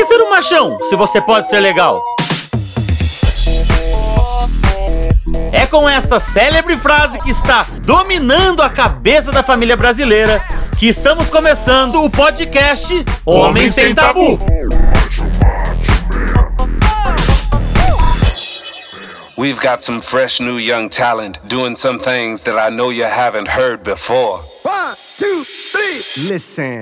ser um machão se você pode ser legal? É com essa célebre frase que está dominando a cabeça da família brasileira que estamos começando o podcast Homem Sem Tabu. We've got some fresh new young talent doing some things that I know you haven't heard before. 1, 2, 3, listen.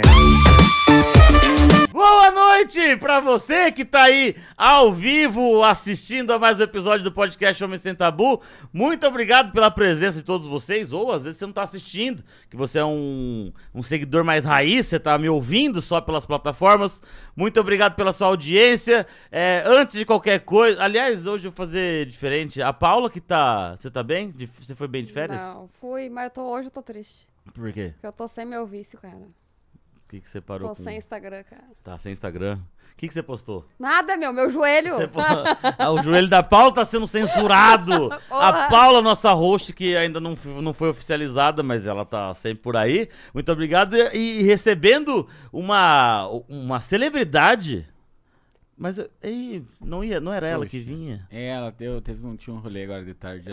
Boa noite pra você que tá aí ao vivo assistindo a mais um episódio do podcast Homem Sem Tabu. Muito obrigado pela presença de todos vocês, ou às vezes você não tá assistindo, que você é um seguidor mais raiz, você tá me ouvindo só pelas plataformas. Muito obrigado pela sua audiência. Antes de qualquer coisa, aliás, hoje eu vou fazer diferente. A Paula que tá... Você tá bem? Você foi bem de férias? Não, fui, mas hoje eu tô triste. Por quê? Porque eu tô sem meu vício, cara. O que você parou Tô com... sem Instagram, cara. Tá sem Instagram? O que você postou? Nada, meu joelho. O joelho da Paula tá sendo censurado. A Paula, nossa host, que ainda não foi oficializada, mas ela tá sempre por aí. Muito obrigado. E recebendo uma celebridade. Mas não era ela que vinha? Ela tinha um rolê agora de tarde.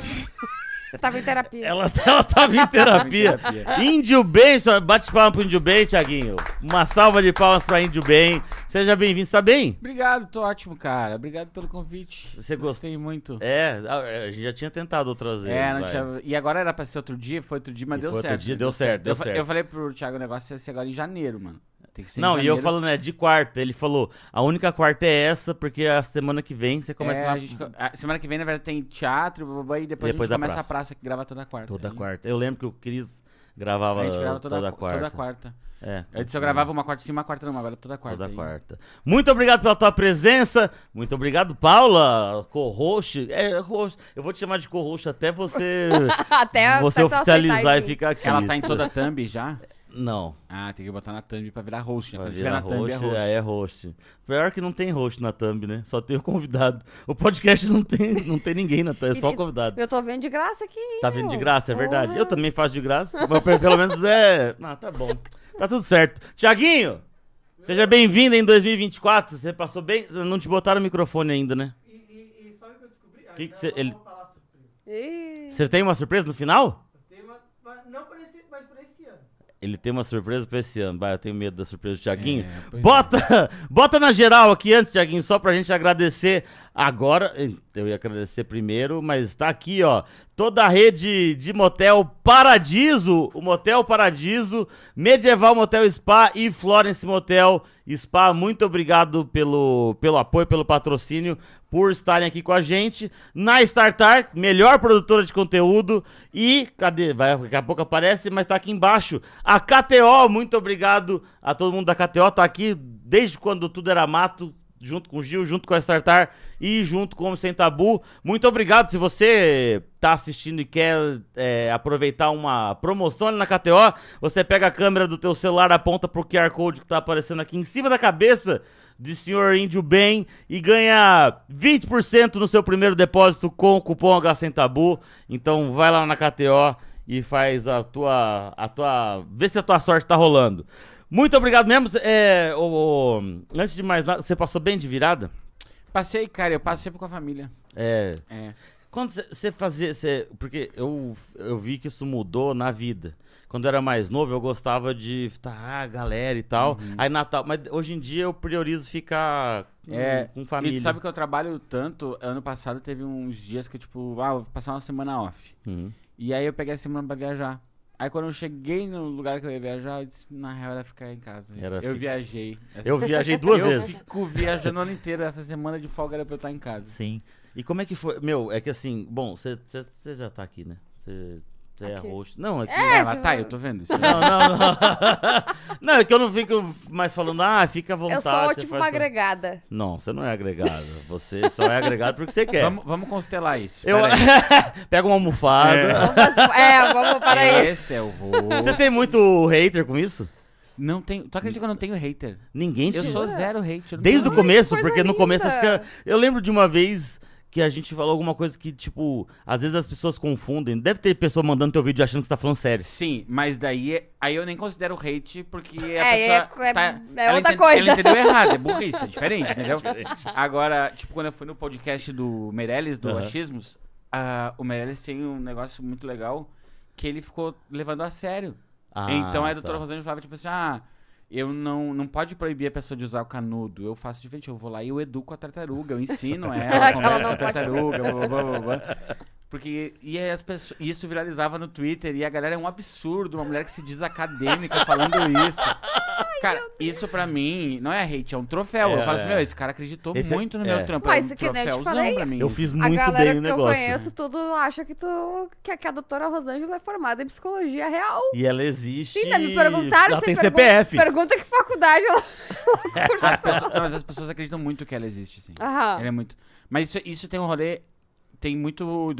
Eu tava em terapia. Ela tava em terapia. Índio Bem, bate palma pro Índio Bem, Thiaguinho. Uma salva de palmas pra Índio Bem. Seja bem-vindo, você tá bem? Obrigado, tô ótimo, cara. Obrigado pelo convite. Você gostei muito. A gente já tinha tentado outras vezes. Não tinha... E agora era pra ser outro dia, foi outro dia, mas deu certo. Outro dia, deu certo. Eu falei pro Thiago, o negócio ia ser agora em janeiro, mano. Tem que ser não, em e eu falando, de quarta. Ele falou, a única quarta é essa, porque a semana que vem você começa a semana que vem, na verdade, tem teatro, e depois a gente começa a praça, que grava toda quarta. Toda quarta. Eu lembro que o Cris gravava toda quarta. Toda quarta. Antes eu gravava uma quarta sim, uma quarta não, agora toda quarta. Toda quarta. Muito obrigado pela tua presença. Muito obrigado, Paula, co-host. Eu vou te chamar de co-host até você, você oficializar e ficar aqui. Ela tá em toda a thumb já? Não. Ah, tem que botar na thumb pra virar host. Quando tiver na thumb é host. É host. Pior que não tem host na thumb, né? Só tem o convidado. O podcast não tem ninguém na thumb, é só o convidado. Eu tô vendo de graça aqui. Tá vendo de graça, é verdade. Eu também faço de graça, mas pelo menos tá bom. Tá tudo certo. Thiaguinho, seja bem-vindo em 2024. Você passou bem? Não te botaram o microfone ainda, né? E sabe o que eu descobri? Ele... falar surpresa. Você tem uma surpresa no final? Não por esse, mas por esse ano. Ele tem uma surpresa pra esse ano. Eu tenho medo da surpresa do Thiaguinho. Bota na geral aqui antes, Thiaguinho, só pra gente agradecer agora. Eu ia agradecer primeiro, mas tá aqui, ó. Toda a rede de motel Paradiso, o Motel Paradiso, Medieval Motel Spa e Florence Motel Spa. Muito obrigado pelo apoio, pelo patrocínio, por estarem aqui com a gente. Na Startar, melhor produtora de conteúdo. E, cadê? Daqui a pouco aparece, mas tá aqui embaixo. A KTO, muito obrigado a todo mundo da KTO. Tá aqui desde quando tudo era mato, junto com o Gil, junto com a Startar e junto com o Sem Tabu. Muito obrigado. Se você tá assistindo e quer aproveitar uma promoção ali na KTO, você pega a câmera do teu celular, aponta pro QR Code que tá aparecendo aqui em cima da cabeça de senhor Índio Bem e ganha 20% no seu primeiro depósito com o cupom HSemTabu. Então vai lá na KTO e faz vê se a tua sorte tá rolando. Muito obrigado mesmo. Antes de mais nada, você passou bem de virada? Passei, cara, eu passo sempre com a família. Quando você fazia... Porque eu vi que isso mudou na vida. Quando eu era mais novo, eu gostava de estar galera e tal. Aí Natal... Mas hoje em dia eu priorizo ficar com família. E sabe que eu trabalho tanto... Ano passado teve uns dias que eu, vou passar uma semana off. E aí eu peguei a semana pra viajar. Aí quando eu cheguei no lugar que eu ia viajar, eu disse, na real era ficar em casa. Viajei. Eu viajei duas vezes. Eu fico viajando o ano inteiro. Essa semana de folga era pra eu estar em casa. Sim. E como é que foi? Meu, é que assim... Bom, você já tá aqui, né? Você é a host. Não, aqui... Ela tá, eu tô vendo isso. Não. Não, é que eu não fico mais falando, fica à vontade. Eu sou tipo uma agregada. Não, você não é agregada. Você só é agregado porque você quer. Vamos constelar isso. Pega uma almofada. Vamos para aí. Esse é o host. Você tem muito hater com isso? Não tenho. Tu acredita que eu não tenho hater? Ninguém te... Eu sou zero hater. Desde o começo, porque no linda. começo acho que... Eu lembro de uma vez que a gente falou alguma coisa que, tipo, às vezes as pessoas confundem. Deve ter pessoa mandando teu vídeo achando que você tá falando sério. Sim, mas daí aí eu nem considero hate, porque a pessoa... É outra coisa. Ela entendeu errado, é burrice, é diferente, entendeu? Agora, tipo, quando eu fui no podcast do Meirelles, do Achismos, o Meirelles tem um negócio muito legal que ele ficou levando a sério. Então a doutora Rosângela falava, tipo assim, eu não pode proibir a pessoa de usar o canudo. Eu faço diferente, eu vou lá e eu educo a tartaruga, eu ensino ela, converso com a tartaruga, blá, blá, blá, blá. Porque isso viralizava no Twitter e a galera é um absurdo, uma mulher que se diz acadêmica falando isso. Cara, isso pra mim não é hate, é um troféu. Eu falo assim, esse cara acreditou muito no meu trampo. Mas é um que nem eu te troféuzão falei, pra mim. Eu fiz muito a galera bem o negócio. Que eu conheço, tudo acha que a doutora Rosângela é formada em psicologia real. E ela existe. Sim, me perguntaram ela tem se CPF. Pergunta que faculdade ela cursou. Mas as pessoas acreditam muito que ela existe, sim. Aham. Ela é muito... Mas isso tem um rolê... Tem muito...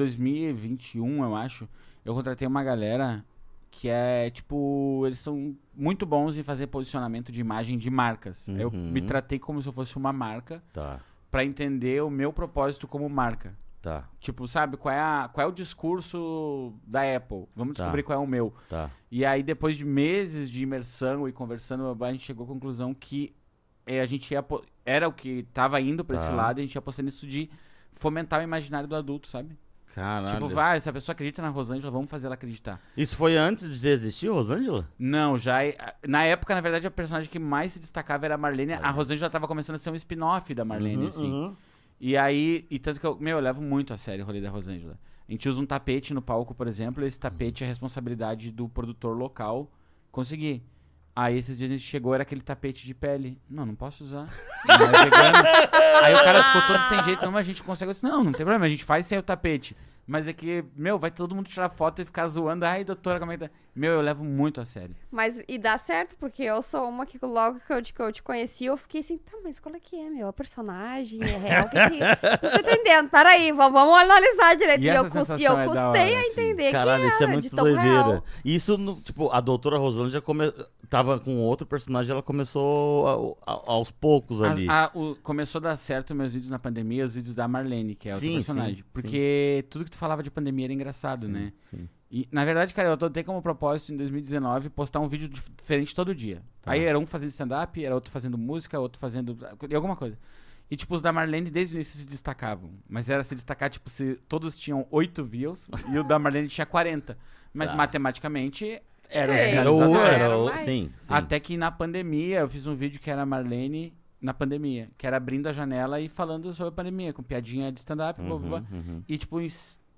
2021, eu acho. Eu contratei uma galera que é, tipo... Eles são muito bons em fazer posicionamento de imagem de marcas. Eu me tratei como se eu fosse uma marca. Tá. Pra entender o meu propósito como marca. Tá. Tipo, sabe, qual é o discurso da Apple? Vamos descobrir qual é o meu. Tá. E aí, depois de meses de imersão e conversando, a gente chegou à conclusão que a gente era o que tava indo pra esse lado, e a gente ia apostando nisso de fomentar o imaginário do adulto, sabe? Caralho. Tipo, se a pessoa acredita na Rosângela, vamos fazer ela acreditar. Isso foi antes de existir, Rosângela? Não, na época, na verdade, a personagem que mais se destacava era a Marlene. A Rosângela tava começando a ser um spin-off da Marlene, assim. E aí, tanto que eu levo muito a sério o rolê da Rosângela. A gente usa um tapete no palco, por exemplo, e esse tapete é a responsabilidade do produtor local conseguir. Aí esses dias a gente chegou, era aquele tapete de pele. Não posso usar. Não é vegano. Aí o cara ficou todo sem jeito. Não, mas a gente consegue. Eu disse, não tem problema, a gente faz sem o tapete. Mas é que, vai todo mundo tirar foto e ficar zoando. Ai, doutora, como é que tá? Eu levo muito a sério. Mas, e dá certo, porque eu sou uma que logo que eu te conheci, eu fiquei assim, mas qual é que é, a personagem é real? Não tô entendendo, peraí, vamos analisar direito. E eu custei a entender caralho, que isso é era, muito doideira. Isso, tipo, a doutora Rosângela já tava com outro personagem, ela começou aos poucos ali. Começou a dar certo meus vídeos na pandemia, os vídeos da Marlene, que é outra personagem. Porque tudo que tu falava de pandemia era engraçado, né? Sim. E, na verdade, cara, eu adotei como propósito em 2019 postar um vídeo diferente todo dia. Tá. Aí era um fazendo stand-up, era outro fazendo música, outro fazendo alguma coisa. E, tipo, os da Marlene desde o início se destacavam. Mas era se destacar, tipo, se todos tinham 8 views e o da Marlene tinha 40. Mas matematicamente era o sim. Até que na pandemia eu fiz um vídeo que era a Marlene na pandemia, que era abrindo a janela e falando sobre a pandemia, com piadinha de stand-up, blá, blá, blá. E, tipo, em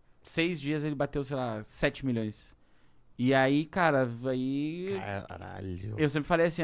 6 dias ele bateu, sei lá, 7 milhões. E aí, cara, Caralho. Eu sempre falei assim,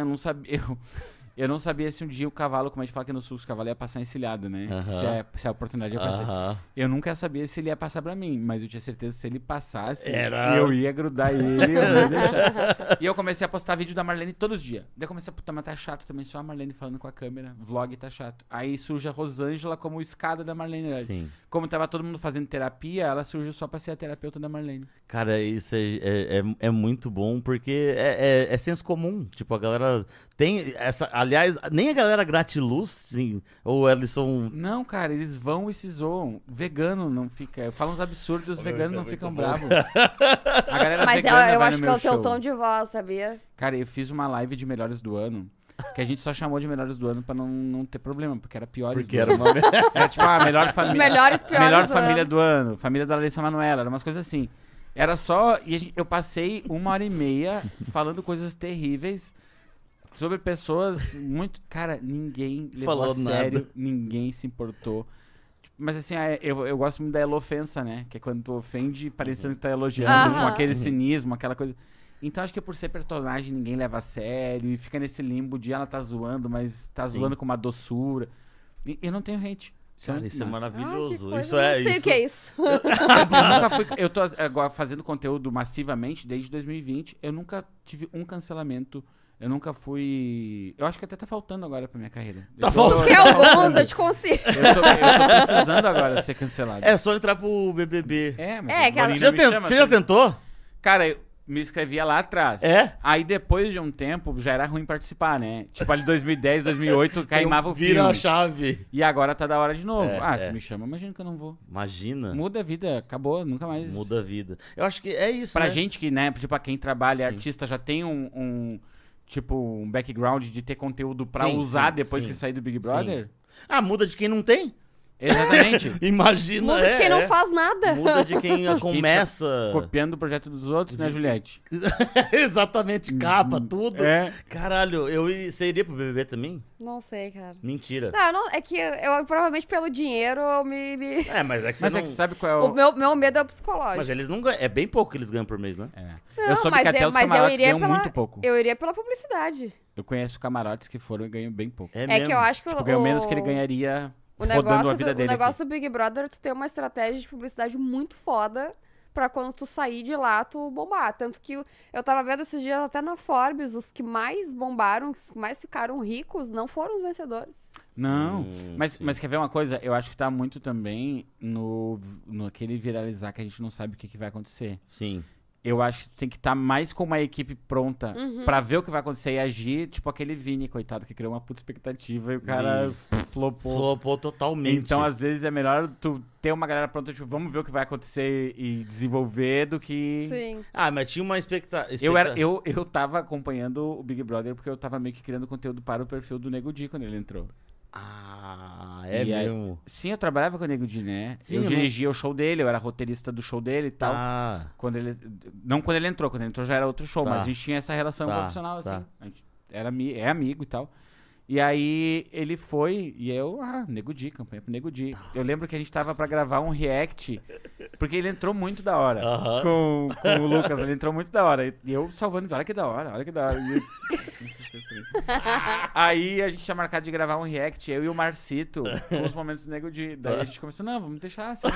eu não sabia se um dia o cavalo, como a gente fala aqui no sul, o cavalo ia passar encilhado, né? Se a oportunidade ia passar. Eu nunca sabia se ele ia passar pra mim, mas eu tinha certeza que se ele passasse, eu ia grudar ele, eu não ia deixar. E eu comecei a postar vídeo da Marlene todos os dias. Daí eu comecei a puta, mas tá chato também, só a Marlene falando com a câmera, vlog tá chato. Aí surge a Rosângela como escada da Marlene, né? Sim. Como tava todo mundo fazendo terapia, ela surgiu só pra ser a terapeuta da Marlene. Cara, isso é muito bom, porque é senso comum. Tipo, a galera tem essa... Aliás, nem a galera gratiluz, sim, ou eles são... Não, cara, eles vão e se zoam. Vegano não fica... Eu falo uns absurdos, veganos não ficam bravos. A galera mas vegana eu vai acho no que é meu o teu show. tom de voz, sabia? Cara, eu fiz uma live de melhores do ano, que a gente só chamou de melhores do ano pra não ter problema, porque era piores Porque do era ano. uma... Era tipo, melhor família... Melhores, piores melhor do família ano. do ano, família da Larissa Manoela, eram umas coisas assim. Era só... eu passei 1h30 falando coisas terríveis sobre pessoas muito... Cara, ninguém levou Falou a sério, nada. ninguém se importou. Mas assim, eu gosto muito da elofensa, né? Que é quando tu ofende parecendo que tá elogiando, com aquele cinismo, aquela coisa... Então acho que por ser personagem ninguém leva a sério e fica nesse limbo de ela tá zoando, mas tá zoando com uma doçura. E eu não tenho hate. Cara, isso é maravilhoso. Ah, isso eu é não sei isso. o que é isso. Eu tô agora fazendo conteúdo massivamente desde 2020. Eu nunca tive um cancelamento. Eu nunca fui... Eu acho que até tá faltando agora pra minha carreira. Que alguns eu te consigo. Eu tô precisando agora ser cancelado. É só entrar pro BBB. Mas que a ela- Marina me chama, Você já tentou? Cara, me inscrevia lá atrás. É? Aí depois de um tempo, já era ruim participar, né? Tipo, ali 2010, 2008, queimava o filme. Vira a chave. E agora tá da hora de novo. É. Se me chama, imagina que eu não vou. Imagina. Muda a vida, acabou, nunca mais. Muda a vida. Eu acho que é isso, Pra né? gente que, né, tipo, pra quem trabalha, artista, já tem um background de ter conteúdo pra usar depois que sair do Big Brother. Muda de quem não tem. Exatamente. Imagina. Muda de quem não faz nada. Muda de quem começa. Copiando o projeto dos outros, né, Juliette? Exatamente, capa, tudo. É. Caralho, você iria pro BBB também? Não sei, cara. Mentira. Não, é que eu provavelmente pelo dinheiro eu me... Mas é que você Mas não... é que sabe qual é o... Meu medo é o psicológico. Mas eles não ganham. É bem pouco que eles ganham por mês, né? Não, eu soube que até os camarotes ganham muito pouco. Eu iria pela publicidade. Eu conheço camarotes que foram e ganham bem pouco. É que eu acho que ganham menos que ele ganharia rodando a vida dele. O negócio do Big Brother é tu ter uma estratégia de publicidade muito foda pra quando tu sair de lá, tu bombar. Tanto que eu tava vendo esses dias até na Forbes, os que mais bombaram, os que mais ficaram ricos, não foram os vencedores. Não, mas quer ver uma coisa? Eu acho que tá muito também no aquele viralizar que a gente não sabe o que vai acontecer. Sim. Eu acho que tem que estar mais com uma equipe pronta pra ver o que vai acontecer e agir, tipo aquele Vini, coitado, que criou uma puta expectativa e o cara flopou. Flopou totalmente. Então, às vezes, é melhor tu ter uma galera pronta, tipo, vamos ver o que vai acontecer e desenvolver do que... Sim. Mas tinha uma expectativa. Eu tava acompanhando o Big Brother porque eu tava meio que criando conteúdo para o perfil do Nego Di quando ele entrou. É e mesmo? Aí, sim, eu trabalhava com o Nego Di, né? Sim, eu dirigia o show dele, eu era roteirista do show dele e tal. Não quando ele entrou já era outro show, mas a gente tinha essa relação profissional, assim. A gente é amigo e tal. E aí ele foi, e eu, Nego Di, campanha pro Nego Di. Eu lembro que a gente tava pra gravar um react, porque ele entrou muito da hora com o Lucas, ele entrou muito da hora. E eu salvando, olha que da hora. Aí a gente tinha marcado de gravar um react, eu e o Marcito, com os momentos do Nego Di. Daí a gente começou, não, vamos deixar assim.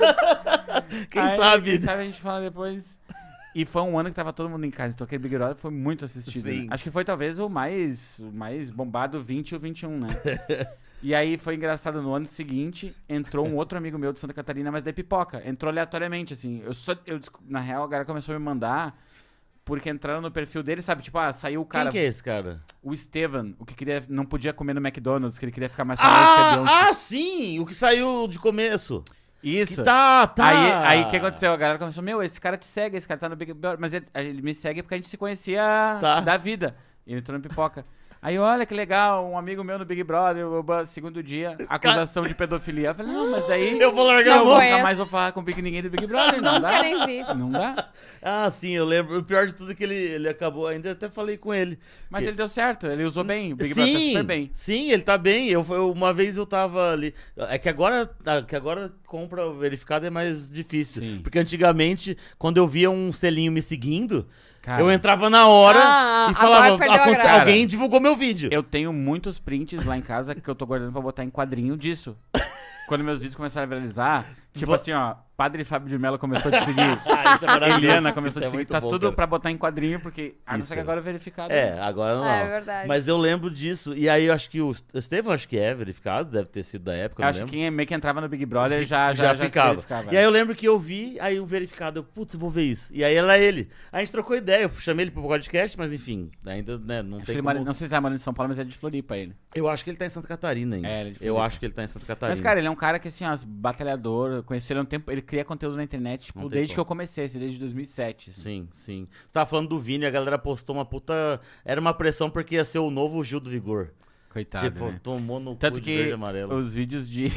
Quem sabe a gente fala depois. E foi um ano que tava todo mundo em casa, então aquele Big Brother foi muito assistido. Né? Acho que foi talvez o mais bombado 20 ou 21, né? E aí foi engraçado, no ano seguinte, entrou um outro amigo meu de Santa Catarina, mas da pipoca. Entrou aleatoriamente, assim. Na real, a galera começou a me mandar, porque entraram no perfil dele, sabe? Tipo, saiu o cara... Quem que é esse cara? O Estevan, o que não podia comer no McDonald's, que ele queria ficar mais famoso que a Beyoncé. Sim! O que saiu de começo. Isso. Que tá. Aí o que aconteceu? A galera começou, esse cara te segue, esse cara tá no Big Brother. Mas ele me segue porque a gente se conhecia da vida. E ele entrou na pipoca. Aí, olha que legal, um amigo meu no Big Brother, segundo dia, acusação de pedofilia. Eu falei, não, mas daí... Eu vou largar a mão. Nunca mais vou falar com ninguém do Big Brother, não dá. Nem vi. Não dá. Sim, eu lembro. O pior de tudo é que ele acabou, ainda até falei com ele. Mas ele deu certo, ele usou bem, o Big Brother tá super bem. Sim, ele tá bem. Uma vez eu tava ali... É que agora compra verificado é mais difícil. Sim. Porque antigamente, quando eu via um selinho me seguindo... Cara, eu entrava na hora e falava, alguém divulgou meu vídeo. Eu tenho muitos prints lá em casa que eu tô guardando pra botar em quadrinho disso. Quando meus vídeos começaram a viralizar, tipo assim, Padre Fábio de Mello começou a te seguir. Isso é maravilhoso. Eliana começou a te seguir. Tá bom, tudo cara. Pra botar em quadrinho, porque não sei que agora é verificado. Agora não. É verdade. Mas eu lembro disso. E aí eu acho que o Estevam, acho que é verificado, deve ter sido da época. Eu acho que quem meio que entrava no Big Brother já ficava. verificava. E aí eu lembro que eu vi, aí o verificado, putz, vou ver isso. E aí era ele. A gente trocou ideia, eu chamei ele pro podcast, mas enfim, ainda né, não tem como... Não sei se ele mora em São Paulo, mas é de Floripa ele. Eu acho que ele tá em Santa Catarina ainda. Ele é de Floripa. Eu acho que ele tá em Santa Catarina. Mas, cara, ele é um cara que, assim, batalhador. Eu conheci ele há um tempo. Ele cria conteúdo na internet, tipo, desde que eu comecei, assim, desde 2007. Assim. Sim. Você tava falando do Vini, a galera postou uma puta... Era uma pressão porque ia ser o novo Gil do Vigor. Coitado, tipo, né? tomou no Tanto cu de que verde e amarelo. os vídeos de...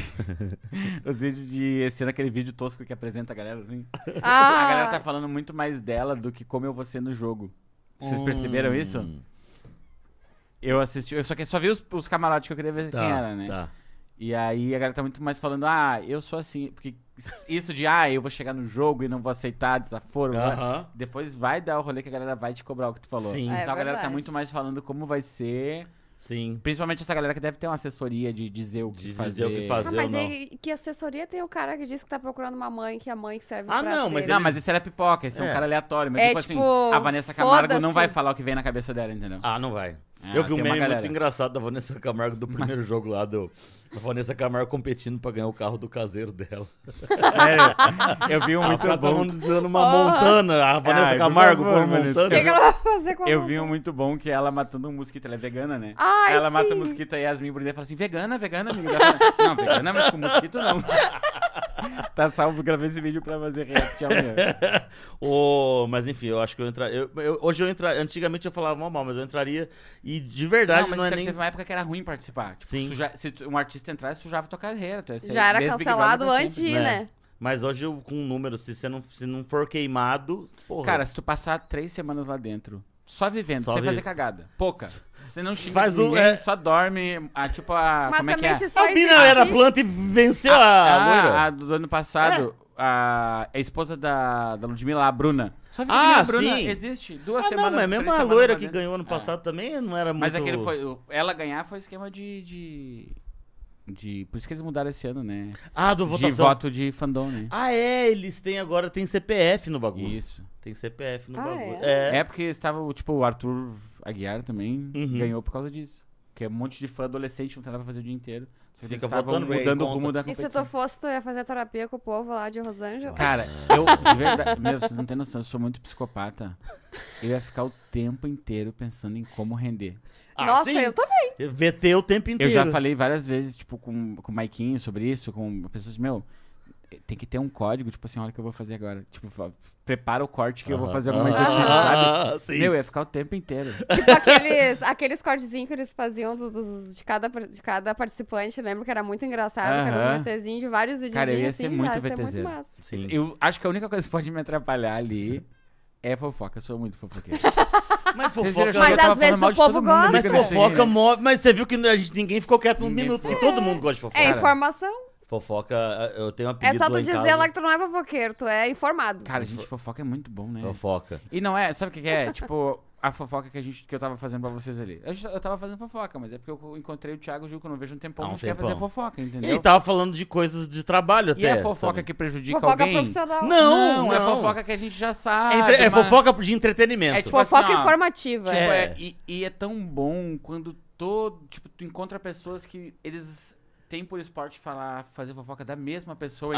Esse ano, aquele vídeo tosco que apresenta a galera, assim. A galera tá falando muito mais dela do que como eu vou ser no jogo. Vocês perceberam isso? Eu assisti... Eu só vi os camarotes que eu queria ver quem era, né? Tá. E aí a galera tá muito mais falando, eu sou assim, porque isso de, eu vou chegar no jogo e não vou aceitar desaforo, depois vai dar o rolê que a galera vai te cobrar o que tu falou. Sim. Então a galera tá muito mais falando como vai ser. Sim. Principalmente essa galera que deve ter uma assessoria de dizer o que fazer. Mas que assessoria tem o cara que diz que tá procurando uma mãe, que é a mãe que serve pra não, mas esse era pipoca, esse é um cara aleatório. Mas tipo assim, a Vanessa Camargo não vai falar o que vem na cabeça dela, entendeu? Não vai. Eu vi um meme muito engraçado da Vanessa Camargo do primeiro jogo lá, a Vanessa Camargo competindo pra ganhar o carro do caseiro dela. Sério, eu vi um muito bom. Dando uma montana, a Vanessa Camargo com uma montana. O que ela vai fazer com a Eu vi um muito bom que ela matando um mosquito, ela é vegana, né? Ai, ela sim. mata o mosquito, aí a Yasmin Brunet fala assim, vegana, amiga. Não, vegana, mas com mosquito não. Tá salvo, gravei esse vídeo pra fazer react amanhã. Mas enfim, eu acho que eu entraria. Hoje eu entraria. Antigamente eu falava mal, mas eu entraria. E de verdade mas não é nem. Teve uma época que era ruim participar. Tipo, sim. Se um artista entrasse, sujava tua carreira. Já era cancelado antes de ir, né? Mas hoje, com um número, se não for queimado. Porra. Cara, se tu passar 3 semanas lá dentro, só vivendo, sem fazer cagada. Pouca. Você não xinga ninguém, só dorme. Mas como é que é? Se só a Bina era planta e venceu a loira. A do ano passado, a esposa da Ludmilla, a Bruna. Só vive a Bruna, sim. Existe. 2 semanas. Não, mas mesmo a loira que ganhou ano passado também não era muito... Mas aquele foi... Ela ganhar foi esquema de... Por isso que eles mudaram esse ano, né? Do votação. De voto de fandom, né? Eles têm agora, tem CPF no bagulho. Isso. Tem CPF no bagulho. É porque estava, o Arthur Aguiar também ganhou por causa disso. Porque é um monte de fã adolescente, não tem nada pra fazer o dia inteiro. Só que eles estavam mudando o rumo da competição. E se tu fosse, tu ia fazer terapia com o povo lá de Rosângela? Cara, de verdade, vocês não têm noção, eu sou muito psicopata. Eu ia ficar o tempo inteiro pensando em como render. Nossa, sim. Eu também. VT o tempo inteiro. Eu já falei várias vezes, tipo, com o Maiquinho sobre isso, com pessoas, tem que ter um código, tipo assim, olha o que eu vou fazer agora. Tipo, prepara o corte que eu vou fazer alguma coisa, sabe? Sim. Eu ia ficar o tempo inteiro. Tipo aqueles cortezinhos que eles faziam de cada participante, lembro que era muito engraçado, que eram os VTzinhos de vários vídeos. Cara, eu ia assim, ser muito VTzinho. Sim. Eu acho que a única coisa que pode me atrapalhar ali é fofoca, eu sou muito fofoqueiro. Mas fofoca... Mas às vezes o povo gosta. Mas fofoca move... Mas você viu que ninguém ficou quieto um minuto, porque todo mundo gosta de fofoca. É informação. Fofoca, eu tenho um apelido É só tu lá em dizer casa. lá que tu não é fofoqueiro, tu é informado. Cara, gente, fofoca é muito bom, né? Fofoca. E não é, sabe o que é? Tipo, a fofoca que eu tava fazendo pra vocês ali. Eu tava fazendo fofoca, mas é porque eu encontrei o Thiago Gil, que eu não vejo um tempão, não quer fazer fofoca, entendeu? E ele tava falando de coisas de trabalho até. E é fofoca que prejudica fofoca alguém? Profissional. Não, é fofoca que a gente já sabe. É fofoca de entretenimento. É tipo fofoca assim, informativa. Tipo, e é tão bom quando tu encontra pessoas que eles... tem por esporte fazer fofoca da mesma pessoa.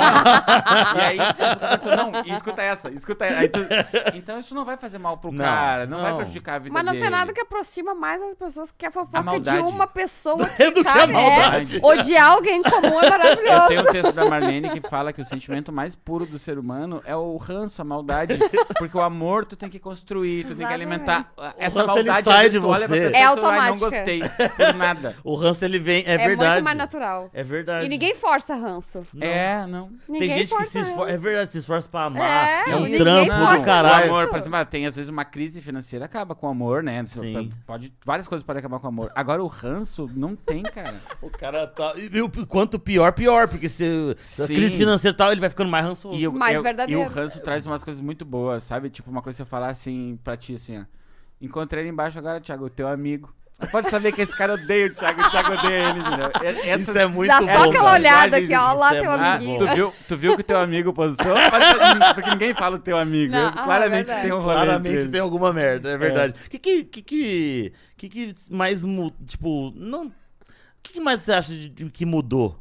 E aí, não, escuta essa. Aí então isso não vai fazer mal pro cara, não vai prejudicar a vida dele. Mas não tem nada que aproxima mais as pessoas que a fofoca maldade. De uma pessoa do que, que a maldade. Odiar alguém comum é maravilhoso. Eu tenho um texto da Marlene que fala que o sentimento mais puro do ser humano é o ranço, a maldade. Porque o amor tu tem que construir, tu tem que alimentar. Essa ranço, maldade ele sai de olha pra você. pessoa, É automática. Não gostei, por nada. O ranço ele vem, é verdade. É muito mais natural. É verdade. E ninguém força ranço. Não. Ninguém tem gente que força ranço. é verdade, se esforça pra amar. É um ninguém trampo força do caralho. O amor, por exemplo, tem às vezes uma crise financeira, acaba com o amor, né? Sim. Várias coisas podem acabar com o amor. Agora o ranço não tem, cara. O cara tá... E quanto pior, porque se a crise financeira e tal, ele vai ficando mais rançoso. Mais verdadeiro. E o ranço traz umas coisas muito boas, sabe? Tipo, uma coisa que eu falar assim pra ti, assim, ó. Encontrei ele embaixo agora, Thiago, o teu amigo. Pode saber que esse cara odeia o Thiago odeia ele, entendeu? Isso é muito dá bom. Dá só aquela olhada aqui, ó, lá é teu amiguinho. Tu viu que o teu amigo postou? Porque ninguém fala o teu amigo. Não, claramente tem um rolê. Claramente tem alguma merda, é verdade. O que mais, tipo, não... O que mais você acha que mudou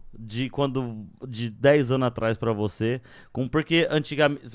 de 10 anos atrás pra você? Porque antigamente...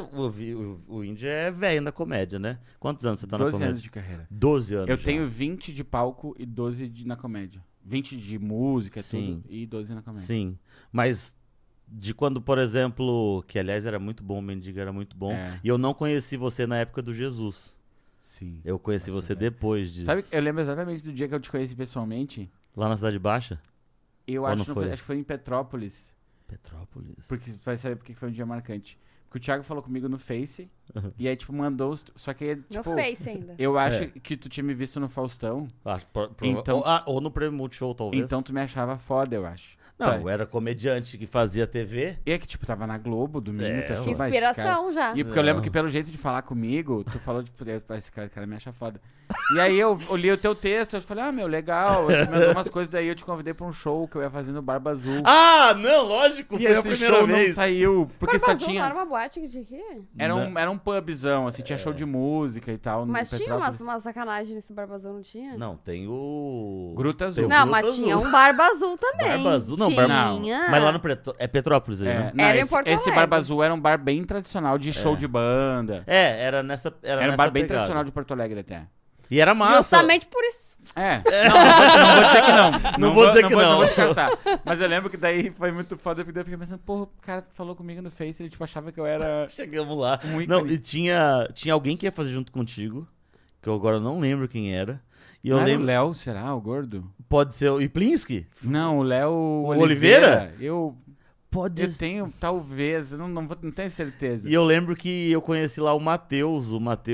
O Índio é velho na comédia, né? Quantos anos você tá na comédia? 12 anos de carreira. 12 anos Eu já. tenho 20 de palco e 12 na comédia. 20 de música, Sim. tudo, e 12 na comédia. Sim, mas de quando, por exemplo... Que, aliás, era muito bom, o Mendigo era muito bom. E eu não conheci você na época do Jesus. Sim. Eu conheci você depois disso. Sabe, eu lembro exatamente do dia que eu te conheci pessoalmente. Lá na Cidade Baixa? Eu acho que foi em Petrópolis. Petrópolis. Porque tu vai saber porque foi um dia marcante. Porque o Thiago falou comigo no Face. E aí, tipo, mandou... Só que, tipo... No Face ainda. Eu acho que tu tinha me visto no Faustão. Ou no Prêmio Multishow, talvez. Então tu me achava foda, eu acho. Não, eu era comediante que fazia TV. E é que, tipo, tava na Globo, domingo, tu achou, inspiração já. E porque eu lembro que pelo jeito de falar comigo, tu falou, tipo, esse cara me acha foda. E aí eu li o teu texto, eu falei, meu, legal, tu me mandou umas coisas, daí eu te convidei pra um show que eu ia fazer no Barba Azul. Ah, não, lógico, e foi a esse primeira show vez. não saiu, porque Barba só Azul tinha... não era uma boate de quê? Era um pubzão, assim, tinha show de música e tal. Mas tinha uma sacanagem nesse Barba Azul, não tinha? Não, tem o... Gruta Azul. Não, mas tinha um Barba Azul também. Barba Azul? Não, tinha. Mas lá no Petrópolis ali, né? Não, Era em Porto esse Alegre. Barba Azul era um bar bem tradicional de show de banda. Era nessa Era um bar bem tradicional de Porto Alegre até. E era massa. Justamente por isso. Não vou dizer que não. Não vou dizer que não. Não vou descartar. Mas eu lembro que daí foi muito foda, porque daí eu fiquei pensando, porra, o cara falou comigo no Face, ele tipo achava que eu era... Chegamos lá. Um Não, e tinha alguém que ia fazer junto contigo, que eu agora não lembro quem era. E eu não lembro... era o Léo, será? O gordo? Pode ser o Iplinski? Não, o Léo Oliveira? Eu Pode tenho, talvez, eu não tenho certeza. E eu lembro que eu conheci lá o Matheus.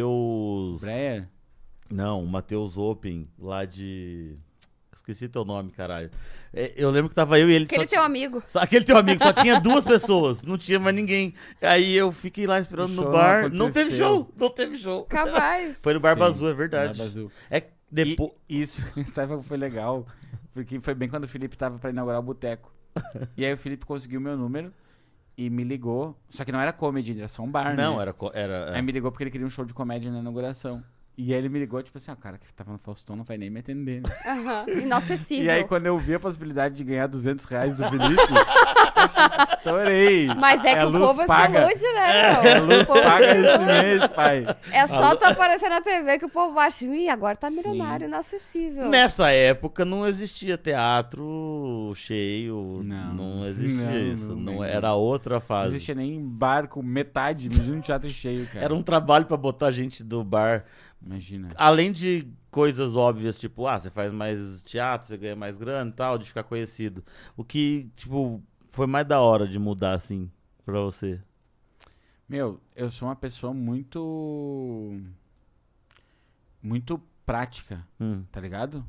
Breyer? Não, o Matheus Open, lá de... Esqueci teu nome, caralho. Eu lembro que tava eu e ele... Aquele teu amigo. Aquele teu amigo, só tinha 2 pessoas, não tinha mais ninguém. Aí eu fiquei lá esperando no bar. Não teve show. Capaz. Foi no Barba Azul, é verdade. Barba Azul. Depois... Isso, sabe o que foi legal? Porque foi bem quando o Felipe tava pra inaugurar o boteco. E aí o Felipe conseguiu meu número e me ligou. Só que não era comedy, era só um bar, Não, né? era... Aí me ligou porque ele queria um show de comédia na inauguração. E aí ele me ligou, tipo assim, o cara que tava no Faustão não vai nem me atender, né? Inacessível. E aí quando eu vi a possibilidade de ganhar R$200 do Felipe, eu estourei. Mas é que o povo paga. se ilude, né? É luz paga esse mês, pai. É só tu aparecer na TV que o povo acha, agora tá milionário, inacessível. Nessa época não existia teatro cheio, não existia isso. Não era outra fase. Não existia nem bar com metade, imagina um teatro cheio, cara. Era um trabalho pra botar gente do bar. Imagina. Além de coisas óbvias, tipo, você faz mais teatro, você ganha mais grana e tal, de ficar conhecido. O que, tipo, foi mais da hora de mudar, assim, pra você? Meu, eu sou uma pessoa muito prática, tá ligado?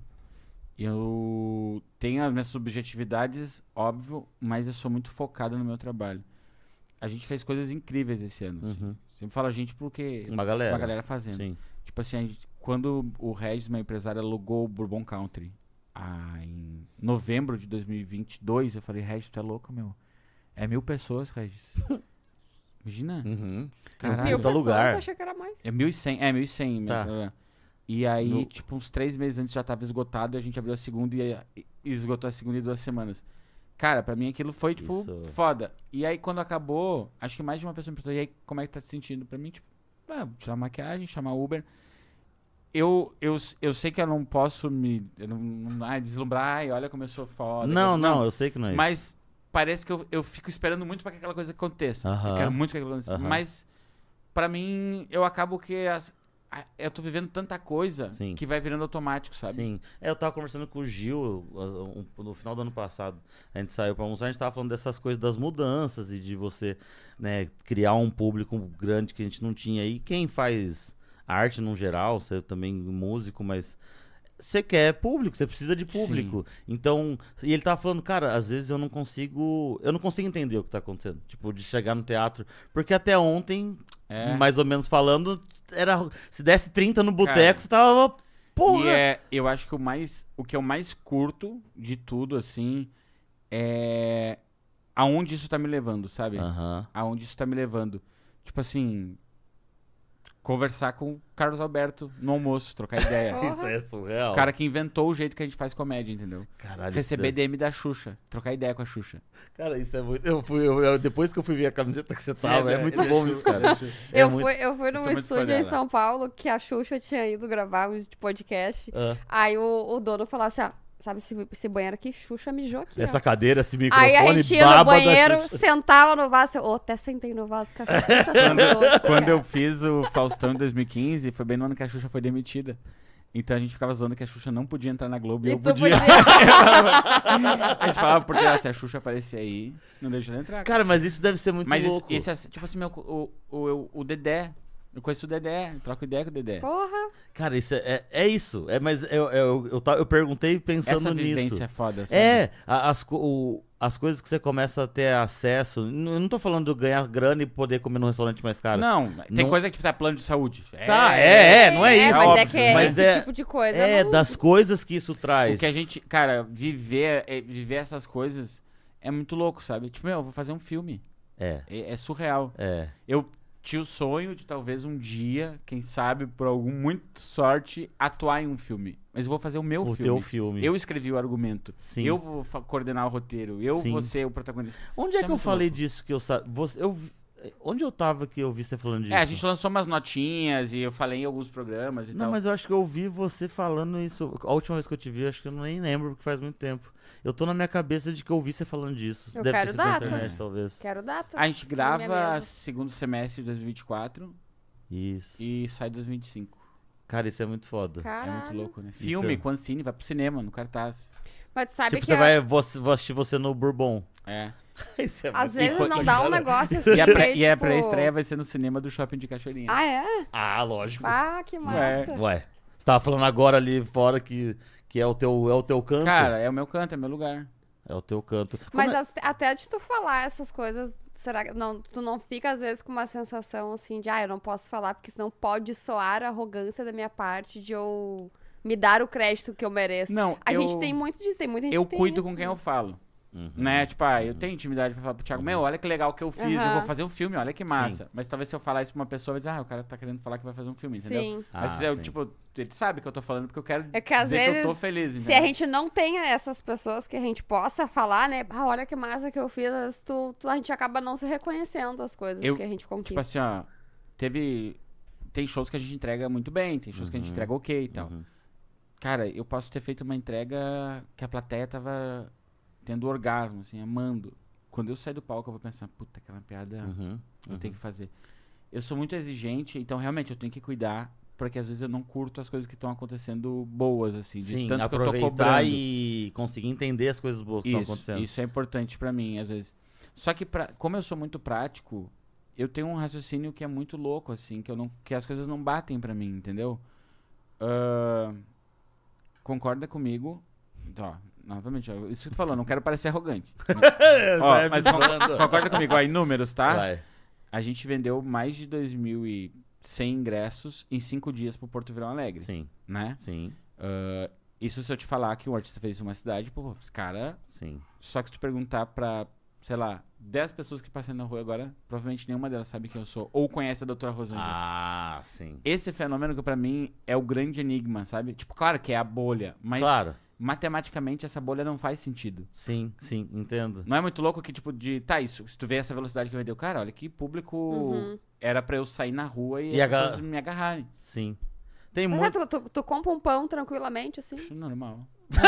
Eu tenho as minhas subjetividades, óbvio, mas eu sou muito focado no meu trabalho. A gente fez coisas incríveis esse ano, assim. Sempre falo a gente porque... Uma galera fazendo. Sim. Tipo assim, quando o Regis, meu empresário, alugou o Bourbon Country em novembro de 2022, eu falei, Regis, tu é louco, meu? É 1.000 pessoas, Regis. Imagina. Caralho. 1.000 lugar. Eu achei que era mais. É 1.100. Tá. E aí, tipo, uns 3 meses antes já tava esgotado, e a gente abriu a segunda e esgotou a segunda em 2 semanas. Cara, pra mim aquilo foi, tipo, foda. E aí, quando acabou, acho que mais de uma pessoa me perguntou, e aí, como é que tá se sentindo? Pra mim, tipo, tirar maquiagem, chamar Uber. Eu sei que eu não posso deslumbrar e olha como eu sou foda. Não, eu sei que não é isso. Mas parece que eu fico esperando muito pra que aquela coisa aconteça. Eu quero muito que aquilo aconteça. Mas, pra mim, eu acabo que... eu tô vivendo tanta coisa que vai virando automático, sabe? Sim. Eu tava conversando com o Gil no final do ano passado. A gente saiu pra almoçar, a gente tava falando dessas coisas, das mudanças e de você, né, criar um público grande que a gente não tinha. E quem faz arte no geral, você também músico, mas você quer público, você precisa de público. Sim. Então, e ele tava falando, cara, às vezes eu não consigo entender o que tá acontecendo. Tipo, de chegar no teatro, porque até ontem, mais ou menos falando, se desse 30 no boteco, você tava, porra! E eu acho que o que eu mais curto de tudo, assim, é aonde isso tá me levando, sabe? Aonde isso tá me levando. Tipo assim... Conversar com o Carlos Alberto no almoço, trocar ideia. Isso é surreal. O cara que inventou o jeito que a gente faz comédia, entendeu? Caralho. Receber DM da Xuxa, trocar ideia com a Xuxa. Cara, isso é muito... depois que eu fui ver a camiseta que você tava, é muito bom isso, cara. Eu fui num estúdio em São Paulo que a Xuxa tinha ido gravar um podcast. Aí o dono falou assim, sabe, esse banheiro aqui, Xuxa mijou aqui. Essa cadeira, esse microfone, aí a gente ia no banheiro, sentava no vaso. Até sentei no vaso com a Xuxa. Quando eu fiz o Faustão em 2015, foi bem no ano que a Xuxa foi demitida. Então a gente ficava zoando que a Xuxa não podia entrar na Globo e eu podia. A gente falava porque se a Xuxa aparecer aí, não deixa ela entrar. Cara, mas isso deve ser muito louco. Mas tipo assim, o Dedé Eu conheço o Dedé, troco ideia com o Dedé. Porra. Cara, isso é isso. Mas eu perguntei pensando Essa nisso. vivência é foda, sabe? As coisas que você começa a ter acesso. Eu não tô falando de ganhar grana e poder comer num restaurante mais caro. Não, tem Não- coisa que precisa plano de saúde. Tá, não é isso. Mas óbvio. é que é Mas esse tipo de coisa. não- das coisas que isso traz. O que a gente, cara, viver essas coisas é muito louco, sabe? Tipo, eu vou fazer um filme. É surreal. Eu tinha o sonho de talvez um dia, quem sabe, por muita sorte, atuar em um filme. Mas eu vou fazer o meu filme. O teu filme. Eu escrevi o argumento. Sim. Eu vou coordenar o roteiro. Eu Sim. vou ser o protagonista. Onde é Isso que eu muito falei louco. disso que onde eu tava que eu vi você falando disso? A gente lançou umas notinhas e eu falei em alguns programas e Não, tal. mas eu acho que eu ouvi você falando isso. A última vez que eu te vi, acho que eu nem lembro, porque faz muito tempo. Eu tô na minha cabeça de que eu ouvi você falando disso. Eu Deve quero ter sido na datas. internet, talvez. Quero datas. A gente na minha grava mesa. segundo semestre de 2024 Isso. e sai 2025. Cara, isso é muito foda. É Caralho. muito louco, né? Filme, é- com Ancine, vai pro cinema, no cartaz. Mas tu sabe Tipo, que você vou assistir você no Bourbon. É. Isso é às muito vezes foda. não dá um negócio assim. E a tipo... pré-estreia vai ser no cinema do Shopping de Cachoeirinha. Ah, é? Ah, lógico. Ah, que massa. Ué, você tava falando agora ali fora que é o teu canto? Cara, é o meu canto, é meu lugar. É o teu canto. Mas até de tu falar essas coisas, será que tu não fica às vezes com uma sensação assim de, eu não posso falar porque senão pode soar arrogância da minha parte de eu me dar o crédito que eu mereço. Não, A gente tem muito disso, tem muita gente Eu que tem cuido isso. com quem eu falo. Né? Tipo, eu tenho intimidade pra falar pro Thiago, meu, olha que legal que eu fiz, eu vou fazer um filme, olha que massa. Sim. Mas talvez se eu falar isso pra uma pessoa, vai dizer, o cara tá querendo falar que vai fazer um filme, entendeu? Sim. Mas Ah, eu, sim. tipo, ele sabe que eu tô falando porque eu quero É que às dizer vezes, que eu tô feliz, se entendeu? a gente não tem essas pessoas que a gente possa falar, né? Olha que massa que eu fiz, às vezes a gente acaba não se reconhecendo as coisas que a gente conquista. Tipo assim, ó, tem shows que a gente entrega muito bem, tem shows que a gente entrega ok e tal. Cara, eu posso ter feito uma entrega que a plateia tava tendo orgasmo, assim, amando. Quando eu sair do palco, eu vou pensar, puta, aquela piada eu tenho que fazer. Eu sou muito exigente, então realmente eu tenho que cuidar, porque às vezes eu não curto as coisas que estão acontecendo boas, assim, de Sim, tanto que eu tô aproveitar cobrando. e conseguir entender as coisas boas que estão acontecendo. Isso é importante pra mim, às vezes. Só que, como eu sou muito prático, eu tenho um raciocínio que é muito louco, assim, que as coisas não batem pra mim, entendeu? Concorda comigo? Ó, novamente, isso que tu falou, não quero parecer arrogante. Ó, mas concorda comigo, ó, em números, tá? Vai. A gente vendeu mais de 2.100 ingressos em 5 dias pro Porto Verão Alegre. Sim, Né? sim, Isso se eu te falar que um artista fez uma cidade, pô, os cara... sim. Só que se tu perguntar pra, sei lá, 10 pessoas que passam na rua agora, provavelmente nenhuma delas sabe quem eu sou. Ou conhece a doutora Rosângela. Ah, sim. Esse fenômeno que pra mim é o grande enigma, sabe? Tipo, claro que é a bolha, mas Claro. matematicamente essa bolha não faz sentido. Sim, entendo. Não é muito louco que, tipo, isso, se tu vê essa velocidade que vendeu, cara, olha que público era pra eu sair na rua e E as pessoas me agarrarem. Sim. Tem Mas muito... tu compra um pão tranquilamente, assim? Acho normal.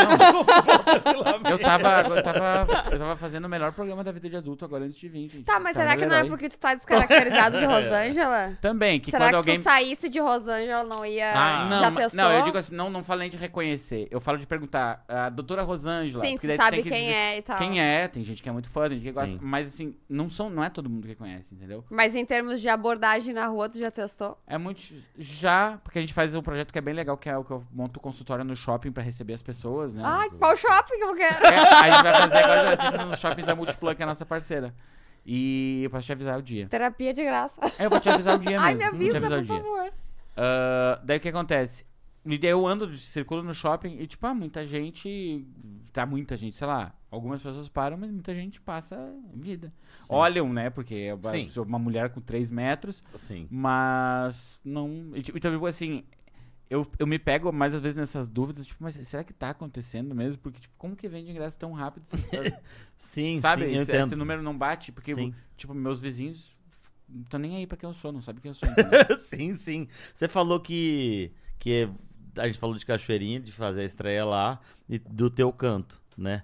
Não. Eu tava fazendo o melhor programa da vida de adulto agora antes de vir, gente. Tá, mas Tava será que no não é Herói. porque tu tá descaracterizado de Rosângela? Também, que Será quando que alguém... se tu saísse de Rosângela não ia... Não, já mas- testou? não, eu digo assim, não falei de reconhecer. Eu falo de perguntar, a doutora Rosângela. Sim, porque você daí tu sabe tem que quem dizer é e tal. Quem é, tem gente que é muito fã, tem gente que gosta. Sim. Mas assim, não é todo mundo que conhece, entendeu? Mas em termos de abordagem na rua, tu já testou? É muito. Já, porque a gente faz um projeto que é bem legal, que é o que eu monto o consultório no shopping pra receber as pessoas, né? Ai, qual shopping que eu quero? A gente vai fazer agora sempre no shopping da Multiplan, que é a nossa parceira. E eu posso te avisar o dia. Terapia de graça. Eu vou te avisar o dia mesmo. Ai, me vou te avisa, avisar por o dia. favor. Daí o que acontece? E daí eu ando, circulo no shopping e, tipo, muita gente. Tá muita gente, sei lá. Algumas pessoas param, mas muita gente passa vida. Olham, né? Porque eu Sim. sou uma mulher com 3 metros, Sim. mas não. Então, tipo, assim. Eu me pego mais às vezes nessas dúvidas, tipo, mas será que tá acontecendo mesmo? Porque, tipo, como que vende ingresso tão rápido? Sim, Sabe? sim, eu esse entendo. número não bate, porque, Sim. tipo, meus vizinhos não estão nem aí pra quem eu sou, não sabem quem eu sou. entendeu? Sim. Você falou que a gente falou de Cachoeirinha, de fazer a estreia lá, e do teu canto, né?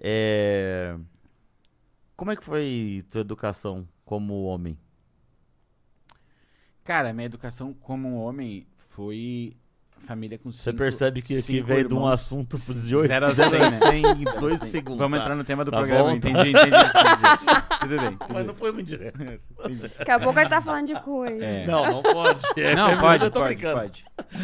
Como é que foi tua educação como homem? Cara, minha educação como homem foi família com 5. Você percebe que aqui veio de um assunto de 0 a 100, né? em 2 segundos. Vamos tá? entrar no tema do Tá programa. bom? Entendi. Tudo bem. Mas não foi muito direto. Daqui a pouco ele tá falando de cu aí. Não pode. Não, pode, eu tô brincando. pode.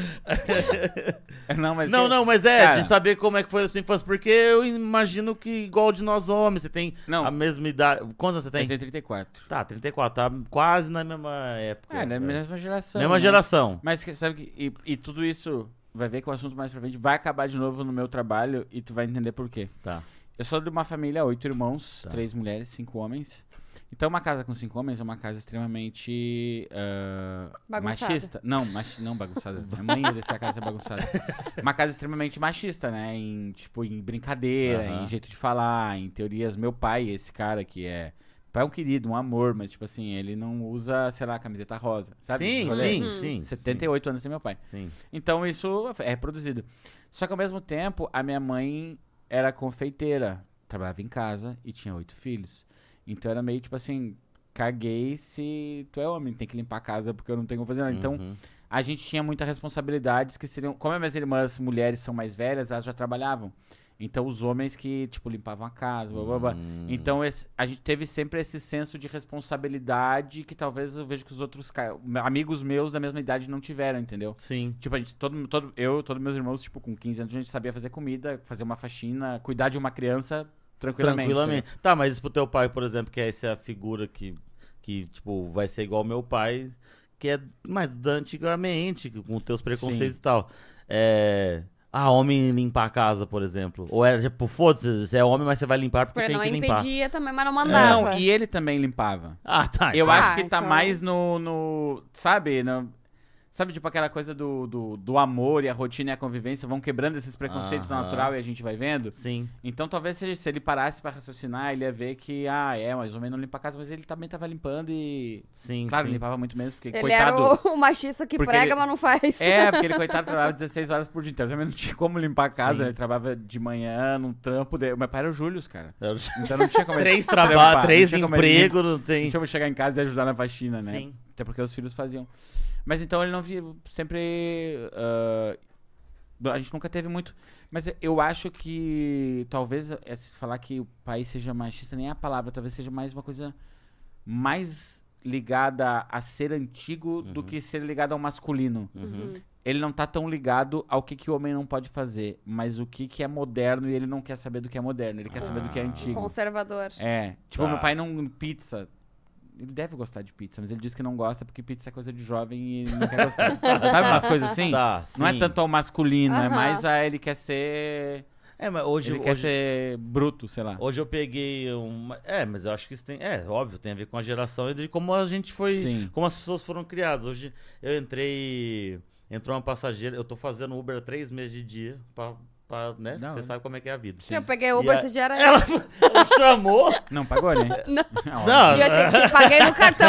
Não, mas... Mas cara, de saber como é que foi a sua infância, porque eu imagino que igual de nós homens, você tem a mesma idade. Quantos você tem? Eu tenho 34. Tá, 34, tá quase na mesma época. Na mesma geração. Mesma geração. Mas sabe que... E tudo isso... Vai ver que o assunto mais pra frente vai acabar de novo no meu trabalho e tu vai entender por quê. Tá. Eu sou de uma família, 8 irmãos, Tá. 3 mulheres, 5 homens. Então uma casa com 5 homens é uma casa extremamente machista. Não bagunçada. A mãe ia descer a casa é bagunçada. Uma casa extremamente machista, né? Em brincadeira, em jeito de falar, em teorias. Meu pai, esse cara que é... Pai é um querido, um amor, mas, tipo assim, ele não usa, sei lá, camiseta rosa, sabe? Sim. 78 anos tem meu pai. Sim. Então, isso é reproduzido. Só que, ao mesmo tempo, a minha mãe era confeiteira, trabalhava em casa e tinha 8 filhos. Então, era meio, tipo assim, caguei se tu é homem, tem que limpar a casa porque eu não tenho como fazer nada. Então, a gente tinha muitas responsabilidades que seriam... Como as minhas irmãs mulheres são mais velhas, elas já trabalhavam. Então, os homens que, tipo, limpavam a casa, blá, blá, blá. Então, a gente teve sempre esse senso de responsabilidade que talvez eu vejo que os outros amigos meus da mesma idade não tiveram, entendeu? Sim. Tipo, a gente, todos meus irmãos, tipo, com 15 anos, a gente sabia fazer comida, fazer uma faxina, cuidar de uma criança tranquilamente. Tá, mas isso pro teu pai, por exemplo, que essa é a figura que, tipo, vai ser igual ao meu pai, que é mais da antigamente, com teus preconceitos e tal. Homem limpar a casa, por exemplo. Ou era tipo, foda-se, você é homem, mas você vai limpar porque tem que limpar. Não impedia também, mas não mandava. Não, e ele também limpava. Tá. Eu acho que tá mais no sabe, sabe, tipo aquela coisa do amor e a rotina e a convivência vão quebrando esses preconceitos natural e a gente vai vendo? Sim. Então talvez se ele parasse pra raciocinar, ele ia ver que, mas o homem não limpa a casa, mas ele também tava limpando e... Sim, claro, limpava muito menos, porque ele coitado... era o machista que prega, mas não faz. Porque ele, coitado, trabalhava 16 horas por dia, então também não tinha como limpar a casa, ele trabalhava de manhã, num trampo... O meu pai era o Július, cara. Então não tinha como... 3 trabalhos, 3 empregos, não tem... Não tinha como chegar em casa e ajudar na faxina, né? Sim. Até porque os filhos faziam. Mas então ele não via sempre... a gente nunca teve muito... Mas eu acho que talvez falar que o país seja machista nem é a palavra. Talvez seja mais uma coisa mais ligada a ser antigo do que ser ligado ao masculino. Ele não tá tão ligado ao que o homem não pode fazer, mas o que é moderno e ele não quer saber do que é moderno. Ele quer saber do que é antigo. Conservador. Tipo, meu pai não... Pizza... Ele deve gostar de pizza, mas ele diz que não gosta porque pizza é coisa de jovem e não quer gostar. Sabe umas coisas assim? Não é tanto ao masculino, é mais ele quer ser... mas hoje... Ele quer ser bruto, sei lá. Hoje eu peguei uma... mas eu acho que isso tem... óbvio, tem a ver com a geração e de como a gente foi... Sim. Como as pessoas foram criadas. Hoje eu entrou uma passageira, eu tô fazendo Uber há 3 meses de dia né? Você sabe como é que é a vida. Se eu peguei Uber esse dia, ela chamou... Não pagou, né? Não. Paguei no cartão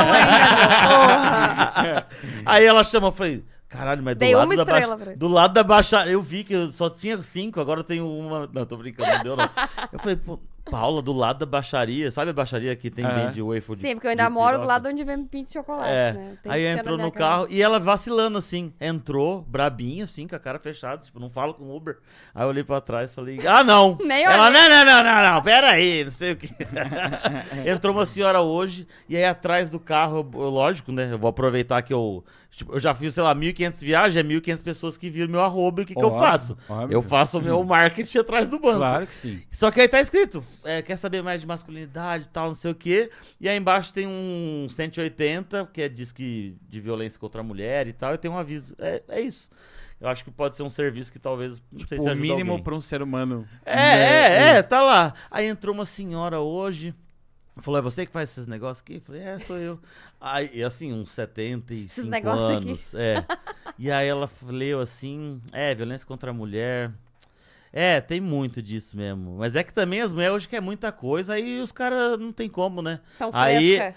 ainda. Aí ela chamou, eu falei... Caralho, mas do lado da baixaria... Eu vi que eu só tinha 5, agora eu tenho uma... Não, tô brincando, não deu não. Eu falei, pô... Paula, do lado da baixaria, sabe a baixaria que tem bem de waffle? Sim, porque eu ainda moro do lado onde vem pinto de chocolate, né? Aí entrou no carro e ela vacilando assim, entrou, brabinho assim, com a cara fechada, tipo, não falo com Uber. Aí eu olhei pra trás e falei, não. Nem ela, não, pera aí, não sei o que. Entrou uma senhora hoje e aí atrás do carro, lógico, né, eu vou aproveitar que eu já fiz, sei lá, 1.500 viagens, 1.500 pessoas que viram meu arroba e o que eu faço? Eu faço o meu marketing atrás do banco. Claro que sim. Só que aí tá escrito, quer saber mais de masculinidade e tal, não sei o quê. E aí embaixo tem um 180, que diz que de violência contra a mulher e tal, e tem um aviso. É isso. Eu acho que pode ser um serviço que talvez, não sei se ajuda o mínimo alguém. pra um ser humano. Tá lá. Aí entrou uma senhora hoje... Falou, é você que faz esses negócios aqui? Eu falei, sou eu. Aí, assim, uns 75 anos. E aí ela leu assim, violência contra a mulher. Tem muito disso mesmo. Mas é que também as mulheres hoje querem muita coisa, aí os caras não tem como, né? Tão fresca.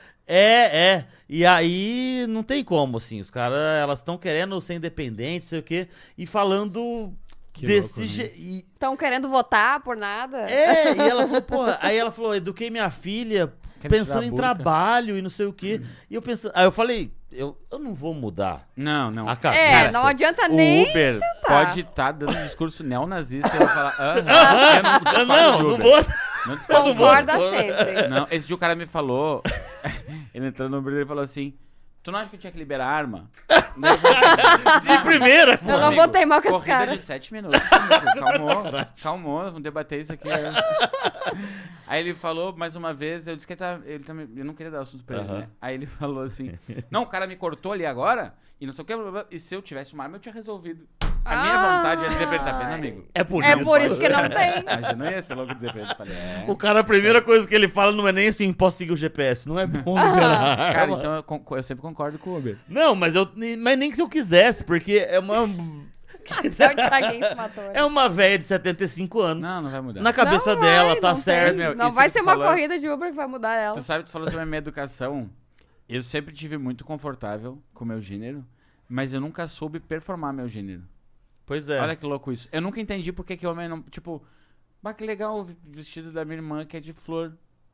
E aí não tem como, assim. Os caras, elas estão querendo ser independentes, sei o quê, e falando... desse jeito. Estão querendo votar por nada? E ela falou, porra. Aí ela falou, eduquei minha filha pensando em trabalho e não sei o quê. E eu pensando... Aí eu falei, eu não vou mudar. Não. A cabeça. Não adianta nem O Uber tentar. pode estar dando um discurso neonazista e eu vou falar, eu não vou... Concorda sempre. Não, esse dia o cara me falou, ele entrou no Uber e falou assim, tu não acha que eu tinha que liberar a arma? De primeira, Eu não vou teimar com esse corrida cara. de 7 minutos. Calmou, vamos debater isso aqui. Aí ele falou mais uma vez, eu disse que eu não queria dar assunto pra ele, né? Aí ele falou assim, não, o cara me cortou ali agora, e não sei o que, e se eu tivesse uma arma eu tinha resolvido. A minha vontade é dizer pra ele, tá vendo, amigo? É por isso que não tem. Mas eu não ia ser louco dizer pra ele. Falei, O cara, a primeira coisa que ele fala não é nem assim, posso seguir o GPS. Não é bom liberar. Cara, então eu sempre concordo com o Uber. Não, mas nem que se eu quisesse, porque é uma... Até o Thiaguinho se matou. É uma velha de 75 anos. Não vai mudar. Na cabeça dela, tá não certo. tem. Não vai ser uma corrida de Uber que vai mudar ela. Tu sabe, tu falou sobre a minha educação. Eu sempre tive muito confortável com o meu gênero, mas eu nunca soube performar meu gênero. Pois é. Olha que louco isso. Eu nunca entendi por que homem não... Tipo, que legal o vestido da minha irmã que é de flor.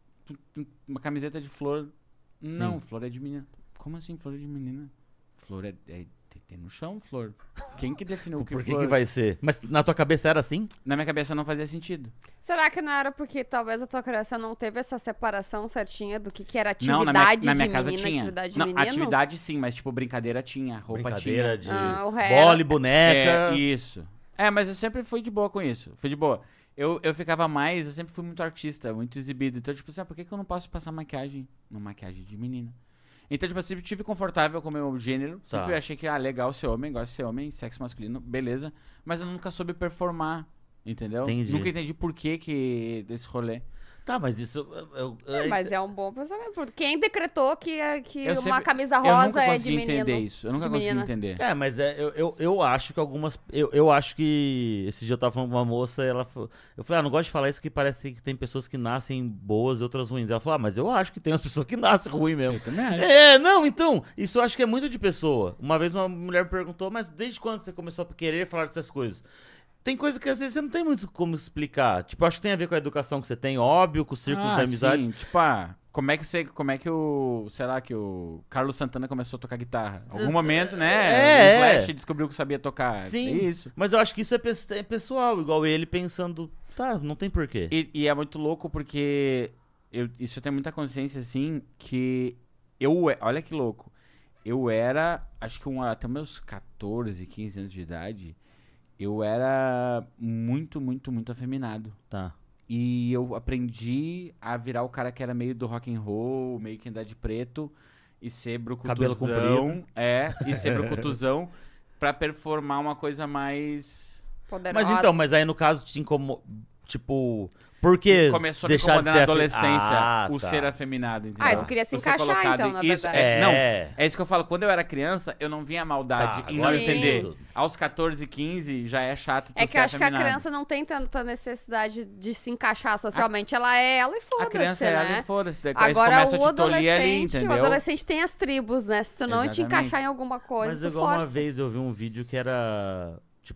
Uma camiseta de flor. Não, flor é de menina. Como assim flor é de menina? Flor tem no chão, flor. Quem que definiu o que Por flor? que vai ser? Mas na tua cabeça era assim? Na minha cabeça não fazia sentido. Será que não era porque talvez a tua criança não teve essa separação certinha do que era Não, atividade na minha de casa menina, tinha. atividade de Não, menino? atividade sim, mas tipo brincadeira tinha, roupa Brincadeira tinha. de o resto- bola, boneca. Isso. Mas eu sempre fui de boa com isso. Fui de boa. Eu ficava mais, eu sempre fui muito artista, muito exibido. Então, tipo assim, por que eu não posso passar maquiagem? Uma maquiagem de menina. Então, tipo, eu sempre tive confortável com o meu gênero. Sempre achei que, legal ser homem, gosto de ser homem, sexo masculino, beleza. Mas eu nunca soube performar, entendeu? Entendi. Nunca entendi por que desse rolê. Tá, mas isso... Mas é um bom pensamento. Porque quem decretou que Eu uma sempre- camisa Eu rosa nunca é de consegui menino? entender isso. Eu nunca de consegui menina. entender. mas eu acho que algumas... Eu acho que... Esse dia eu tava falando com uma moça, eu falei, não gosto de falar isso, que parece que tem pessoas que nascem boas e outras ruins. Ela falou, mas eu acho que tem umas pessoas que nascem ruins mesmo. também acho. Não, então, isso eu acho que é muito de pessoa. Uma vez uma mulher me perguntou, mas desde quando você começou a querer falar dessas coisas? Tem coisa que às vezes você não tem muito como explicar. Tipo, acho que tem a ver com a educação que você tem, óbvio, com o círculo de amizade. Sim. Tipo, como é que o, sei lá, que o Carlos Santana começou a tocar guitarra? Algum momento, né? O Slash descobriu que sabia tocar. Sim, É isso. mas eu acho que isso é pessoal, igual ele pensando, não tem porquê. E é muito louco porque isso eu tenho muita consciência, assim, que olha que louco. Eu era, acho que até meus 14, 15 anos de idade, eu era muito, muito, muito afeminado. Tá. E eu aprendi a virar o cara que era meio do rock and roll, meio que andar de preto e ser brucutuzão. Cabelo comprido. E ser brucutuzão pra performar uma coisa mais... Poderosa. Mas aí no caso te incomodou, tipo... Por que começou a me deixar de incomodar ser na adolescência o tá. ser afeminado, entendeu? Tu queria se Eu ser encaixar, colocado então, na isso, verdade. Não, é isso que eu falo. Quando eu era criança, eu não via maldade em não agora entender. entendi. Aos 14, 15, já é chato tu É que ser eu acho que a afeminado. criança não tem tanta necessidade de se encaixar socialmente. Ela é ela e foda-se, A criança é né? ela e foda-se. Aí Agora, começa o a te tolir ali, adolescente, entendeu? o adolescente tem as tribos, né? Se tu não te Exatamente. encaixar em alguma coisa, Mas tu igual força. uma vez eu vi um vídeo que era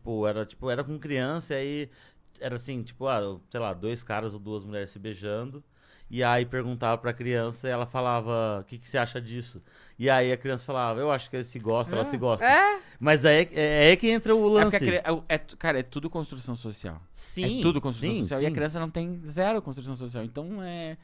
com criança, e aí era assim, tipo, sei lá, 2 caras ou 2 mulheres se beijando, e aí perguntava pra criança e ela falava, o que você acha disso? E aí a criança falava, eu acho que eles se gostam, ela se gosta. Mas aí é que entra o lance. Cara, é tudo construção social. Sim. É tudo construção social. Sim. E a criança não tem zero construção social. Então é...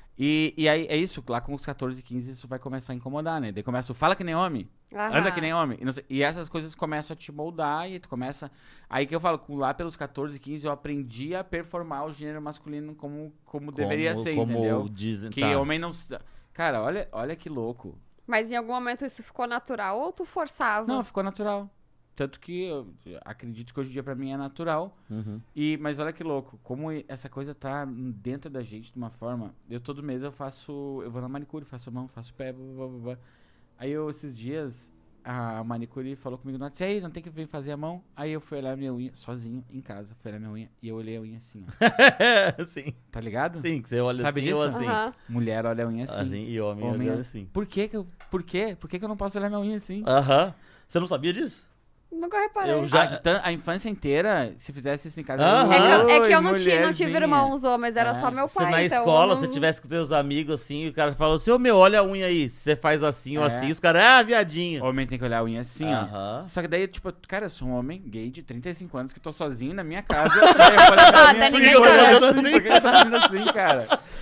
E aí é isso, lá com os 14, 15 isso vai começar a incomodar, né? Daí começa o fala que nem homem, anda que nem homem. E essas coisas começam a te moldar e tu começa... Aí que eu falo, lá pelos 14, 15 eu aprendi a performar o gênero masculino como deveria ser, entendeu? Dizem, Que homem não... Cara, olha que louco. Mas em algum momento isso ficou natural ou tu forçava? Não, ficou natural. Tanto que eu acredito que hoje em dia pra mim é natural. Uhum. Mas olha que louco, como essa coisa tá dentro da gente de uma forma... Todo mês eu vou na manicure, faço mão, faço pé, blá, blá, blá. Aí esses dias, a manicure falou comigo no WhatsApp, aí não tem que vir fazer a mão. Aí eu fui olhar minha unha, sozinho, em casa, fui olhar minha unha, e eu olhei a unha assim, ó. Sim. Tá ligado? Sim, que você olha Sabe assim disso? ou assim. Aham. Mulher olha a unha assim. E homem olha assim. Por quê? Por que eu não posso olhar minha unha assim? Aham. Você não sabia disso? Nunca reparei. A infância inteira, se fizesse isso em casa... É que eu não tive irmãos homens, era só meu pai. Se na escola, você tivesse com teus amigos, assim, o cara falou assim, olha a unha aí. Se você faz assim ou assim, os caras, viadinho. Homem tem que olhar a unha assim, ó. Só que daí, tipo, cara, eu sou um homem gay de 35 anos que tô sozinho na minha casa. Tá ninguém olhando assim. Por que eu tô fazendo assim, cara?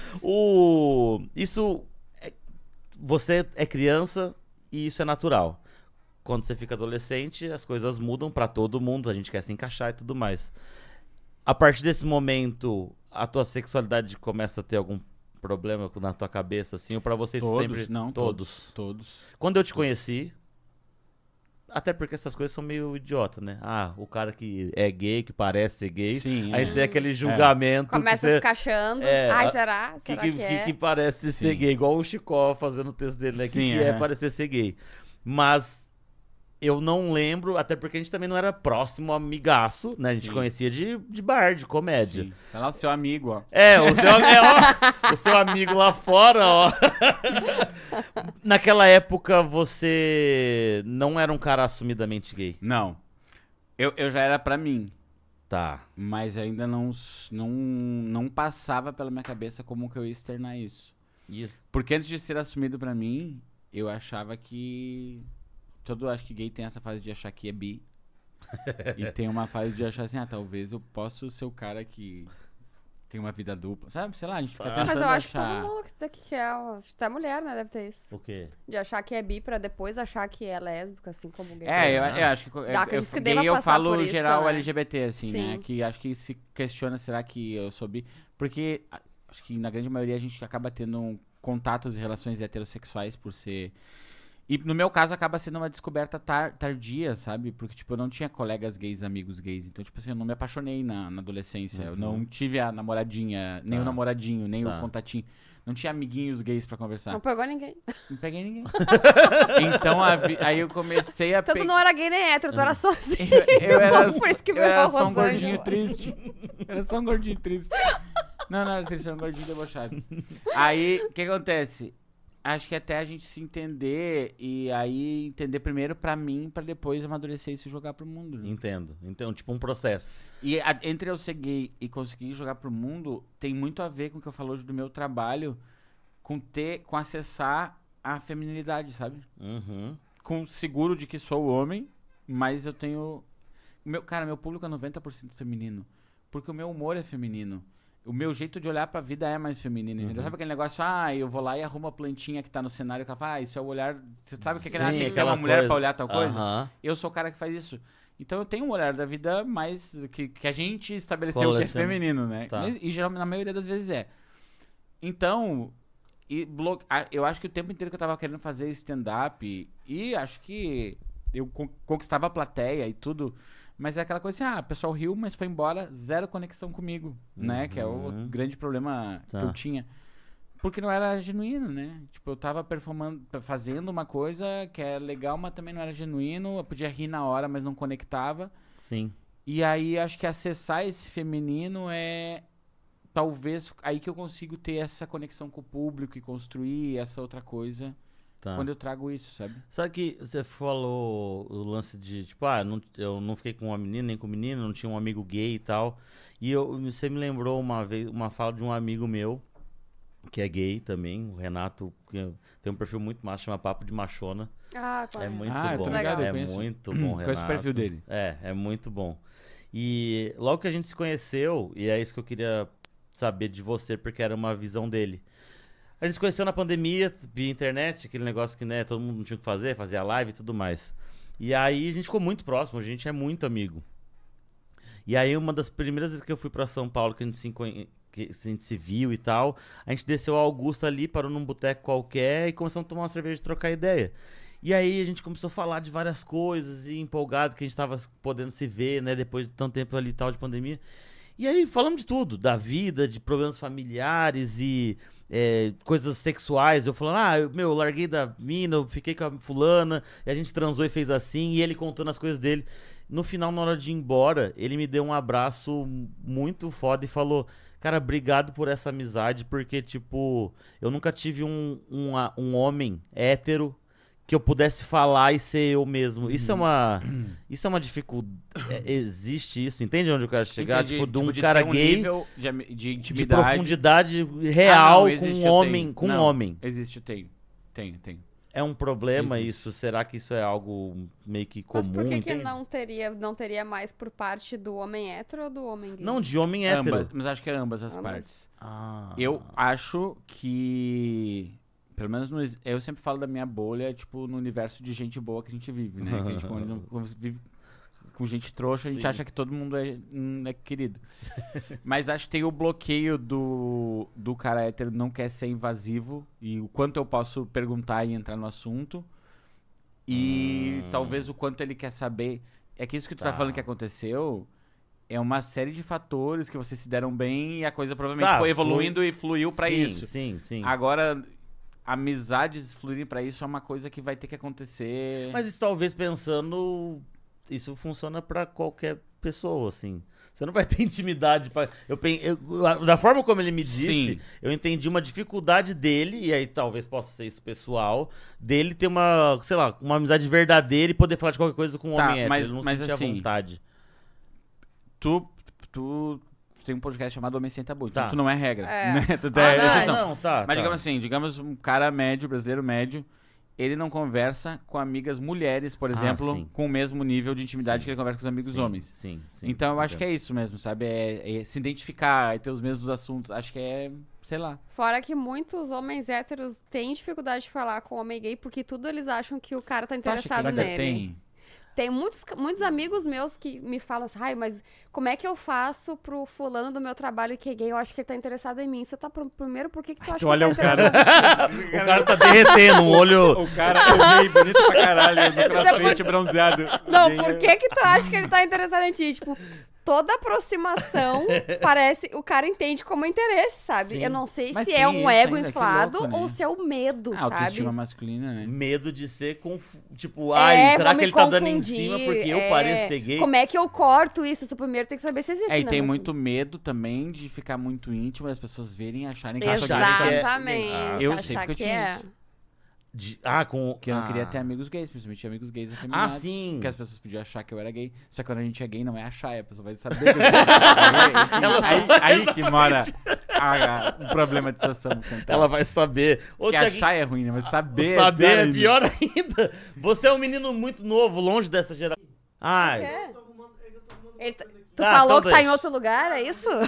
Você é criança e isso é natural. Quando você fica adolescente, as coisas mudam pra todo mundo, a gente quer se encaixar e tudo mais. A partir desse momento, a tua sexualidade começa a ter algum problema na tua cabeça, assim, ou pra vocês sempre... Não, todos. Quando eu te conheci, até porque essas coisas são meio idiota, né? O cara que é gay, que parece ser gay, a gente tem aquele julgamento... Começa a ficar achando, será? Será que parece ser gay, igual o Chicó fazendo o texto dele, né? Que é parecer ser gay. Mas... eu não lembro, até porque a gente também não era próximo amigaço, né? A gente conhecia de bar, de comédia. Sim. Tá lá o seu amigo, ó. O seu amigo lá fora, ó. Naquela época, você não era um cara assumidamente gay? Não. Eu já era pra mim. Tá. Mas ainda não passava pela minha cabeça como que eu ia externar isso. Porque antes de ser assumido pra mim, eu achava que... acho que gay tem essa fase de achar que é bi. E tem uma fase de achar assim, talvez eu possa ser o cara que tem uma vida dupla. Sabe? Sei lá, a gente fica tentando Mas eu acho achar... que todo mundo que é... Até mulher, né? Deve ter isso. O quê? De achar que é bi pra depois achar que é lésbica, assim como gay. Eu acho que gay eu falo isso, geral, né? LGBT, assim, né? Que acho que se questiona, será que eu sou bi? Porque acho que na grande maioria a gente acaba tendo contatos e relações heterossexuais por ser... E no meu caso acaba sendo uma descoberta tardia, sabe? Porque, tipo, eu não tinha colegas gays, amigos gays. Então, tipo assim, eu não me apaixonei na adolescência. Eu não tive a namoradinha, nem o namoradinho, nem o contatinho. Não tinha amiguinhos gays pra conversar. Não pegou ninguém. Não peguei ninguém. Então, aí eu comecei a... Então tu não era gay nem hétero, tu era sozinho. Eu era só um gordinho triste. Era só um gordinho triste. Não era triste, era um gordinho debochado. Aí, o que acontece? Acho que até a gente se entender e aí entender primeiro pra mim, pra depois amadurecer e se jogar pro mundo. Né? Entendo. Então, tipo um processo. E entre eu ser gay e conseguir jogar pro mundo, tem muito a ver com o que eu falo hoje do meu trabalho, com acessar a feminilidade, sabe? Com seguro de que sou homem, mas eu tenho... Meu público é 90% feminino, porque o meu humor é feminino. O meu jeito de olhar pra vida é mais feminino, entendeu? Sabe aquele negócio, eu vou lá e arrumo a plantinha que tá no cenário, que ela fala, isso é o olhar... Você sabe que tem que ter uma mulher pra olhar tal coisa? Eu sou o cara que faz isso. Então eu tenho um olhar da vida mais... Que a gente estabeleceu que é feminino, né? Tá. E geralmente, na maioria das vezes é. Então, eu acho que o tempo inteiro que eu tava querendo fazer stand-up, e acho que eu conquistava a plateia e tudo... Mas é aquela coisa assim, o pessoal riu, mas foi embora, zero conexão comigo, né? Que é o grande problema que eu tinha. Porque não era genuíno, né? Tipo, eu tava fazendo uma coisa que é legal, mas também não era genuíno. Eu podia rir na hora, mas não conectava. Sim. E aí, acho que acessar esse feminino é... Talvez aí que eu consigo ter essa conexão com o público e construir essa outra coisa... Quando eu trago isso, sabe? Sabe que você falou o lance de, tipo, eu não fiquei com uma menina, nem com um menino, não tinha um amigo gay e tal. E você me lembrou uma vez, uma fala de um amigo meu, que é gay também, o Renato, que tem um perfil muito massa, chama Papo de Machona. Claro. É muito bom. Tô ligado, é muito bom, Renato. Conheço o perfil dele. É muito bom. E logo que a gente se conheceu, e é isso que eu queria saber de você, porque era uma visão dele. A gente se conheceu na pandemia, via internet, aquele negócio que, né, todo mundo não tinha o que fazer, fazia live e tudo mais. E aí a gente ficou muito próximo, a gente é muito amigo. E aí uma das primeiras vezes que eu fui pra São Paulo, que a gente se viu e tal, a gente desceu a Augusta ali, parou num boteco qualquer e começamos a tomar uma cerveja e trocar ideia. E aí a gente começou a falar de várias coisas e empolgado que a gente tava podendo se ver, né, depois de tanto tempo ali e tal de pandemia. E aí falamos de tudo, da vida, de problemas familiares e... coisas sexuais, eu falando, eu larguei da mina, eu fiquei com a fulana, e a gente transou e fez assim, e ele contando as coisas dele. No final, na hora de ir embora, ele me deu um abraço muito foda e falou, cara, obrigado por essa amizade, porque, tipo, eu nunca tive um homem hétero que eu pudesse falar e ser eu mesmo. Isso é uma dificuldade. Existe isso, entende onde eu quero chegar? Entendi, tipo, de um de cara ter um gay nível de intimidade. de profundidade real não, com existe, um homem. eu tenho. Não, homem. Existe, eu tenho. É um problema Existe. isso? Será que isso é algo meio que comum? Mas por que entende? não teria mais por parte do homem hétero ou do homem gay? Não, de homem hétero. Mas acho que é ambas as partes. Ah. Eu acho que... Pelo menos eu sempre falo da minha bolha, tipo, no universo de gente boa que a gente vive, né? Que a gente, quando vive com gente trouxa, a gente acha que todo mundo é querido. Mas acho que tem o bloqueio do cara hétero não quer ser invasivo e o quanto eu posso perguntar e entrar no assunto. E talvez o quanto ele quer saber. É que isso que tu tá falando que aconteceu é uma série de fatores que vocês se deram bem e a coisa provavelmente foi evoluindo e fluiu pra isso. Sim. Agora, amizades fluírem pra isso é uma coisa que vai ter que acontecer. Mas isso, talvez pensando, isso funciona pra qualquer pessoa, assim. Você não vai ter intimidade pra... da forma como ele me disse, eu entendi uma dificuldade dele, e aí talvez possa ser isso pessoal, dele ter uma, sei lá, uma amizade verdadeira e poder falar de qualquer coisa com um homem hétero. Ele não sentia assim, vontade. Tu tem um podcast chamado Homem Sem Tabu, então tu não é regra, É. né? Tu é exceção. Não, Mas digamos um cara médio, brasileiro médio, ele não conversa com amigas mulheres, por exemplo, com o mesmo nível de intimidade que ele conversa com os amigos homens. Sim. Então eu acho que é isso mesmo, sabe? É se identificar e ter os mesmos assuntos. Acho que é, sei lá. Fora que muitos homens héteros têm dificuldade de falar com o homem gay porque tudo eles acham que o cara tá Tu acha interessado que ainda nele. Tem muitos amigos meus que me falam assim, mas como é que eu faço pro fulano do meu trabalho que é gay? Eu acho que ele tá interessado em mim. Você tá primeiro, por que tu acha que olha ele tá o cara. interessado? O cara tá derretendo, um olho... O cara é gay, bonito pra caralho, no crossfit bronzeado. Não, por que tu acha que ele tá interessado em ti? Tipo, toda aproximação parece... O cara entende como interesse, sabe? Sim. Eu não sei Mas se tem é um isso ego ainda, que inflado louco, né? ou se é o medo, A sabe? autoestima masculina, né? Medo de ser tipo, vou será que me ele tá dando em confundir, cima porque eu pareço ser gay? Como é que eu corto isso? Você primeiro tem que saber se existe, E né? tem Mas- muito medo também de ficar muito íntimo e as pessoas verem e acharem que Exatamente. Eu achar sei porque eu que tinha é. isso. Que eu não queria ter amigos gays, principalmente amigos gays afeminados. sim. Porque as pessoas podiam achar que eu era gay. Só que quando a gente é gay, não é achar, a pessoa vai saber que eu sou gay. Aí que mora o problema de situação. Ela vai saber. Ô, Porque Thiaguinho, achar é ruim, né? Mas saber, saber é ainda. pior ainda. Você é um menino muito novo, longe dessa geração. Ai, É. Eu tô arrumando Ele tá- coisa aqui. Tu Tá, falou então que tá deixa. em outro lugar, é isso? Eu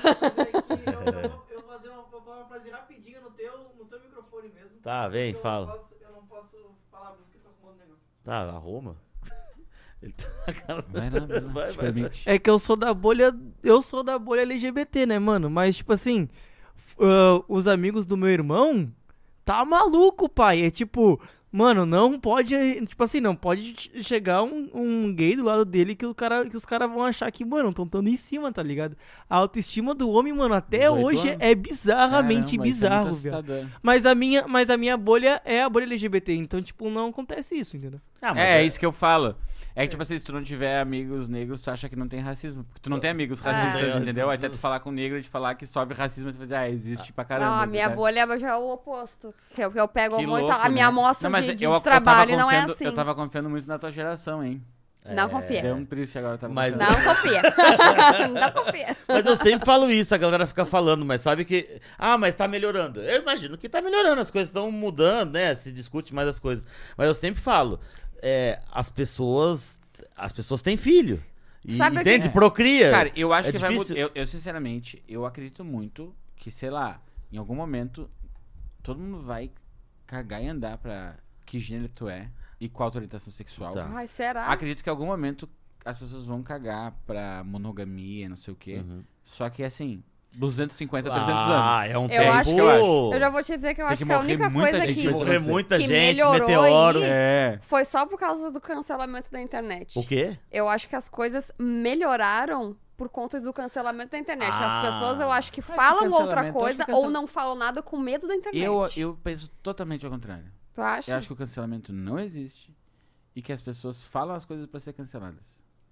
vou falar uma frase rapidinho no teu microfone mesmo. Tá, vem, Eu fala. Eu não posso falar muito porque eu tô arrumando um negócio. Tá, arruma. Ele tá... Vai lá, te permite. É que eu sou da bolha LGBT, né, mano? Mas, tipo assim, os amigos do meu irmão, tá maluco, pai. É tipo, mano, não pode, tipo assim, não pode chegar um gay do lado dele que os caras vão achar que, mano, tão em cima, tá ligado? A autoestima do homem, mano, até 18 hoje anos? é bizarramente Caramba, isso é muito bizarro, velho. assustador. Mas a minha bolha é a bolha LGBT, então, tipo, não acontece isso, entendeu? É isso que eu falo. É que, tipo assim, se tu não tiver amigos negros, tu acha que não tem racismo. Porque tu não tem amigos racistas, É. entendeu? Até tu falar com negro e te falar que sofre racismo, tu vai dizer, existe pra caramba. Não, a minha sabe? bolha já é o oposto. Eu pego Que muito. louco, A minha né? amostra Não, mas de eu tava trabalho não é confiando- assim. Eu tava confiando muito na tua geração, hein? Não confia. Deu um triste agora. Eu tava Mas- confiando. Não confia. Não confia. Mas eu sempre falo isso, a galera fica falando, mas sabe que... mas tá melhorando. Eu imagino que tá melhorando, as coisas estão mudando, né? Se discute mais as coisas. Mas eu sempre falo, as pessoas têm filho. E, Sabe o que- entende? Procria. Cara, eu acho É que vai difícil. mudar. Eu, sinceramente, eu acredito muito que, sei lá, em algum momento, todo mundo vai cagar e andar pra que gênero tu é e qual a tua orientação sexual. Tá. Ai, será? Acredito que em algum momento as pessoas vão cagar pra monogamia, não sei o quê. Só que, assim, 250, 300 anos. É um Eu tempo... acho que eu acho. Eu já vou te dizer que eu Tem acho que que a morrer única muita coisa gente que, pra isso Morrer muita que gente, melhorou meteoro. aí É. foi só por causa do cancelamento da internet. O quê? Eu acho que as coisas melhoraram por conta do cancelamento da internet. Ah. As pessoas, eu acho que Mas que falam outra cancelamento? Eu coisa acho que ou não falam nada com medo da internet. Eu penso totalmente ao contrário. Tu acha? Eu acho que o cancelamento não existe e que as pessoas falam as coisas pra ser canceladas.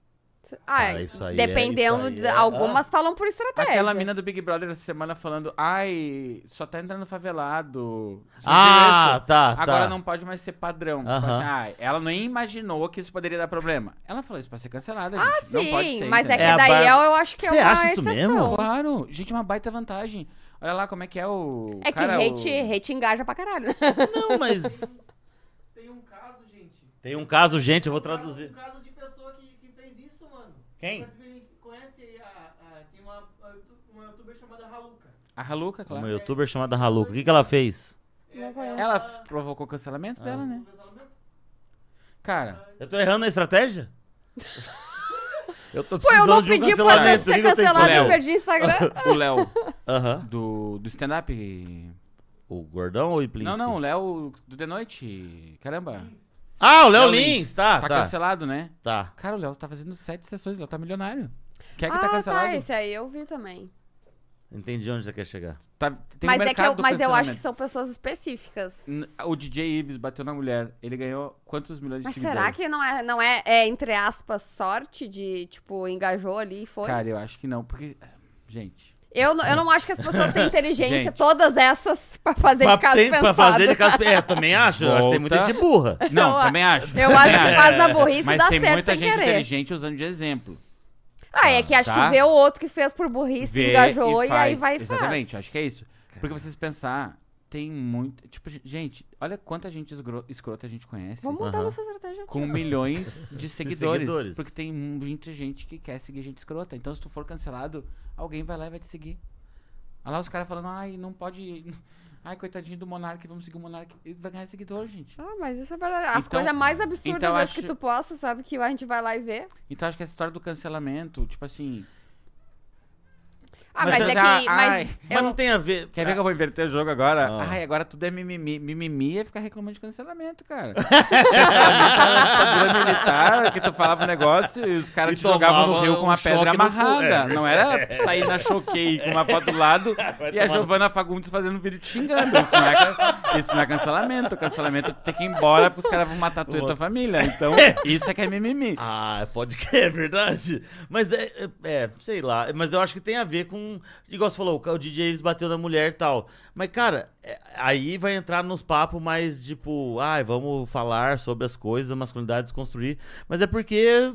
Cara, isso aí dependendo, algumas falam por estratégia. Aquela mina do Big Brother essa semana falando, ai, só tá entrando favelado. Você Ah, viu isso? tá. Agora não pode mais ser padrão. Tipo Aham. assim, ai, ela nem imaginou que isso poderia dar problema. Ela falou isso pra ser cancelada, Ah, gente. Não pode sim, ser, mas é que entendeu? daí eu acho que é Você uma acha isso exceção. mesmo? Claro, gente, uma baita vantagem. Olha lá como é que é o... É que cara, hate engaja pra caralho. Não, mas... Tem um caso, gente. Tem um caso, gente, eu vou traduzir. Um caso de pessoa que fez isso, mano. Quem? Conhece tem uma youtuber chamada Haluca. A Haluca, claro. Uma youtuber chamada Haluca. O que ela fez? Não conheço. Ela provocou o cancelamento dela, né? Cara, Eu tô errando a estratégia? Eu tô Pô, eu precisando não de um pedi pra cancelamento. ser o que que eu tenho que cancelado fazer? e perdi Instagram. o Léo Aham. do stand-up... O Gordão ou o Iplinski? Não, o Léo do The Noite. Caramba. Ah, o Léo Léo Lins. Lins. Tá, Tá tá. cancelado, né? Tá. Cara, o Léo tá fazendo 7 sessões, o Léo tá milionário. Quem é que Ah, tá cancelado? tá, esse aí eu vi também. Entendi onde você quer chegar. Tem Mas, um mercado do mas eu acho que cancelamento. são pessoas específicas. O DJ Ives bateu na mulher. Ele ganhou quantos milhões de Mas seguidores? será que não é, entre aspas, sorte de, tipo, engajou ali e foi? Cara, eu acho que não, porque... Gente... Eu não acho que as pessoas têm inteligência, Gente. todas essas, pra fazer de caso pensado. Pra fazer de caso... É, também acho. Eu acho que tem muita Volta. gente burra. Não, Eu- também acho. Eu acho que faz na burrice e Mas dá tem certo muita sem gente querer. inteligente usando de exemplo. Ah, é que acho Tá. que vê o outro que fez por burrice, Vê engajou e aí faz. vai e Exatamente, faz. acho que é isso. Porque vocês pensar, tem muito... Tipo, gente, olha quanta gente escrota a gente conhece. Vamos mudar Aham. nossa estratégia. Com milhões de seguidores, seguidores. Porque tem muita gente que quer seguir gente escrota. Então, se tu for cancelado, alguém vai lá e vai te seguir. Olha lá os caras falando, ai, não pode... Ai, coitadinho do Monark, vamos seguir o Monark. Ele vai ganhar seguidor, gente. Ah, mas isso é verdade. As Então- coisas mais absurdas então às acho- que tu possa, sabe? Que a gente vai lá e vê. Então, acho que essa história do cancelamento, tipo assim... Ah, Mas mas, é já- que... ai, Mas não tem a ver... Quer ver que eu vou inverter o jogo agora? Ah. Ai, agora tudo é mimimi. Mimimi é ficar reclamando de cancelamento, cara. Cancelamento era ditadura militar, que tu falava um negócio e os caras E te jogavam no tomava rio com uma um pedra choque no cu, amarrada. é. Não era sair na Choquei com uma foto do lado e a Giovana Fagundes fazendo um vídeo te xingando. Isso não é cancelamento. Cancelamento é ter que ir embora porque os caras vão matar tu e tua família. Então, isso é que é mimimi. Ah, pode que é verdade. Mas sei lá. Mas eu acho que tem a ver com... Igual você falou, o DJ eles bateu na mulher e tal. Mas, cara, aí vai entrar nos papos mais, tipo... Ai, vamos falar sobre as coisas da masculinidade, desconstruir. Mas é porque,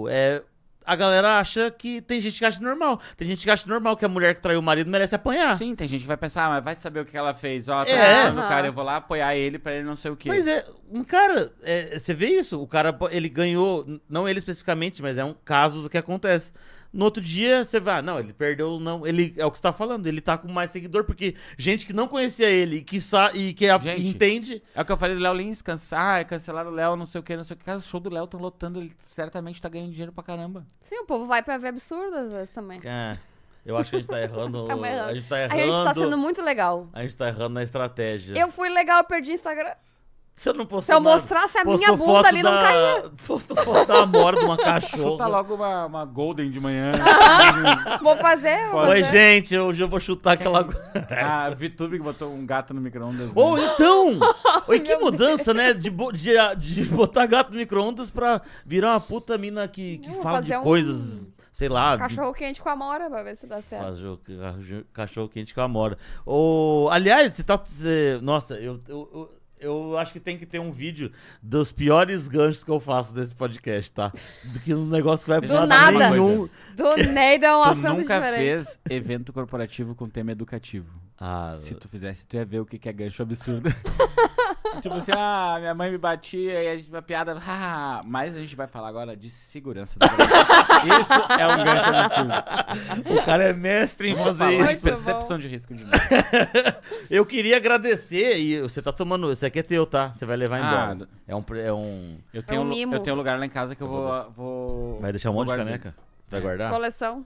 a galera acha que... Tem gente que acha normal. Tem gente que acha normal que a mulher que traiu o marido merece apanhar. Sim, tem gente que vai pensar, mas vai saber o que ela fez. Ó, tá É. pensando, cara, eu vou lá apoiar ele pra ele não sei o quê. Mas cara, você vê isso? O cara, ele ganhou, não ele especificamente, mas é um caso que acontece. No outro dia, você vai, não, ele perdeu, não, ele, é o que você tá falando, ele tá com mais seguidor, porque gente que não conhecia ele e que Gente, entende... É o que eu falei do Léo Lins, cancelaram o Léo, não sei o que. Cara, o show do Léo tá lotando, ele certamente tá ganhando dinheiro pra caramba. Sim, o povo vai pra ver absurdo às vezes também. Eu acho que a gente tá errando, Tamo errando. a gente tá A errando, gente tá sendo muito legal. a gente tá errando na estratégia. Eu fui legal, eu perdi Instagram. Você não postou Se eu nada. mostrasse a Postou minha bunda foto ali, não caía. Postou foto da amora de uma Chuta cachorra. logo uma Golden de manhã. Vou fazer, vou Oi, fazer. gente, hoje eu vou chutar aquela... A VTube que botou um gato no micro-ondas. né? Ou então, oi, que mudança, né? De botar gato no micro-ondas pra virar uma puta mina que Eu vou fala de fazer um coisas, sei lá. Cachorro quente com a Amora pra ver se dá certo. Faz cachorro quente com a Amora. Aliás, nossa, eu acho que tem que ter um vídeo dos piores ganchos que eu faço desse podcast, tá? Do que um negócio que vai Do nada. nenhum. Do Neida é um Tu assunto nunca diferente. fez evento corporativo com tema educativo. Ah, Se tu fizesse, tu ia ver o que é gancho absurdo. Tipo assim, minha mãe me batia e a gente uma piada. Mas a gente vai falar agora de segurança. Isso é um gancho absurdo. o cara é mestre em fazer Falar de isso. Muito percepção de risco de Eu queria agradecer, e você tá tomando, isso aqui é teu, tá? Você vai levar embora. É um... Eu tenho, um mimo. eu tenho um lugar lá em casa que eu vou Vai deixar um monte de guardar. caneca? Vai guardar? Coleção.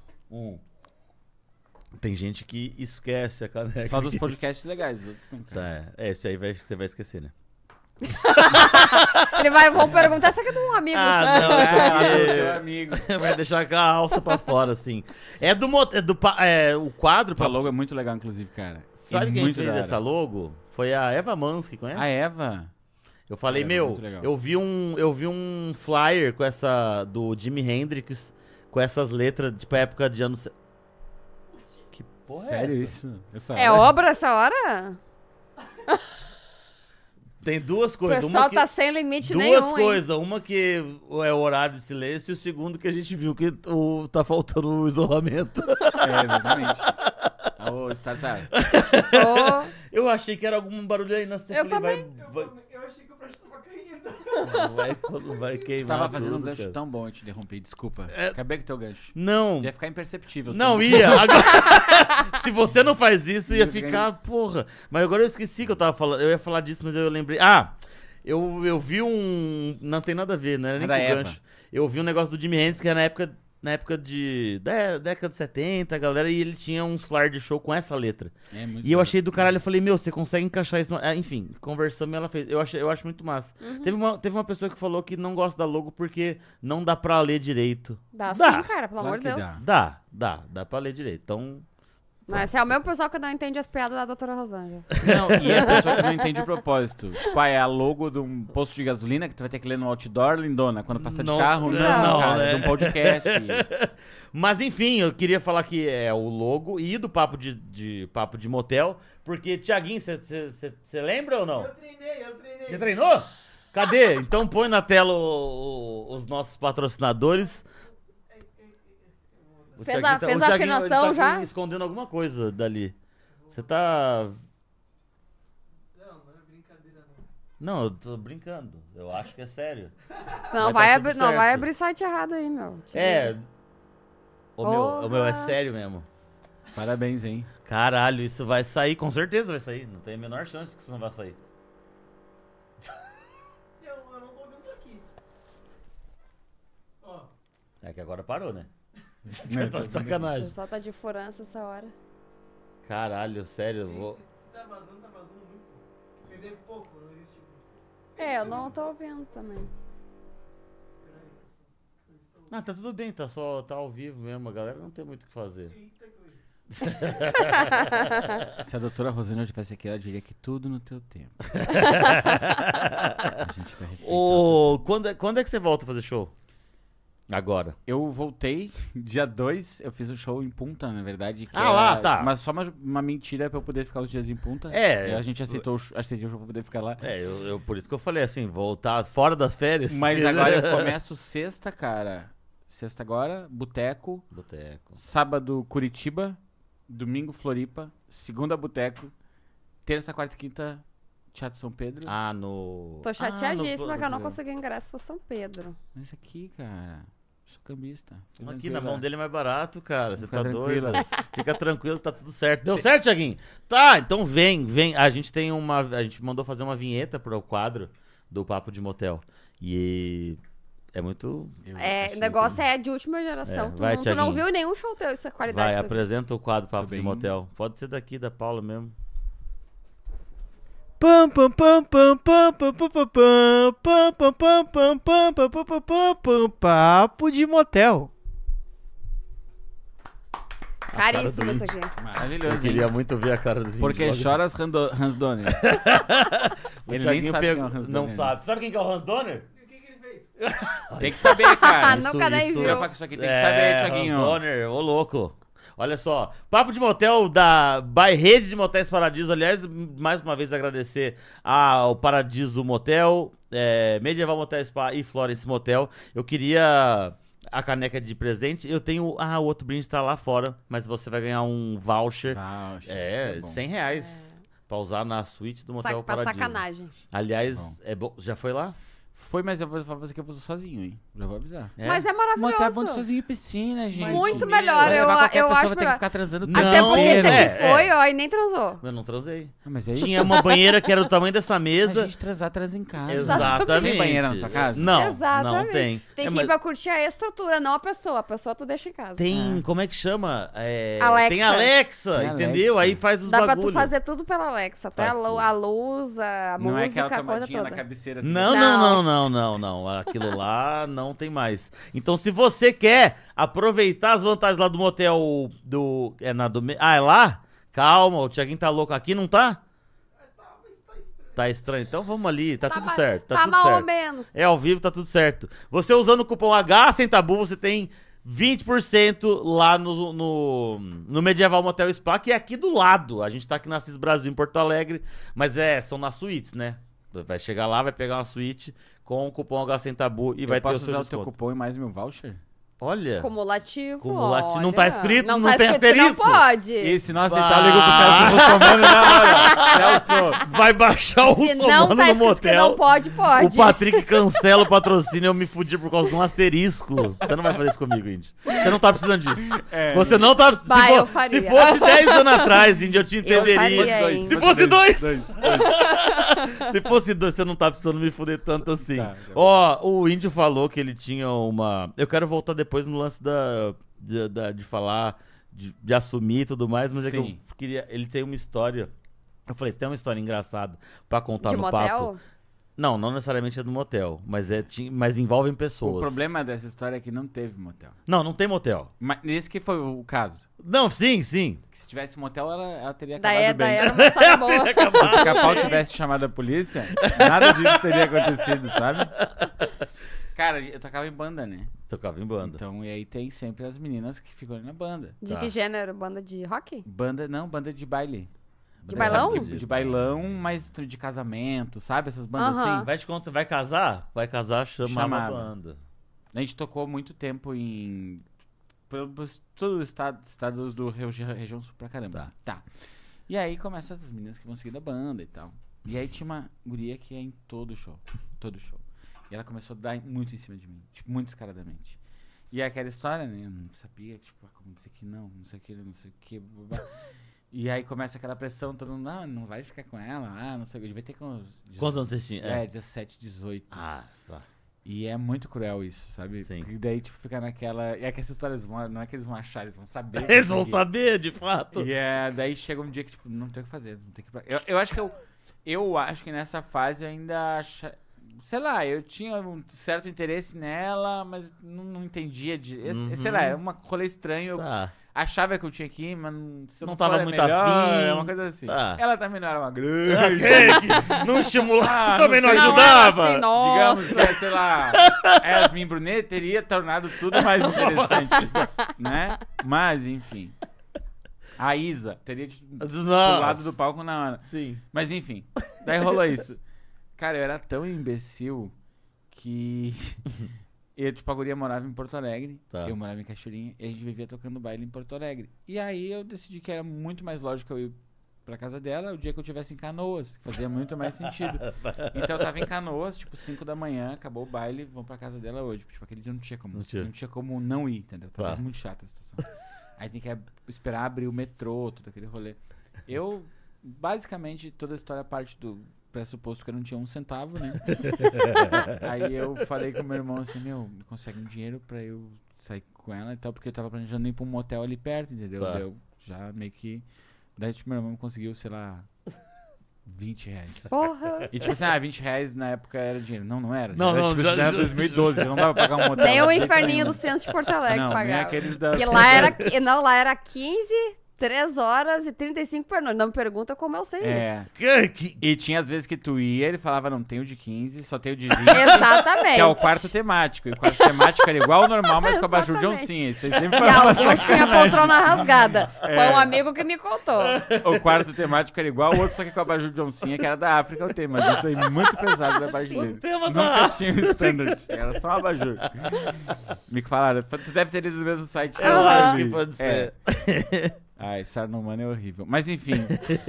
Tem gente que esquece a caneca. Só dos podcasts legais, os outros não. cara. Esse aí você vai esquecer, né? Vão perguntar, essa aqui é de um amigo. Não, esse Teu aqui amigo. vai deixar com a alça pra fora, assim. O quadro... Tua logo é muito legal, inclusive, cara. Sabe É quem muito fez da hora. essa logo? Foi a Eva Mansky, conhece? A Eva? Eu falei, Eva é meu, muito legal. eu vi um flyer com essa do Jimi Hendrix com essas letras, tipo, época de anos... Que porra Sério é essa? isso? Essa É hora? obra essa hora? Tem duas O coisas. pessoal Uma que... tá sem limite Duas nenhum, hein? coisas. Uma que é o horário de silêncio e o segundo que a gente viu que tá faltando o isolamento. É, exatamente. Ô, startup. Ô, Eu achei que era algum barulho aí na Eu também. Eu achei que o prédio tava caindo. vai queimar. Tava fazendo um tudo, gancho cara. tão bom, eu te interrompi, desculpa. É. Acabei com o teu gancho. Não. Ia ficar imperceptível. Não, assim. ia. Agora... Se você não faz isso, ia ficar, porra. Mas agora eu esqueci que eu tava falando. Eu ia falar disso, mas eu lembrei. Ah, eu vi um... Não tem nada a ver, não era nem Da com Eva. gancho. Eu vi um negócio do Jimi Hendrix, que era na época da década de 70, galera, e ele tinha uns flyers de show com essa letra. É muito E eu bom. achei do caralho, eu falei, meu, você consegue encaixar isso no... Enfim, conversamos e ela fez. Eu acho muito massa. Teve uma pessoa que falou que não gosta da logo porque não dá pra ler direito. dá Dá. sim, cara, pelo Claro amor de que Deus. dá. Dá pra ler direito. Então, Mas esse é o mesmo pessoal que não entende as piadas da doutora Rosângela. Não, e a pessoa que não entende o propósito. Tipo, é a logo de um posto de gasolina que tu vai ter que ler no outdoor, lindona. Quando passar de Não, carro, não, não, cara. né? De um podcast. mas enfim, eu queria falar que é o logo e do papo de papo de motel, porque, Thiaguinho, você lembra ou não? Eu treinei. Você treinou? Cadê? Então põe na tela os nossos patrocinadores. O Fez Thiaguinho a o Thiaguinho, afinação ele tá já? escondendo alguma coisa dali. Você tá... Não é brincadeira não. Não, eu tô brincando. Eu acho que é sério. Não Vai vai, tá abrir, tudo não vai certo. abrir site errado aí, meu. É... O meu é Porra. sério mesmo. Parabéns, hein? Caralho, isso vai sair, com certeza vai sair. Não tem a menor chance que isso não vai sair. Eu não tô vendo aqui. Ó. É que agora parou, né? Não, Você tá tô de sacanagem. O pessoal tá de furança essa hora. Caralho, sério, eu vou... Se tá vazando muito. Quer dizer, pouco, não existe muito. É, eu não tô ouvindo também. Peraí, pessoal. Eu estou... Ah, tá tudo bem, tá ao vivo mesmo, a galera não tem muito o que fazer. Eita, coisa. Se a doutora Rosângela tivesse aqui, ela diria que tudo no teu tempo. A gente vai respeitar. Quando é que você volta a fazer show? Agora. Eu voltei, dia 2, eu fiz o show em Punta, na verdade. Que lá, tá. Mas só uma mentira pra eu poder ficar os dias em Punta. É. E a gente aceitou o show pra poder ficar lá. É, por isso que eu falei assim, voltar fora das férias. Mas agora eu começo sexta, cara. Sexta agora, Boteco. Boteco. Sábado, Curitiba. Domingo, Floripa. Segunda, Boteco. Terça, quarta e quinta, Teatro São Pedro. Ah, no... Tô chateadíssima no- que eu não consegui ingresso pro São Pedro. Esse aqui, cara. Sou cambista. Fica Aqui na tranquila. mão dele é mais barato, cara. Você Fica tá doido. tranquila. Fica tranquilo, tá tudo certo. Deu certo, Thiaguinho? Tá, então vem. A gente tem a gente mandou fazer uma vinheta pro quadro do Papo de Motel. E é muito... Eu É, achei o negócio que- é de última geração. É, Tu, vai, não, tu não Thiaguinho. viu nenhum show teu, isso é qualidade. Vai, isso aqui. apresenta o quadro Papo Tô de bem. Motel. Pode ser daqui, da Paula mesmo. Pam pam pam pam pam pam pam pam pam pam pam pam pam pam pam pam pam pam pam Papo de motel. Caríssimo isso aqui. Maravilhoso, Eu queria hein? muito ver a cara do Porque logo. choras Hans Donner. O Ele nem Thiaguinho sabe quem é o pegou- Hans Não Donner. sabe. Sabe quem que é o Hans Donner? E o que ele fez? Tem que saber, cara. Ah, nunca nem isso- viu. Trampa com isso aqui, tem que saber, Thiaguinho. Hans Donner, ô louco. Olha só, Papo de Motel da By Rede de Motéis Paradiso. Aliás, mais uma vez agradecer ao Paradiso Motel, Medieval Motel Spa e Florence Motel. Eu queria a caneca de presente. Eu tenho... o outro brinde tá lá fora, mas você vai ganhar um voucher. Voucher, isso bom. R$100 pra usar na suíte do Motel Pra Paradiso. sacanagem. Aliás, Bom. é bom. Já foi lá? Foi, mas eu vou falar pra você que eu vou sozinho, hein? Já vou avisar. Mas é Motel é bom de maravilhoso. sozinho em piscina, gente. Muito Mas, melhor. Vai Eu, levar qualquer eu pessoa, acho vai ter que melhor. ficar transando Não, Até porque esse é, aqui foi, ó, e nem transou. Eu não transei. Ah, mas aí Tinha uma banheira que era do tamanho dessa a mesa. gente transa em casa. Exatamente. Tem banheira na tua casa? Não, Exatamente. não tem. Tem É, que mas ir pra curtir a estrutura, não a pessoa. A pessoa tu deixa em casa. tem, como é que chama? Alexa. Tem Alexa, Tem entendeu? Alexa. Aí faz os Dá pra bagulho. tu fazer tudo pela Alexa. Até Faz tudo. a luz, a Não é música, aquela a coisa tomadinha na toda. cabeceira assim. Não. Aquilo lá não tem mais. Então, se você quer aproveitar as vantagens lá do motel é lá? Calma, o Thiaguinho tá louco aqui, não tá? Tá estranho. Então vamos ali, tá tudo certo. Tá tudo mal ou certo. menos. É ao vivo, tá tudo certo. Você usando o cupom H sem tabu, você tem 20% lá no Medieval Motel Spa, que é aqui do lado. A gente tá aqui na Assis Brasil, em Porto Alegre, mas são nas suítes, né? Vai chegar lá, vai pegar uma suíte com o cupom H Sem Tabu e vai ter o seu usar desconto. o teu cupom e mais meu voucher? Olha. Cumulativo. Olha. Não Olha. tá escrito, não tá tem escrito que asterisco. Não pode. E se não aceitar, eu ligo pro Celso Russomano na hora. Celso. Vai baixar o Se não Russomano tá no escrito que motel. não pode, pode. O Patrick cancela o patrocínio e eu me fudi por causa de um asterisco. Você não vai fazer isso comigo, Indy. Você não tá precisando disso. Você não tá... Vai, eu faria. Se fosse 10 anos atrás, Indy, eu te entenderia. faria, Se fosse 2. Se fosse 2, você não tá precisando me fuder tanto assim. Ó, o Índio falou que ele tinha uma... Eu quero voltar depois no lance de falar, de assumir e tudo mais, mas é que eu queria... Ele tem uma história... Eu falei, você tem uma história engraçada pra contar De no motel? papo? Não necessariamente é do motel, mas envolvem pessoas. O problema dessa história é que não teve motel. Não tem motel. Mas nesse que foi o caso. Não, sim. Que se tivesse motel, ela teria Daí acabado bem. era uma história boa. Se o Pica-Pau tivesse chamado a polícia, nada disso teria acontecido, sabe? Cara, eu tocava em banda, né? Tocava em banda. Então, e aí tem sempre as meninas que ficam ali na banda. De que gênero? Banda de rock? Banda de baile. De bailão? De bailão, mas de casamento, sabe? Essas bandas Aham. assim. Vai casar? Vai casar, chamava a Chamava. banda. A gente tocou muito tempo em... Todos os estados do região sul pra caramba. Tá. E aí começa as meninas que vão seguir da banda e tal. E aí tinha uma guria que ia em todo show. Todo show. E ela começou a dar muito em cima de mim. Tipo, muito descaradamente. E é aquela história, né? Eu não sabia, tipo, como dizer que não sei o que, não sei o que. E aí começa aquela pressão, todo mundo, não vai ficar com ela, não sei o que. Devia ter com... Quantos anos vocês tinham? 17, 18. Ah, tá. E é muito cruel isso, sabe? Sim. Porque daí, tipo, fica naquela... É que essas histórias vão... Não é que eles vão achar, eles vão saber. Eles vão saber, de fato. E daí chega um dia que, tipo, não tem o que fazer, não tem que... Eu acho que eu acho que nessa fase eu ainda... Sei lá, eu tinha um certo interesse nela, mas não entendia de... Sei lá, era um rolê estranho. Tá. Achava que eu tinha que ir, mas se eu Não não tava for, muito melhor, afim. uma coisa assim. Tá. Ela também não era uma grande... Não estimulava, também não sei. ajudava. Não era assim, nossa. Digamos que, sei lá, Yasmin Brunet teria tornado tudo mais interessante, né? Mas, enfim. A Isa teria pulado do palco na hora. Sim. Mas, enfim, daí rolou isso. Cara, eu era tão imbecil que... a guria morava em Porto Alegre, eu morava em Cachoeirinha, e a gente vivia tocando baile em Porto Alegre. E aí eu decidi que era muito mais lógico eu ir pra casa dela o dia que eu estivesse em Canoas, que fazia muito mais sentido. Então eu tava em Canoas, tipo, 5 da manhã, acabou o baile, vamos pra casa dela hoje. Tipo, aquele dia não tinha como não ir, entendeu? Tava muito chata a situação. Aí tem que esperar abrir o metrô, todo aquele rolê. Basicamente, toda a história parte do pressuposto que eu não tinha 1 centavo, né? Aí eu falei com o meu irmão assim, me consegue um dinheiro pra eu sair com ela e tal, porque eu tava planejando ir pra um motel ali perto, entendeu? Daí eu já meio que... Daí tipo, meu irmão me conseguiu, sei lá, 20 reais. Porra. E tipo assim, 20 reais na época era dinheiro. Não era. Já era 2012, já não dava pra pagar um motel. Nem o inferninho do centro de Porto Alegre Não, nem pagava. aqueles da... E lá era 15... 3 horas e 35 por noite. Não me pergunta como eu sei isso. E tinha às vezes que tu ia, ele falava, não, tem o de 15, só tem o de 20. Exatamente. Que é o quarto temático. E o quarto temático era igual ao normal, mas com a abajur de oncinha. Vocês sempre E falavam alguns tinha poltrona rasgada. Foi um amigo que me contou. O quarto temático era igual o outro, só que com a abajur de oncinha, que era da África o tema. Mas isso aí muito pesado da parte dele. Nunca tinha um standard. Era só um abajur. Me falaram, tu deve ter lido no mesmo site. Eu acho que pode ser. Ai, Sarnomano é horrível. Mas enfim,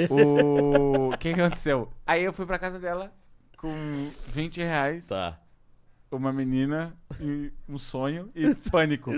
o que aconteceu? Aí eu fui pra casa dela com 20 reais, uma menina, e um sonho e pânico.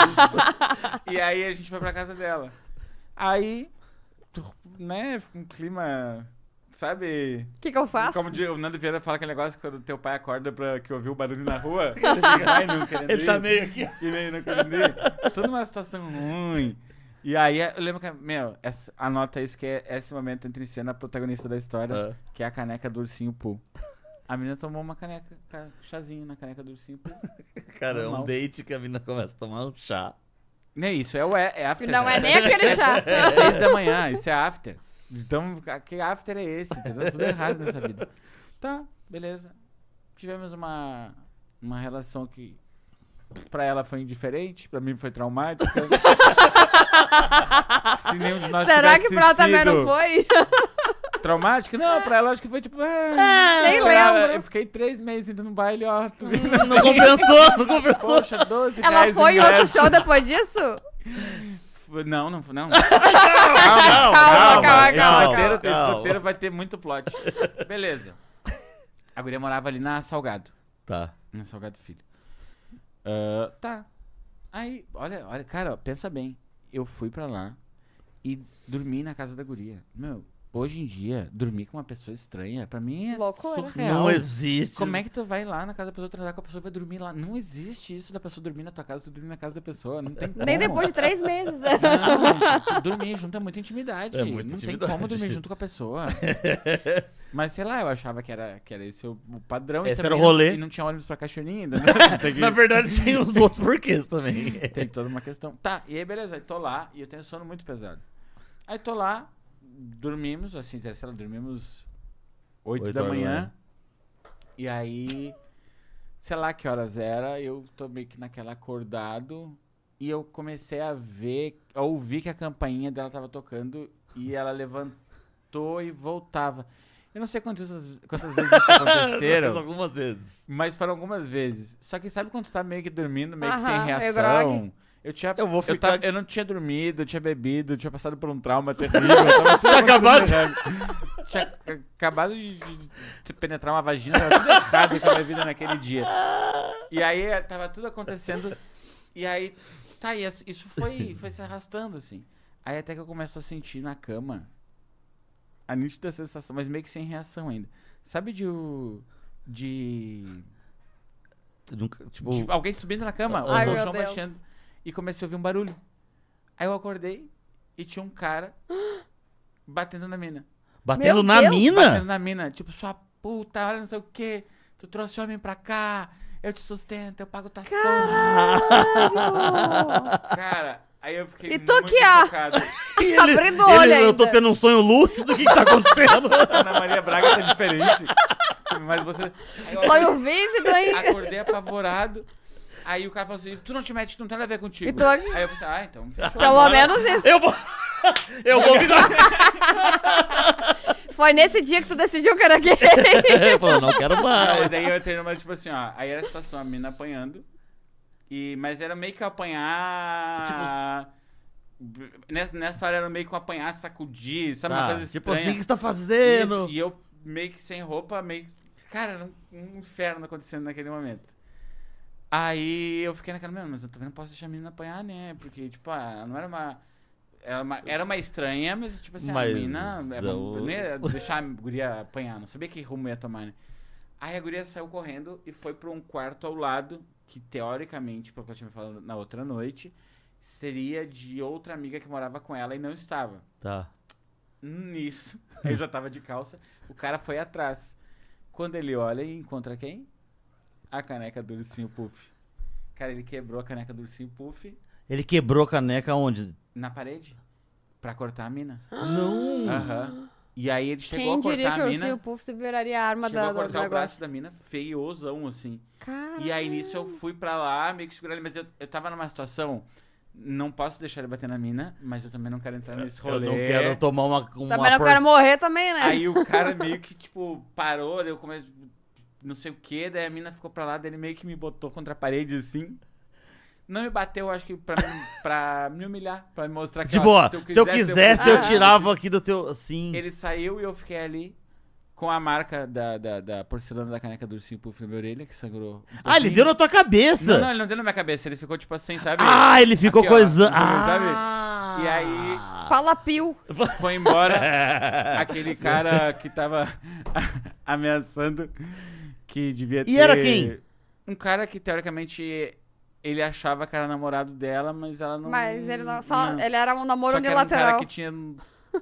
E aí a gente foi pra casa dela. Aí, né, um clima... Sabe? O que eu faço? Como o Nando Vieira fala aquele negócio quando teu pai acorda pra que ouviu o barulho na rua. Ele tá meio aqui. E meio não querendo ir. Tudo numa situação ruim. E aí eu lembro que, anota isso, que esse momento entra em cena a protagonista da história, que é a caneca do ursinho Pooh. A menina tomou uma caneca, chazinho na caneca do ursinho Pooh. Cara, é um date que a menina começa a tomar um chá. Nem isso, é after. Não é nem aquele chá. É 6 da manhã, isso é after. Então, que after é esse? Entendeu? Tudo errado nessa vida. Tá, beleza. Tivemos uma relação que pra ela foi indiferente, pra mim foi traumática. Se nenhum de nós Será que tivesse pra ela também sido não foi? traumática? Não, pra ela acho que foi tipo... Nem pra ela, lembro. eu fiquei 3 meses indo no baile, ó. Não compensou, não compensou. Poxa, 12 Ela reais foi em outro ingresso. show depois disso? Não. Calma, Esse roteiro vai ter muito plot. Beleza. A guria morava ali na Salgado. Tá. Na Salgado Filho. Tá. Aí, olha, cara, ó, pensa bem. Eu fui pra lá e dormi na casa da guria. Meu, hoje em dia, dormir com uma pessoa estranha, pra mim é Loucura. surreal. Não existe. Como é que tu vai lá na casa da pessoa, transar com a pessoa e vai dormir lá? Não existe isso da pessoa dormir na tua casa, tu dormir na casa da pessoa. Não tem como. Nem depois de 3 meses. Não, dormir junto é muita intimidade. É muita não intimidade. tem como dormir junto com a pessoa. Mas sei lá, eu achava que era esse o padrão. Esse e era o também rolê. E não tinha ônibus pra Cachoeirinha ainda. Né? Na verdade, tem os outros porquês também. Tem toda uma questão. Tá, e aí beleza, aí tô lá e eu tenho sono muito pesado. Aí tô lá, dormimos, assim, sei lá, dormimos 8 da manhã. E aí, sei lá que horas era, eu tô meio que naquela acordado e eu comecei a ouvir que a campainha dela tava tocando e ela levantou e voltava. Eu não sei quantas vezes isso aconteceram. Algumas vezes. Mas foram algumas vezes. Só que sabe quando tu tá meio que dormindo, meio que sem Aham, meio reação? Eu vou ficar- Eu não tinha dormido, eu tinha bebido, eu tinha passado por um trauma terrível. Tava tudo acabado de- Tinha acabado de penetrar uma vagina, tava tudo errado com a minha vida naquele dia. E aí tava tudo acontecendo. E aí, tá, e isso foi se arrastando, assim. Aí até que eu começo a sentir na cama a nítida sensação, mas meio que sem reação ainda. Sabe Tipo, de alguém subindo na cama, o Ai, meu colchão Deus. baixando. E comecei a ouvir um barulho. Aí eu acordei e tinha um cara batendo na mina. batendo Meu na Deus. mina? Batendo na mina, tipo, sua puta, olha não sei o que. Tu trouxe homem pra cá, eu te sustento, eu pago tuas contas. Cara, aí eu fiquei E tu muito aqui, ó. chocado. Abrindo o olho Eu tô ainda. tendo um sonho lúcido, o que tá acontecendo? A Ana Maria Braga tá diferente. Mas você... Aí eu Sonho vívido, hein? acordei apavorado. Aí o cara falou assim, tu não te mete, não tem nada a ver contigo. E tu aqui? Aí eu pensei, então fechou. Pelo menos isso. Eu vou virar. Foi nesse dia que tu decidiu que era gay. Falou, não quero Não, mais. e daí eu entrei numa, tipo assim, ó. Aí era a situação, a mina apanhando. Mas era meio que apanhar... Nessa hora era meio que apanhar, sacudir, sabe? Uma coisa Tipo estranha. assim, o que você tá fazendo? Isso, e eu meio que sem roupa, meio... Cara, era um inferno acontecendo naquele momento. Aí eu fiquei naquela, mas eu também não posso deixar a menina apanhar, né? Porque, tipo, não era uma... Era uma estranha, mas, tipo assim, Mas a menina... Eu eu- não ia deixar a guria apanhar, não sabia que rumo ia tomar, né? Aí a guria saiu correndo e foi pra um quarto ao lado, que teoricamente, pelo que eu tinha me falado na outra noite, seria de outra amiga que morava com ela e não estava. Tá. Nisso, eu já tava de calça, o cara foi atrás. Quando ele olha e encontra quem? A caneca do Ursinho Puff. Cara, ele quebrou a caneca do Ursinho Puff Ele quebrou a caneca onde? na parede pra cortar a mina. Não. Aham. E aí ele chegou Quem a diria cortar que a o mina. Ursinho Puff se viraria a arma Chegou a do cortar o negócio. braço da mina, feiosão, assim. Caralho. E aí nisso eu fui pra lá, meio que segurando ele, mas eu tava numa situação, não posso deixar ele bater na mina, mas eu também não quero entrar nesse Eu rolê. não quero tomar uma Também não quero morrer também, né? Aí o cara meio que, tipo, parou, daí eu comecei, não sei o que, daí a mina ficou pra lá, daí ele meio que me botou contra a parede, assim. Não me bateu, acho que pra me humilhar, pra me mostrar que, Tipo, ó, ó, se eu quisesse, eu podia. tirava aqui do teu... Assim... Ele saiu e eu fiquei ali com a marca da porcelana da caneca do Ursinho Puff na minha orelha, que sangrou. Ah, ele deu na tua cabeça! Não, ele não deu na minha cabeça, ele ficou tipo assim, sabe? Ah, ele ficou Aqui, ó, coisando... sabe? Ah! E aí Fala Pio. foi embora aquele cara que tava ameaçando, que devia ter... E era quem? Um cara que, teoricamente, ele achava que era namorado dela, mas ela não... Mas ele não. Só, não. ele era um namoro Só que era um unilateral. cara que tinha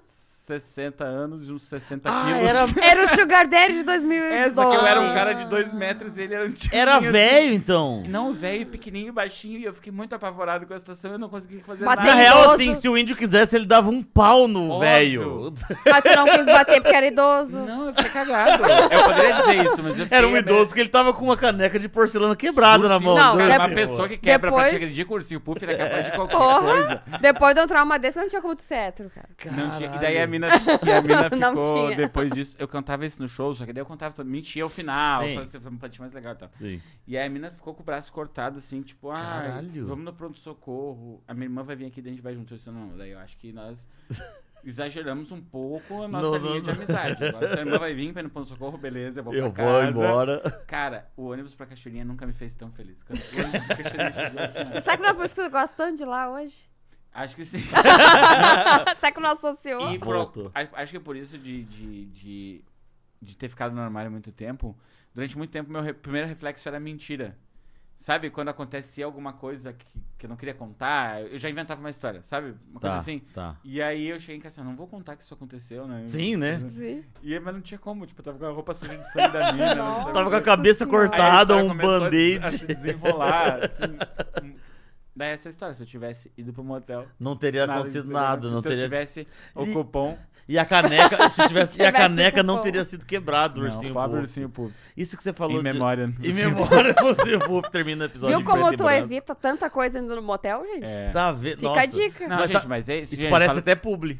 60 anos e uns 60 Ah, quilos. Era o Sugar Daddy de 2012. Só que eu era um cara de 2 metros e ele era um tiozinho. Era assim. velho, então. Não, velho, pequenininho, baixinho, e eu fiquei muito apavorado com a situação e eu não consegui fazer Bater Na nada. real, idoso. assim, se o índio quisesse, ele dava um pau no Óbvio. velho. Mas tu não quis bater porque era idoso. Não, eu fiquei cagado. Eu poderia dizer isso, mas eu fiquei... Era um idoso que ele tava com uma caneca de porcelana quebrada na mão. Não, Cara, depois- uma pessoa que quebra pra depois- te agredir com o ursinho puff, ele é capaz de qualquer Porra! coisa. Depois de um trauma desse, não tinha como tu ser hétero, cara. Não tinha. E Caralho. daí a mina Não ficou, tinha. depois disso, eu cantava isso no show, só que daí eu contava, mentia o final, Sim. fazia uma parte mais legal e tal. Sim. E aí a mina ficou com o braço cortado, assim, tipo, Caralho. vamos no pronto-socorro, a minha irmã vai vir aqui, daí a gente vai junto. Eu disse, não, daí eu acho que nós exageramos um pouco a nossa linha de amizade. Agora, se a irmã vai vir pra ir no pronto-socorro, beleza, eu vou Eu pra vou casa. embora. Cara, o ônibus pra Cachoeirinha nunca me fez tão feliz. Quando o ônibus de Cachoeirinha chegou assim, ó, Será que não é por isso que tu gosta tanto de lá hoje? acho que sim. Será que não associou? E Voltou. acho que é por isso de ter ficado no armário há muito tempo. Durante muito tempo, meu primeiro reflexo era mentira. Sabe? Quando acontecia alguma coisa que eu não queria contar, eu já inventava uma história, sabe? Uma coisa assim. Tá. E aí eu cheguei em casa assim, não vou contar que isso aconteceu, né? Sim, né? Sim. Mas não tinha como, tipo, eu tava com a roupa suja de sangue da mina. não Nossa. sabe? Tava com a cabeça Senhora. Aí a cortada, história um começou a band-aid. se desenrolar, assim. Daí essa história, se eu tivesse ido pro motel... Não teria acontecido disso nada. teria Não acontecido. Se eu teria... tivesse o E- cupom... E a caneca, se tivesse, e a Tivesse caneca não cupom. teria sido quebrada, o Não, ursinho pobre Puff. ursinho puff. Isso que você falou Em memória. Em memória, o ursinho Puff termina o episódio Viu em como preto e tu branco. evita tanta coisa indo no motel, gente? É. Tá vendo? Fica Nossa. a dica. Não, Mas gente, tá- mas é isso. Isso gente, parece fala- até publi.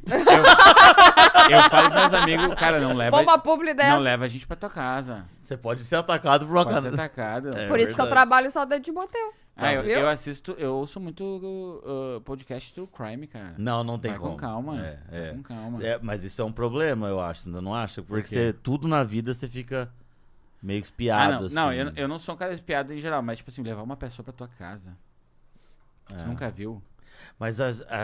Eu falo pros meus amigos, cara, não leva... Bomba publi dessa. Não leva a gente pra tua casa. Você pode ser atacado por uma Pode ser caneca. atacado. É Por isso que eu verdade. trabalho só dentro de motel. Eu viu? eu ouço muito podcast True Crime, cara. Não tem Vai como. com calma. É, Vai é. com calma. É, mas isso é um problema, eu acho. Você não acha? Porque quê? você, tudo na vida você fica meio espiado, assim. não, eu não sou um cara espiado em geral, mas tipo assim, levar uma pessoa pra tua casa. Que É. tu nunca viu. Mas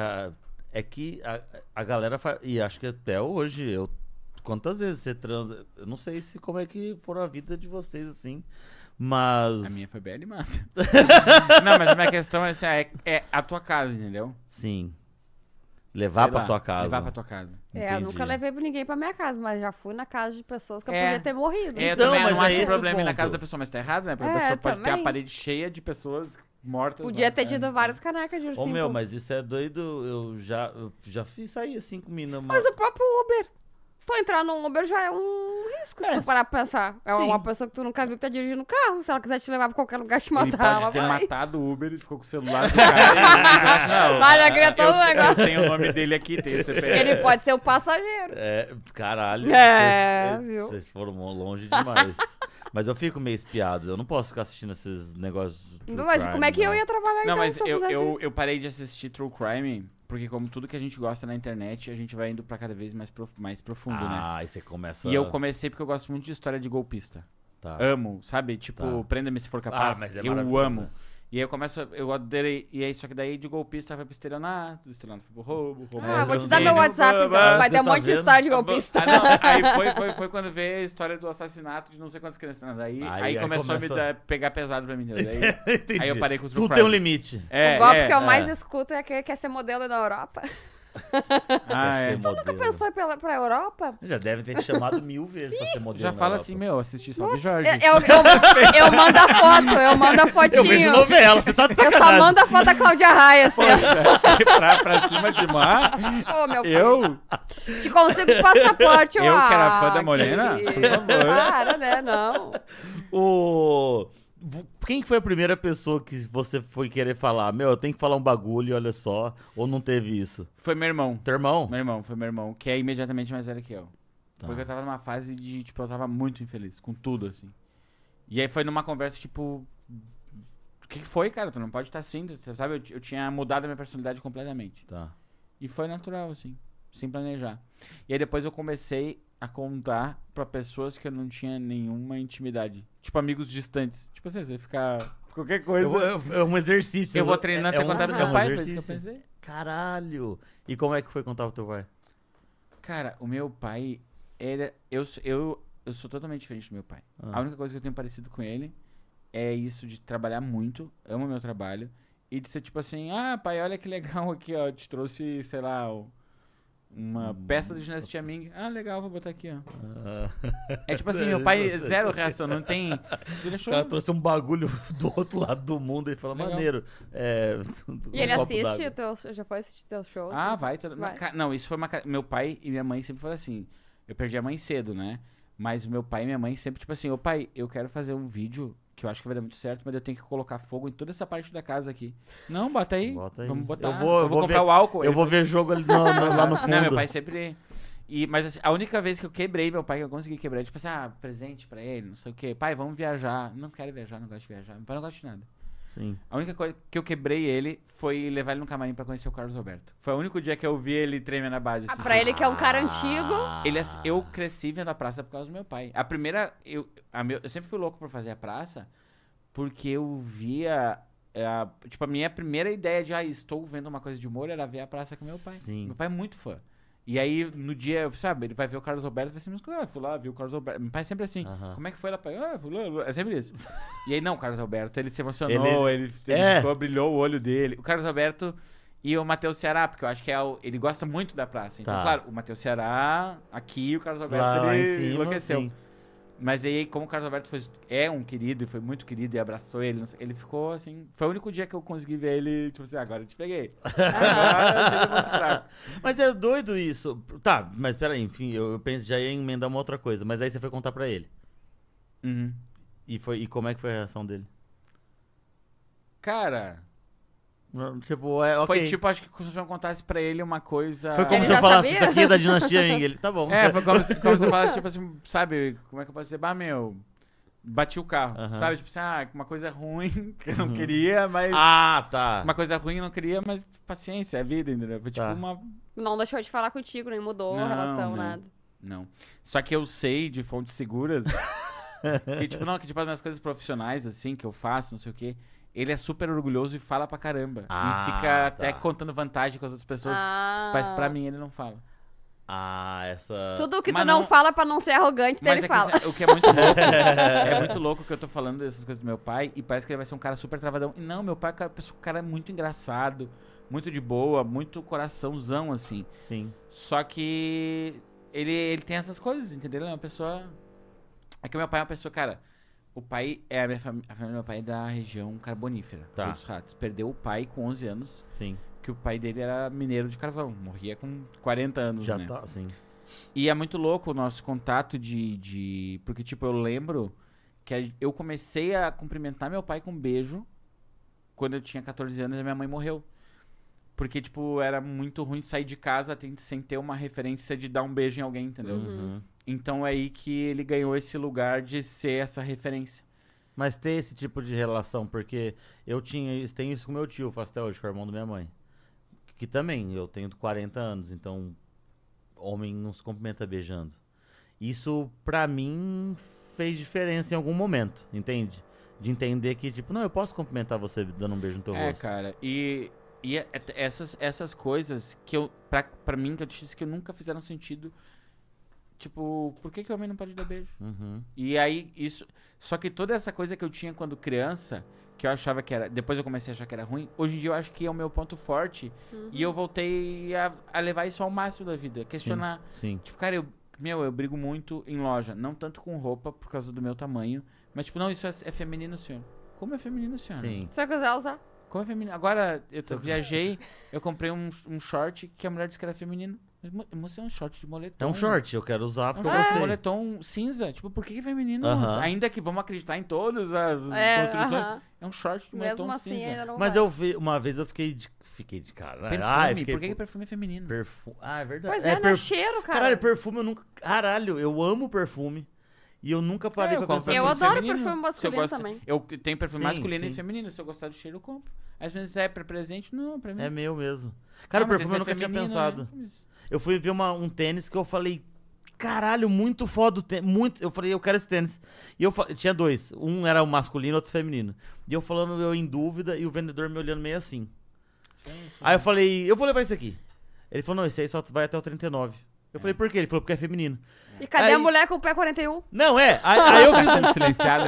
é que a galera faz. E acho que até hoje, quantas vezes você transa? Eu não sei se como é que for a vida de vocês assim. Mas. A minha foi bem animada. Não, mas a minha questão é assim, é a tua casa, entendeu? Sim. Levar Sei pra lá, sua casa. Levar pra tua casa. É, eu Entendi. nunca levei ninguém pra minha casa, mas já fui na casa de pessoas que eu É. podia ter morrido. Eu Então, também mas não é acho esse o problema ir na ponto. casa da pessoa, mas tá errado, né? Porque a É, pessoa pode ter também. a parede cheia de pessoas mortas. Podia lá. ter tido várias canecas de Ô ursinho. meu, Puff. mas isso é doido. Eu já fiz sair assim com mina. Mas o próprio Uber. Tu entrar num Uber já é um risco, se tu parar pra pensar. É Sim. uma pessoa que tu nunca viu que tá dirigindo o carro. Se ela quiser te levar pra qualquer lugar te Ele matar, pode ter ela vai. matado o Uber e ficou com o celular do cara. Não, Vai, já cria todo o negócio. Eu tenho o nome dele aqui, tem o CPF. Ele pode ser o passageiro. Caralho. É, vocês- viu? Vocês foram longe demais. Mas eu fico meio espiado. Eu não posso ficar assistindo esses negócios. do true Mas crime, como é que eu não. ia trabalhar Não, então mas se eu fizesse isso? eu parei de assistir True Crime, porque como tudo que a gente gosta na internet, a gente vai indo pra cada vez mais profundo, né? Ah, aí você começa. E eu comecei porque eu gosto muito de história de golpista. Tá. Amo, sabe? Tipo, Tá. Prenda-me se for capaz. mas é eu maravilhoso. amo. E aí eu adorei. E aí, só que daí de golpista vai pro estelionato, do estelionato foi pro roubo. Ah, vou te eu dar sei. meu WhatsApp então. Vai ter Você um tá monte de vendo? história de golpista. Ah, não, aí foi quando veio a história do assassinato de não sei quantas crianças. Não, daí Aí começou a me pegar pesado pra mim. Daí, Entendi. aí eu parei com o True Tudo tem um Crime. limite. É, O golpe é. que eu mais escuto é aquele que quer ser modelo da Europa. Ah, é. Quer ser Tu nunca modelo. pensou em ir pra Europa? Já deve ter te chamado 1000 vezes pra ser modelo. Já na fala Europa. assim, meu, assisti Salve Jorge. Eu mando a foto, eu mando a fotinho. Eu vejo novela, você tá de Eu sacanagem. só mando a foto da Cláudia Raia, assim. ó. pra cima de mar. Ô, meu filho, Eu? te consigo passaporte. Eu que era fã da Morena? querido. Por favor. Para, né? Não. Quem que foi a primeira pessoa que você foi querer falar? Meu, eu tenho que falar um bagulho, olha só. Ou não teve isso? Foi meu irmão. Teu irmão? Foi meu irmão, que é imediatamente mais velho que eu. Tá. Porque eu tava numa fase de, tipo, eu tava muito infeliz com tudo, assim. E aí foi numa conversa, tipo... O que foi, cara? Tu não pode estar assim, você sabe? Eu tinha mudado a minha personalidade completamente. Tá. E foi natural, assim, sem planejar. E aí depois eu comecei a contar pra pessoas que eu não tinha nenhuma intimidade. Tipo, amigos distantes. Tipo assim, você ficar... Qualquer coisa... É um exercício. Eu vou treinando até contar pro meu pai, foi isso que eu exercício. pensei. Caralho. E como é que foi contar pro teu pai? Cara, o meu pai, eu sou totalmente diferente do meu pai. Ah. A única coisa que eu tenho parecido com ele é isso de trabalhar muito, amo meu trabalho, e de ser tipo assim, ah, pai, olha que legal aqui, ó, te trouxe, sei lá, uma peça de dinastia Ming. Ah, legal, vou botar aqui, ó. É tipo assim, meu pai, zero reação, não tem... Ele achou... O cara trouxe um bagulho do outro lado do mundo e fala, Legal. maneiro. E ele assiste, já foi assistir teus shows? Ah, vai. Vai. Não, isso foi uma... Meu pai e minha mãe sempre foram assim. Eu perdi a mãe cedo, né? Mas o meu pai e minha mãe sempre, tipo assim, ô pai, eu quero fazer um vídeo que eu acho que vai dar muito certo, mas eu tenho que colocar fogo em toda essa parte da casa aqui. Não, bota aí. Vamos botar. Eu vou comprar ver, o álcool. Eu vou ver jogo ali lá no fundo. Não, meu pai sempre... Mas assim, a única vez que eu quebrei meu pai, que eu consegui quebrar, tipo assim, presente pra ele, não sei o quê. Pai, vamos viajar. Não quero viajar, não gosto de viajar. Meu pai não gosta de nada. Sim. A única coisa que eu quebrei ele foi levar ele no camarim pra conhecer o Carlos Alberto. Foi o único dia que eu vi ele tremer na base. Assim. Pra ele que é um cara antigo. Eu cresci vendo a praça por causa do meu pai. A primeira... Eu sempre fui louco por fazer a praça, porque eu via... tipo, a minha primeira ideia de, estou vendo uma coisa de humor era ver a praça com meu pai. Sim. Meu pai é muito fã. E aí, no dia, sabe, ele vai ver o Carlos Alberto e vai ser músico. Fui lá, vi o Carlos Alberto. Meu pai é sempre assim, como é que foi lá, pai? Fui lá. É sempre isso. E aí, não, o Carlos Alberto, ele se emocionou, ele ficou, brilhou o olho dele. O Carlos Alberto e o Matheus Ceará, porque eu acho que ele gosta muito da praça. Então, claro, o Matheus Ceará, aqui, o Carlos Alberto, ele enlouqueceu. Sim. Mas aí, como o Carlos Alberto é um querido, e foi muito querido, e abraçou ele, ele ficou assim... Foi o único dia que eu consegui ver ele, tipo assim, agora eu te peguei. Agora eu cheguei muito fraco. Mas é doido isso. Tá, mas peraí, enfim, eu penso já ia emendar uma outra coisa, mas aí você foi contar pra ele. Uhum. E como é que foi a reação dele? Cara... Tipo, Foi okay. tipo, acho que se eu contasse pra ele uma coisa... Foi como se eu falasse, isso aqui é da dinastia Ming. Ele, tá bom. Foi como se eu falasse, tipo assim, sabe, como é que eu posso dizer? Bati o carro, sabe? Tipo assim, uma coisa ruim que eu não queria, mas... tá. Uma coisa ruim eu não queria, mas paciência, é vida, entendeu? Foi tipo uma... Não deixou de falar contigo, nem mudou a relação, nada. Não. Só que eu sei de fontes seguras que, tipo, as minhas coisas profissionais, assim, que eu faço, não sei o quê... Ele é super orgulhoso e fala pra caramba. E fica até contando vantagem com as outras pessoas. Mas pra mim ele não fala. Essa... Tudo que tu não fala pra não ser arrogante, ele fala. O que é muito louco. É muito louco que eu tô falando dessas coisas do meu pai. E parece que ele vai ser um cara super travadão. E não, meu pai é um cara muito engraçado. Muito de boa. Muito coraçãozão, assim. Sim. Só que ele tem essas coisas, entendeu? Ele é uma pessoa... É que o meu pai é uma pessoa, cara... O pai a família do meu pai é da região carbonífera, Rio dos Ratos. Perdeu o pai com 11 anos. Sim. Que o pai dele era mineiro de carvão. Morria com 40 anos, Já né? tá, sim. E é muito louco o nosso contato porque, tipo, eu lembro que eu comecei a cumprimentar meu pai com um beijo quando eu tinha 14 anos e minha mãe morreu. Porque, tipo, era muito ruim sair de casa sem ter uma referência de dar um beijo em alguém, entendeu? Então é aí que ele ganhou esse lugar de ser essa referência. Mas ter esse tipo de relação, porque tenho isso com meu tio, faço até hoje, com o irmão da minha mãe. Que também, eu tenho 40 anos, então homem não se cumprimenta beijando. Isso, pra mim, fez diferença em algum momento, entende? De entender que, tipo, não, eu posso cumprimentar você dando um beijo no teu rosto. Cara, e essas coisas que pra mim, que eu disse que nunca fizeram sentido. Tipo, por que o homem não pode dar beijo? E aí, isso... Só que toda essa coisa que eu tinha quando criança, que eu achava que era... Depois eu comecei a achar que era ruim. Hoje em dia eu acho que é o meu ponto forte. E eu voltei a levar isso ao máximo da vida. Questionar. Sim. Tipo, cara, eu brigo muito em loja. Não tanto com roupa, por causa do meu tamanho. Mas, tipo, não, isso é feminino, senhor. Como é feminino, senhor? Sim. Se você quiser usar. Como é feminino? Agora, eu viajei, eu comprei um short que a mulher disse que era feminino. Moça, é um short de moletom. É um short, eu quero usar porque eu gostei. É um moletom cinza. Tipo, por que é feminino? Ainda que vamos acreditar em todas as construções. É um short de moletom mesmo assim, cinza. ainda não Mas vai. uma vez eu fiquei de cara. Perfume. Por que perfume é feminino? É verdade. Pois não é cheiro, cara. Caralho, perfume eu nunca... Caralho, eu amo perfume. E eu nunca parei pra pensar. Eu adoro feminino. perfume masculino também. Eu tenho perfume masculino e feminino. Se eu gostar do cheiro, eu compro. Às vezes é pra presente, não, pra mim. É meu mesmo. Cara, perfume eu nunca tinha pensado. Né? Eu fui ver um tênis que eu falei, caralho, muito foda o tênis. Eu falei, eu quero esse tênis. E tinha dois. Um era o masculino, outro feminino. E eu falando, eu em dúvida, e o vendedor me olhando meio assim. Aí eu falei, eu vou levar esse aqui. Ele falou, não, esse aí só vai até o 39. Eu falei, por quê? Ele falou, porque é feminino. E cadê a mulher com o pé 41? Não, aí eu fiz Sendo silenciado.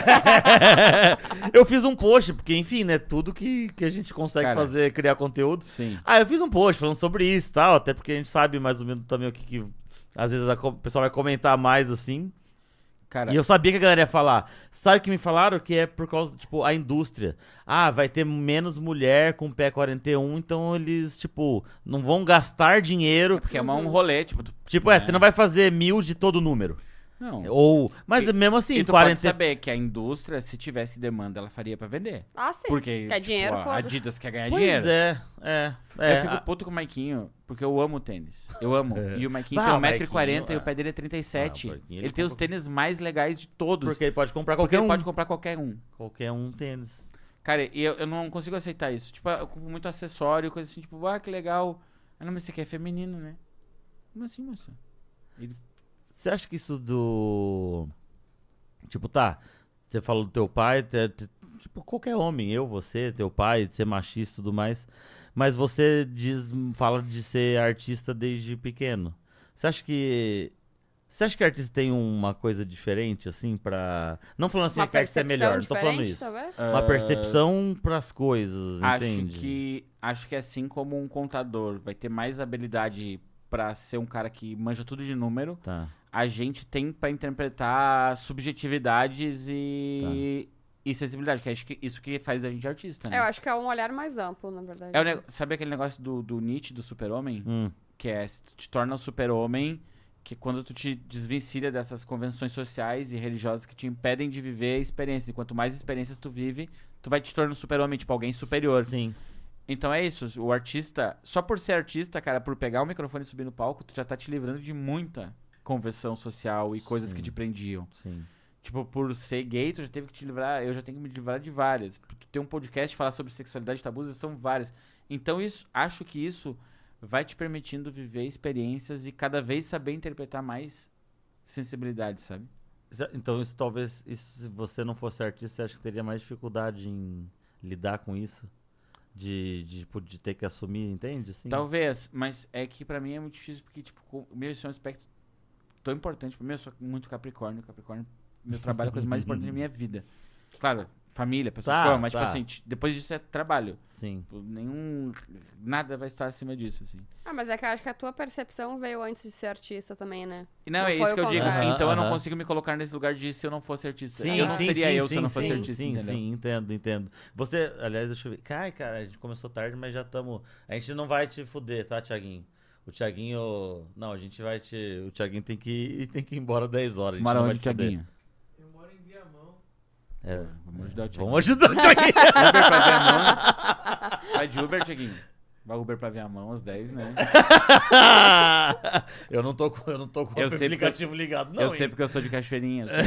eu fiz um post, porque, enfim, né, tudo que a gente consegue Cara, fazer, criar conteúdo. Sim. Aí eu fiz um post falando sobre isso e tal, até porque a gente sabe mais ou menos também o que às vezes o pessoal vai comentar mais, assim. Cara, E eu sabia que a galera ia falar. Sabe o que me falaram? Que é por causa, tipo, a indústria. Ah, vai ter menos mulher com pé 41, então eles, tipo, não vão gastar dinheiro. porque é um rolê, tipo... Tipo, né? você não vai fazer 1000 de todo número. Não. Ou, mas mesmo assim, E tu pode saber que a indústria, se tivesse demanda, ela faria pra vender. Ah, sim. Porque, Quer dinheiro, a foda-se. Adidas quer ganhar Pois dinheiro. Eu Eu fico puto com o Maiquinho, porque eu amo tênis. Eu amo. E o Maiquinho Ah, tem o 1,40m Maiquinho, e o pé dele é 37. Ah, o Maiquinho, ele ele tem os compra- tênis mais legais de todos. Porque ele pode comprar Porque qualquer ele um. pode comprar qualquer um. Qualquer um tênis. Cara, e eu não consigo aceitar isso. Tipo, eu compro muito acessório, coisa assim, tipo, que legal. Ah, não, mas isso aqui é feminino, né? Como assim, moça? Eles... Você acha que isso do... Tipo, tá, você falou do teu pai, tipo, qualquer homem, eu, você, teu pai, de ser machista e tudo mais, mas você fala de ser artista desde pequeno. Você acha que artista tem uma coisa diferente, assim, pra... Não falando assim Uma que artista é melhor, não tô falando diferente, isso. talvez? Uma percepção pras coisas, entende? Acho que assim como um contador vai ter mais habilidade pra ser um cara que manja tudo de número, Tá. a gente tem pra interpretar subjetividades e sensibilidade, que acho que isso que faz a gente artista, né? Eu acho que é um olhar mais amplo, na verdade. Sabe aquele negócio do Nietzsche, do super-homem? Que é, tu te torna um super-homem, que quando tu te desvencilha dessas convenções sociais e religiosas que te impedem de viver experiências. E quanto mais experiências tu vive, tu vai te tornando um super-homem, tipo, alguém superior. Sim. Então é isso, o artista, só por ser artista, cara, por pegar o microfone e subir no palco, tu já tá te livrando de muita conversão social e coisas que te prendiam. Sim. Tipo, por ser gay, tu já teve que te livrar, eu já tenho que me livrar de várias. Por tu ter um podcast e falar sobre sexualidade e tabus, são várias. Então acho que isso vai te permitindo viver experiências e cada vez saber interpretar mais sensibilidade, sabe? Então isso talvez, se você não fosse artista, você acha que teria mais dificuldade em lidar com isso? De ter que assumir, entende? Assim? Talvez, mas é que pra mim é muito difícil porque, tipo, o meu esse é um aspecto tão importante pra mim. Eu sou muito Capricórnio, meu trabalho é a coisa mais importante da minha vida. Claro, família, pessoas que eu amo, mas, tipo assim, depois disso é trabalho. Sim. Nada vai estar acima disso, assim. Ah, mas é que eu acho que a tua percepção veio antes de ser artista também, né? Não, Não é foi isso o que eu digo. contrário. Então eu não consigo me colocar nesse lugar de se eu não fosse artista. Sim, Eu não seria eu se eu não fosse artista, sim, entendeu? sim, entendo. Você, aliás, deixa eu ver. Cara, a gente começou tarde, mas já estamos... A gente não vai te fuder, tá, Thiaguinho? O Thiaguinho... Não, a gente vai te... O Thiaguinho tem que ir embora 10 horas. A gente Mora não vai onde, te fuder. Thiaguinho? Eu moro em Viamão. É. Vamos ajudar o Thiaguinho. Vamos ajudar o Thiaguinho. Uber pra Viamão. Vai de Uber, Thiaguinho. Vai Uber pra Viamão às 10, né? eu não tô com Eu o sei aplicativo ligado, não. eu sei hein? porque eu sou de Cachoeirinha. Assim,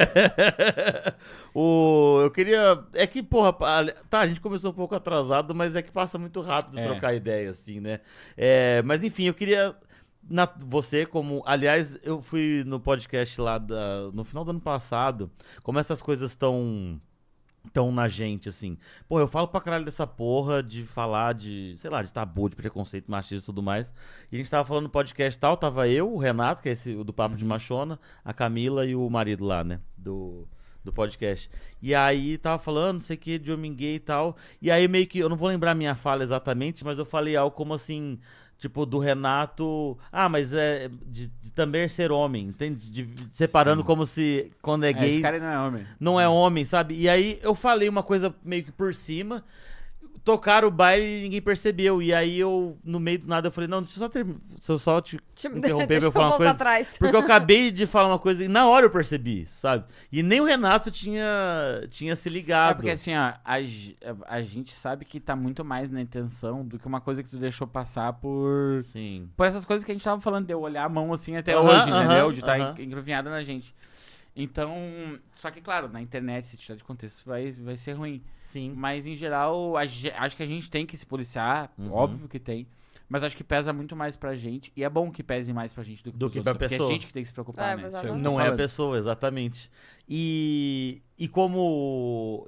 Eu queria... É que, porra, tá, a gente começou um pouco atrasado, mas é que passa muito rápido trocar ideia, assim, né? Mas, enfim, eu queria... Você, como... Aliás, eu fui no podcast lá no final do ano passado, como essas coisas estão na gente, assim. Pô, eu falo pra caralho dessa porra de falar de, sei lá, de tabu, de preconceito, machismo e tudo mais. E a gente tava falando no podcast e tal, tava eu, o Renato, que é esse, o do Papo de Machona, a Camila e o marido lá, né, do podcast. E aí tava falando, não sei o que, de homem gay e tal. E aí meio que, eu não vou lembrar a minha fala exatamente, mas eu falei algo como assim... Tipo, do Renato... mas é de também ser homem, entende? Separando como se, quando é gay... Esse cara não é homem. Não é homem, sabe? E aí eu falei uma coisa meio que por cima... Tocaram o baile e ninguém percebeu. E aí eu, no meio do nada, eu falei, não, deixa eu só te interromper pra eu falar uma coisa. Atrás. Porque eu acabei de falar uma coisa e na hora eu percebi isso, sabe? E nem o Renato tinha se ligado. É porque assim, ó, a gente sabe que tá muito mais na intenção do que uma coisa que tu deixou passar por... Sim. Por essas coisas que a gente tava falando, de eu olhar a mão assim até hoje, entendeu? De estar aham. engruvinhada na gente. Então, só que claro, na internet, se tirar de contexto, vai ser ruim. Sim. Mas em geral, acho que a gente tem que se policiar, óbvio que tem. Mas acho que pesa muito mais pra gente. E é bom que pese mais pra gente do que Do pros que outros, pra porque pessoa. é a gente que tem que se preocupar, né? exatamente. Isso eu tô Não é a falando. pessoa, exatamente. E como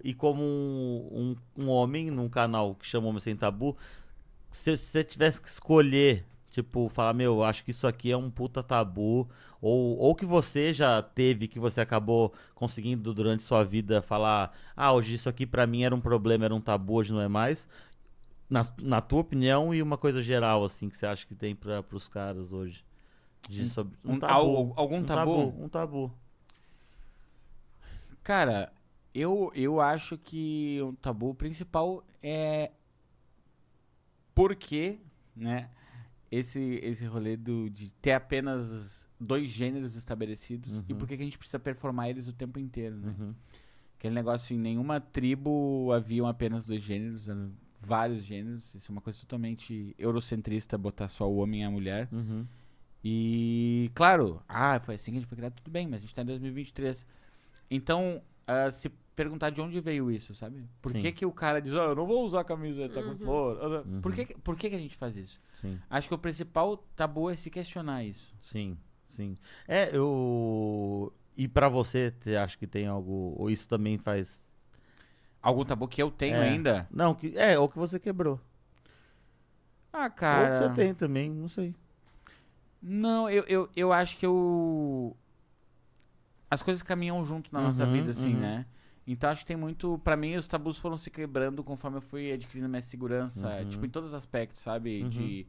um homem num canal que chama Homem Sem Tabu, se você tivesse que escolher Tipo, falar, meu, acho que isso aqui é um puta tabu. Ou que você já teve, que você acabou conseguindo durante sua vida falar, hoje isso aqui pra mim era um problema, era um tabu, hoje não é mais. Na tua opinião, e uma coisa geral, assim, que você acha que tem pros caras hoje? Um tabu. Algum tabu? Um tabu. Cara, eu acho que o tabu principal é porque, né, esse rolê de ter apenas 2 gêneros estabelecidos e por que a gente precisa performar eles o tempo inteiro, né? Aquele negócio, em nenhuma tribo haviam apenas 2 gêneros, eram vários gêneros. Isso é uma coisa totalmente eurocentrista, botar só o homem e a mulher. E, claro, foi assim que a gente foi criado, tudo bem, mas a gente tá em 2023. Então, se perguntar de onde veio isso, sabe? Por que o cara diz, eu não vou usar camiseta com flor? Por que a gente faz isso? Sim. Acho que o principal tabu é se questionar isso. Sim. E pra você acha que tem algo, ou isso também faz... Algum tabu que eu tenho ainda? Não, ou que você quebrou. Cara... Ou que você tem também, não sei. Não, eu acho que as coisas caminham junto na nossa vida, assim, né? Então acho que tem muito... Pra mim, os tabus foram se quebrando conforme eu fui adquirindo minha segurança. Tipo, em todos os aspectos, sabe? De...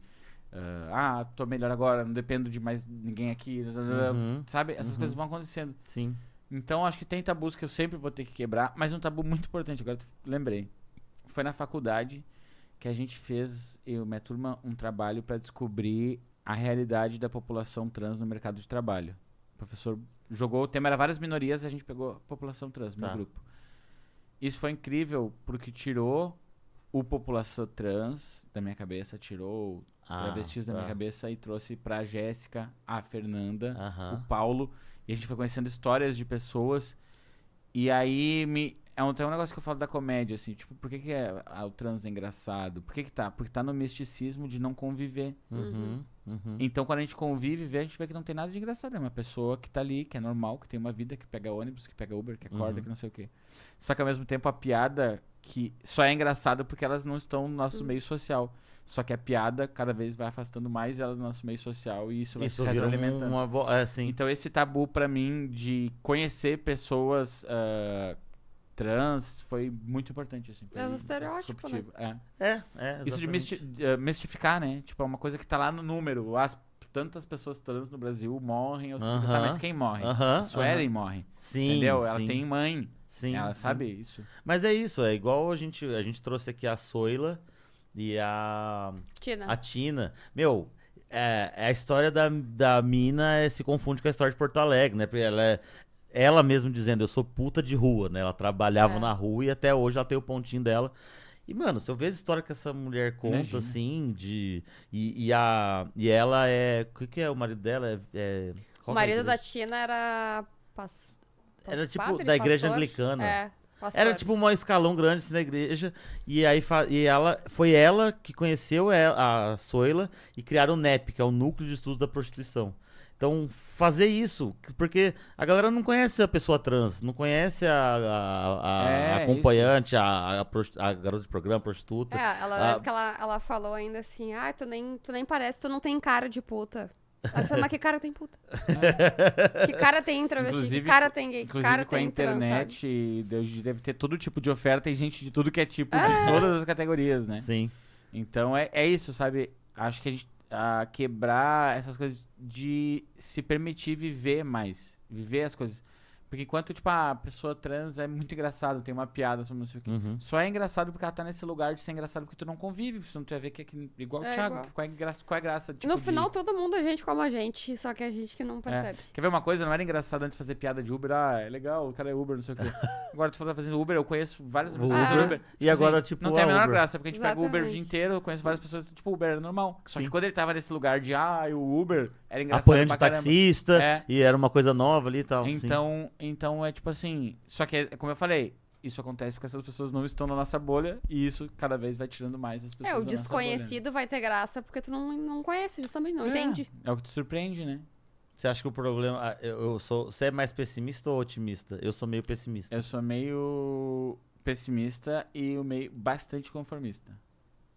tô melhor agora, não dependo de mais ninguém aqui. Sabe? Essas coisas vão acontecendo. Sim. Então acho que tem tabus que eu sempre vou ter que quebrar. Mas um tabu muito importante, agora lembrei. Foi na faculdade que a gente fez, eu e minha turma, um trabalho pra descobrir a realidade da população trans no mercado de trabalho. O professor jogou, o tema era várias minorias, a gente pegou a população trans, meu grupo. Isso foi incrível, porque tirou o população trans da minha cabeça, tirou travestis da minha cabeça e trouxe pra Jéssica, a Fernanda, o Paulo, e a gente foi conhecendo histórias de pessoas, e aí tem um negócio que eu falo da comédia, assim, tipo, por que o trans é engraçado? Por que tá? Porque tá no misticismo de não conviver. Então, quando a gente convive, a gente vê que não tem nada de engraçado. É uma pessoa que tá ali, que é normal, que tem uma vida, que pega ônibus, que pega Uber, que acorda, que não sei o quê. Só que, ao mesmo tempo, a piada que só é engraçada porque elas não estão no nosso meio social. Só que a piada cada vez vai afastando mais elas do nosso meio social e isso vai se retroalimentando. Então, esse tabu, pra mim, de conhecer pessoas... trans foi muito importante, assim. É um estereótipo, né? Isso de mistificar, né? Tipo, é uma coisa que tá lá no número. Tantas pessoas trans no Brasil morrem. Mas quem morre? A Suelen morre. Sim, entendeu? Ela tem mãe. Sim, ela sabe isso. Mas é isso, é igual a gente trouxe aqui a Soila e a Tina. Meu, a história da mina se confunde com a história de Porto Alegre, né? Porque ela mesmo dizendo, eu sou puta de rua, né? Ela trabalhava na rua e até hoje ela tem o pontinho dela. E, mano, se eu ver a história que essa mulher conta, imagina, assim, e ela é... O que é o marido dela? O marido da Tina era... Era tipo padre, da igreja anglicana. Pastor. Era tipo um escalão grande assim, na igreja. E aí foi ela que conheceu a Soila e criaram o NEP, que é o Núcleo de Estudos da Prostituição. Então, fazer isso, porque a galera não conhece a pessoa trans, não conhece a acompanhante, a garota de programa, a prostituta. Ela falou ainda assim, tu nem parece, tu não tem cara de puta. Mas que cara tem puta? Que cara tem travesti, que cara tem gay, que cara com a tem internet, deve ter todo tipo de oferta e gente de tudo que é tipo, de todas as categorias, né? Sim. Então, é isso, sabe? Acho que a gente quebrar essas coisas de se permitir viver mais, viver as coisas. Porque enquanto, tipo, a pessoa trans é muito engraçado, tem uma piada sobre não sei o quê. Só é engraçado porque ela tá nesse lugar de ser engraçado porque tu não convive, porque senão tu vai ver que é igual o Thiago, igual. Qual é a graça? Tipo, no final, todo mundo é gente como a gente, só que a gente que não percebe. Quer ver uma coisa? Não era engraçado antes fazer piada de Uber? É legal, o cara é Uber, não sei o quê. Agora tu tá fazendo Uber, eu conheço várias pessoas que fazem Uber. E agora, tipo, não tem a menor Uber. graça, porque a gente pega o Uber o dia inteiro, eu conheço várias pessoas, tipo, Uber é normal. Só que quando ele tava nesse lugar de, o Uber, era engraçado apoiando de taxista, e era uma coisa nova ali e tal. Então é tipo assim, só que, como eu falei, isso acontece porque essas pessoas não estão na nossa bolha e isso cada vez vai tirando mais as pessoas o desconhecido vai ter graça porque tu não conhece, justamente, não entende. É o que te surpreende, né? Você acha que o problema... Você é mais pessimista ou otimista? Eu sou meio pessimista. Eu sou meio pessimista e meio bastante conformista.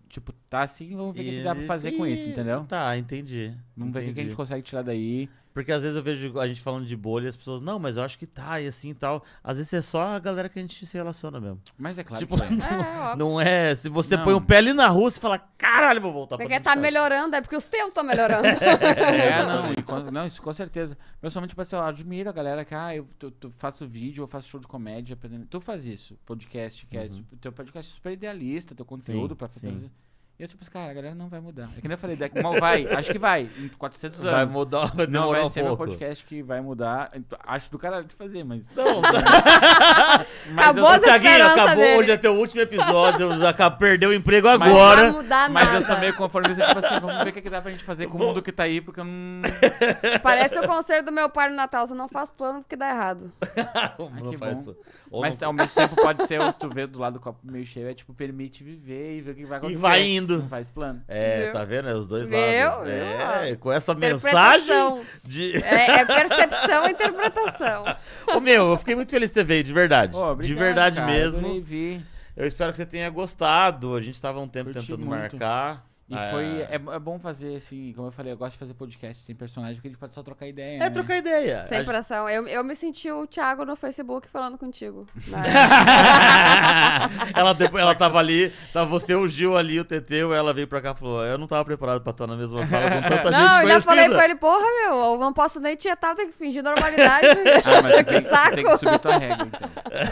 tipo, tá assim, vamos ver o que dá pra fazer com isso, entendeu? Tá, entendi. Vamos ver o que a gente consegue tirar daí. Porque às vezes eu vejo a gente falando de bolha e as pessoas, não, mas eu acho que tá, e assim e tal. Às vezes é só a galera que a gente se relaciona mesmo. Mas é claro Tipo, que é. não é. Se você Não. põe um pé ali na rua, você fala, caralho, vou voltar pra Porque dentro de tá casa." melhorando, é porque os teus estão melhorando. Não, isso com certeza. Principalmente, tipo assim, eu admiro a galera que, eu faço vídeo, eu faço show de comédia. Tu faz isso, podcast, que é teu podcast é super idealista, teu conteúdo pra fazer. E eu, tipo assim, cara, a galera não vai mudar. É que nem eu falei, mal vai, acho que vai, em 400 anos. Vai mudar, vai Não demorar vai um ser meu pouco. podcast que vai mudar. Acho do caralho de fazer, mas... Não, Acabou as Thiaguinho, esperanças acabou, dele. hoje é teu último episódio, perdeu o emprego Mas- Não vai agora. mudar Mas nada. eu sou meio conformista, tipo assim, vamos ver o que dá pra gente fazer com o mundo que tá aí, porque eu não... Parece o conselho do meu pai no Natal. Você não faz plano porque dá errado. Não que faz bom. tudo. Ou Mas não- ao mesmo tempo pode ser, se tu vê do lado do copo meio cheio, é tipo, permite viver e ver o que vai E acontecer. vai indo. Não faz plano. É, Viu? tá vendo? É os dois Viu? lados. Viu? É, com essa mensagem Interpretação. de... É percepção e interpretação. Ô, meu, eu fiquei muito feliz que você veio, de verdade. Pô, obrigado, de verdade cara, mesmo. adorei vir. Eu espero que você tenha gostado. A gente tava um tempo Curti tentando muito. marcar. E é bom fazer, assim, como eu falei, eu gosto de fazer podcast sem personagem, porque a gente pode só trocar ideia, né? trocar ideia. Sem pressão. Eu me senti o Thiago no Facebook falando contigo. ela tava ali, tava você, o Gil ali, o Teteu, ela veio pra cá e falou, eu não tava preparado pra estar na mesma sala com tanta gente Não, eu conhecida. já falei pra ele, porra, meu, eu não posso nem tietar, eu tenho que fingir normalidade. Mas Que tu saco. tem que subir tua regra, então.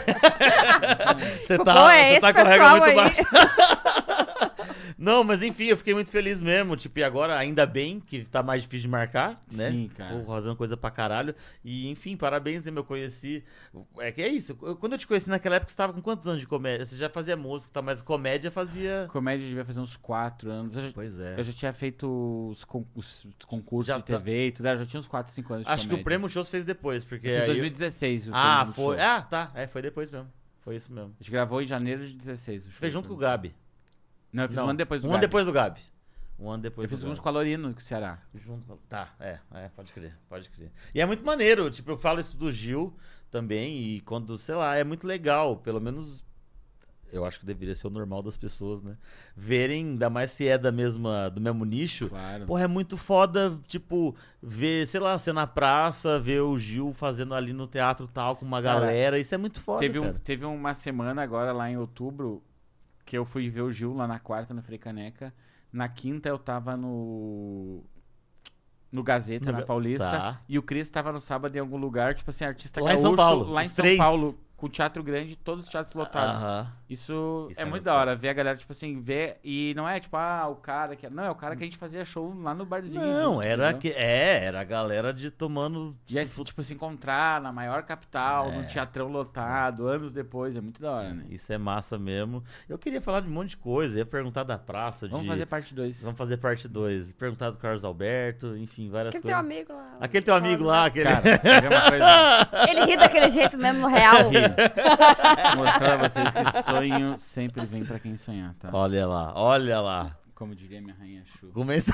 Você Pô, tá, é você esse tá com a regra pessoal muito aí. baixa. Não, mas enfim, eu fiquei muito feliz mesmo. Tipo, e agora, ainda bem que tá mais difícil de marcar, né? Sim, cara. Tô fazendo coisa pra caralho. E, enfim, parabéns, eu conheci. É que é isso. Quando eu te conheci naquela época, você tava com quantos anos de comédia? Você já fazia música, tá? Mas comédia fazia. Comédia devia fazer uns 4 anos. Pois é. Eu já tinha feito os concursos Já de TV e tudo, eu já tinha uns 4, 5 anos de Acho que o comédia. Prêmio Show você fez depois, porque. Eu fiz aí 2016 o Ah, Prêmio foi. Show. Ah, tá. Foi depois mesmo. Foi isso mesmo. A gente gravou em janeiro de 16. Você fez junto com o Gabi. Não, eu fiz um ano depois do Um ano Gabi. depois do Gabi. Um ano depois Eu fiz do junto Gabi. com a Lorino, com o Ceará. Junto com... Tá, pode crer. E é muito maneiro, tipo, eu falo isso do Gil também, e quando, sei lá, é muito legal, pelo menos eu acho que deveria ser o normal das pessoas, né? Verem, ainda mais se é do mesmo nicho. Claro. Porra, é muito foda, tipo, ver, sei lá, você na praça, ver o Gil fazendo ali no teatro tal, com uma Cara, galera, isso é muito foda, cara. Teve uma semana agora lá em outubro que eu fui ver o Gil lá na quarta, no Frei Caneca. Na quinta eu tava no Gazeta, na Paulista. Tá. E o Cris tava no sábado em algum lugar, tipo assim, artista Lá em gaúcho. São Paulo, Lá em os São três. Paulo, com teatro grande, todos os teatros lotados. Aham. Isso Isso é é muito muito da hora, ver a galera, tipo assim, ver. E não é tipo, o cara que. Não, é o cara que a gente fazia show lá no barzinho. Não, junto, era entendeu? era a galera tomando... E aí, tipo, se encontrar na maior capital, num teatrão lotado, anos depois, é muito da hora, né? Isso é massa mesmo. Eu queria falar de um monte de coisa, ia perguntar da praça, Vamos fazer parte 2. Vamos fazer parte 2. Perguntar do Carlos Alberto, enfim, várias Aquele teu coisas. amigo lá. Aquele teu amigo lá, aquele... Cara, quer ver uma coisa? Ele ri daquele jeito mesmo no real. Mostrar pra vocês que sonho sempre vem pra quem sonhar, tá? Olha lá. Como diria minha rainha Chu. Começa...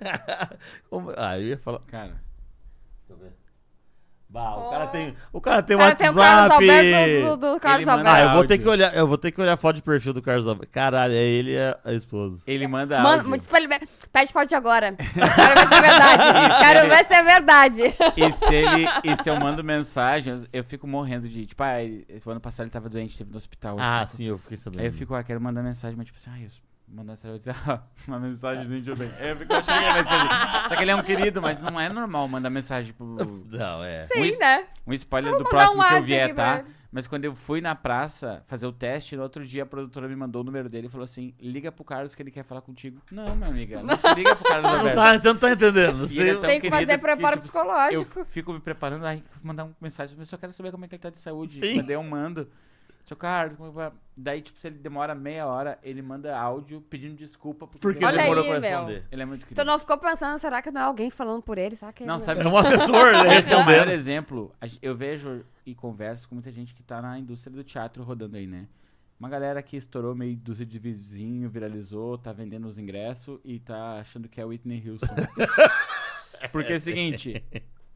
eu ia falar... Cara, Deixa eu ver. Bah, o cara tem um O cara tem o WhatsApp. Carlos Alberto do Carlos Ele manda- Alberto. Eu vou ter que olhar a foto de perfil do Carlos Alberto. Caralho, é ele e a esposa. ele manda Mano, áudio. diz pra ele, pede foto agora. Quero ver se é verdade. Quero ver se é verdade. E se eu mando mensagem, eu fico morrendo de... Tipo, esse ano passado ele tava doente, teve no hospital. Ah, sim, eu fiquei sabendo. Aí eu fico, quero mandar mensagem, mas tipo assim, eu mandar mensagem, eu dizer, uma mensagem do Índio Bem. Aí eu fico achando que é mensagem. Só que ele é um querido, mas não é normal mandar mensagem pro... Não, é. Sim, né? Um spoiler Vou do mandar próximo um que eu WhatsApp vier, aqui pra tá? ele. Mas quando eu fui na praça fazer o teste, no outro dia a produtora me mandou o número dele e falou assim, liga pro Carlos que ele quer falar contigo. Não, minha amiga, não se liga pro Carlos Alberto. Você não tá entendendo. E ele é tão Tem que fazer querido preparo tipo, psicológico. Eu fico me preparando, vou mandar uma mensagem, mas eu quero saber como é que ele tá de saúde. Sim. Daí eu mando. Seu Carlos, como vai? Daí, tipo, se ele demora meia hora, ele manda áudio pedindo desculpa. Porque Olha demorou aí, pra meu. responder. Ele é muito querido. Tu não ficou pensando, será que não é alguém falando por ele? Sabe que Não, ele- sabe- É um assessor, né? Esse é o maior Respondendo. exemplo. Eu vejo e converso com muita gente que tá na indústria do teatro rodando aí, né? Uma galera que estourou meio dúzia de vizinho, viralizou, tá vendendo os ingressos e tá achando que é Whitney Houston. Porque é o seguinte,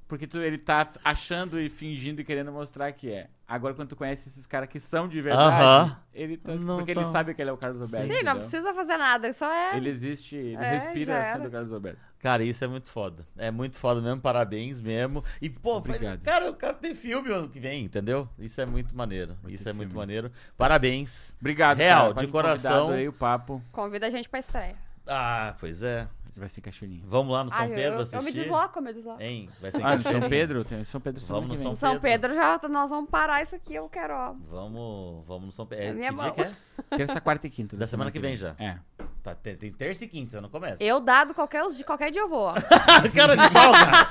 Porque ele tá achando e fingindo e querendo mostrar que é. Agora, quando tu conhece esses caras que são de verdade, ele tá... Porque ele sabe que ele é o Carlos Alberto. Sim, não precisa fazer nada, ele só é. Ele existe, ele respira sendo o Carlos Alberto. Cara, isso é muito foda. É muito foda mesmo, parabéns mesmo. E, pô, cara, o cara tem filme ano que vem, entendeu? Isso é muito maneiro. Isso é muito maneiro. Parabéns. Obrigado, Real, cara. de coração. Aí o papo. Convida a gente pra estreia. Ah, pois é. Vai ser caixinha. Vamos lá no São Pedro assistir? Eu me desloco. Hein? Vai ser no São Pedro? Tem São Pedro vamos no semana São Pedro já nós vamos parar isso aqui, eu quero, ó. Vamos no São Pedro. É minha que mão. dia que é? Terça, quarta e quinta. Da semana que vem já. É. Tá, tem terça e quinta, você não começa. Eu dado qualquer dia eu vou, ó. Cara de pau, cara.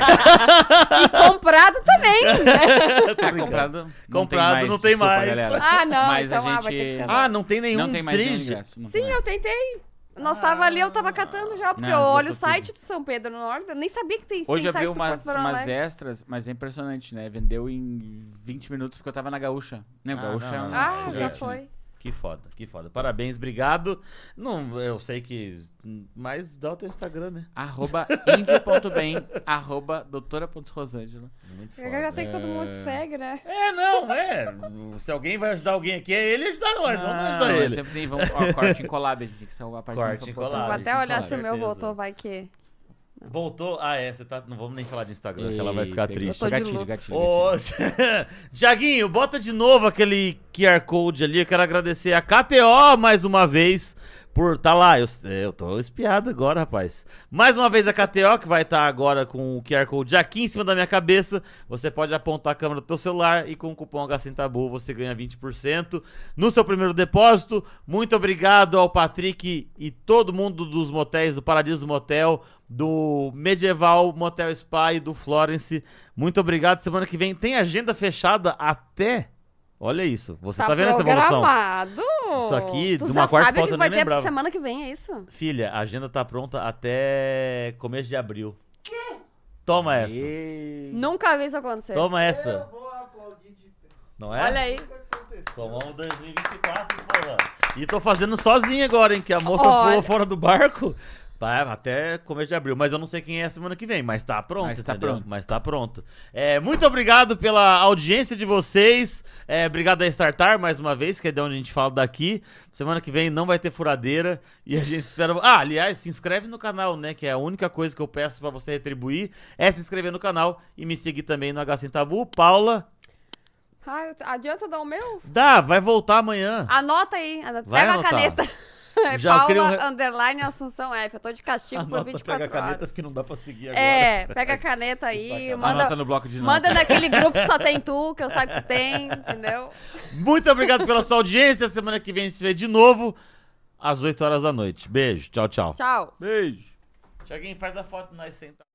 E comprado também. Tá comprado. Comprado não tem mais. Galera. Ah, não, Mas então a vai ter que gente... ser. Ah, não tem nenhum Não tem mais nenhum triste. ingresso. Sim, eu tentei. Nós tava ali, eu tava catando já, porque Não, eu olho o esgotou site do São Pedro Norte, eu nem sabia que tem Hoje tem abriu site do umas Porto Alegre. extras, mas é impressionante, né? Vendeu em 20 minutos porque eu tava na Gaúcha. Né? Gaúcha é um Ah, foguete, já né? foi. Que foda, que foda. Parabéns, obrigado. Não, eu sei que... Mas dá o teu Instagram, né? @indio.bem, @doutora.rosângela. Muito Eu foda. já sei que todo mundo segue, né? Se alguém vai ajudar alguém aqui, é ele ajudar nós, não ajudar ele. Sempre tem corte em collab, a gente tem que salvar a parte Corte em collab. Vou até olhar se o meu certeza. voltou, vai que... Voltou? Ah, você tá... Não vamos nem falar de Instagram, que ela vai ficar triste. Eu tô de Gatilho, luto. gatilho. Ô, Thiaguinho, bota de novo aquele QR Code ali. Eu quero agradecer a KTO mais uma vez por tá lá. Eu tô espiado agora, rapaz. Mais uma vez a KTO, que vai estar agora com o QR Code aqui em cima da minha cabeça. Você pode apontar a câmera do teu celular e com o cupom HCentabu você ganha 20% no seu primeiro depósito. Muito obrigado ao Patrick e todo mundo dos motéis, do Paradiso Motel, do Medieval Motel Spa e do Florence. Muito obrigado. Semana que vem tem agenda fechada até... Olha isso. Você tá vendo essa evolução? Programado. Isso aqui, Tu de uma já quarta sabe pauta que eu vai nem ter lembrava. semana que vem, é isso? Filha, a agenda tá pronta até começo de abril. Toma essa. Nunca vi isso acontecer. Toma essa. Eu vou aplaudir de pé. Não é? Olha aí. O que aconteceu? Tomamos 2024, porra. E tô fazendo sozinho agora, hein? Que a moça Olha. pulou fora do barco. Tá, até começo de abril. Mas eu não sei quem é semana que vem. Mas tá pronto, Mas tá entendeu? pronto. Mas tá pronto. Muito obrigado pela audiência de vocês. Obrigado a Startar, mais uma vez, que é de onde a gente fala daqui. Semana que vem não vai ter furadeira. E a gente espera... Ah, aliás, se inscreve no canal, né? Que é a única coisa que eu peço pra você retribuir. É se inscrever no canal e me seguir também no HCentabu. Paula... Ah, adianta dar o meu? Dá, vai voltar amanhã. Anota aí. Vai Pega anotar. a caneta. Já Paula, crio- underline, Assunção F. Eu tô de castigo por 24 horas. porque não dá pra seguir agora. Pega a caneta aí, sacanagem. manda, Anota no bloco de manda notas. naquele grupo que só tem tu, que eu sei que tu tem, entendeu? Muito obrigado pela sua audiência. Semana que vem a gente se vê de novo às 8 horas da noite. Beijo, tchau, tchau. Tchau. Beijo. Thiaguinho, faz a foto nós sentados.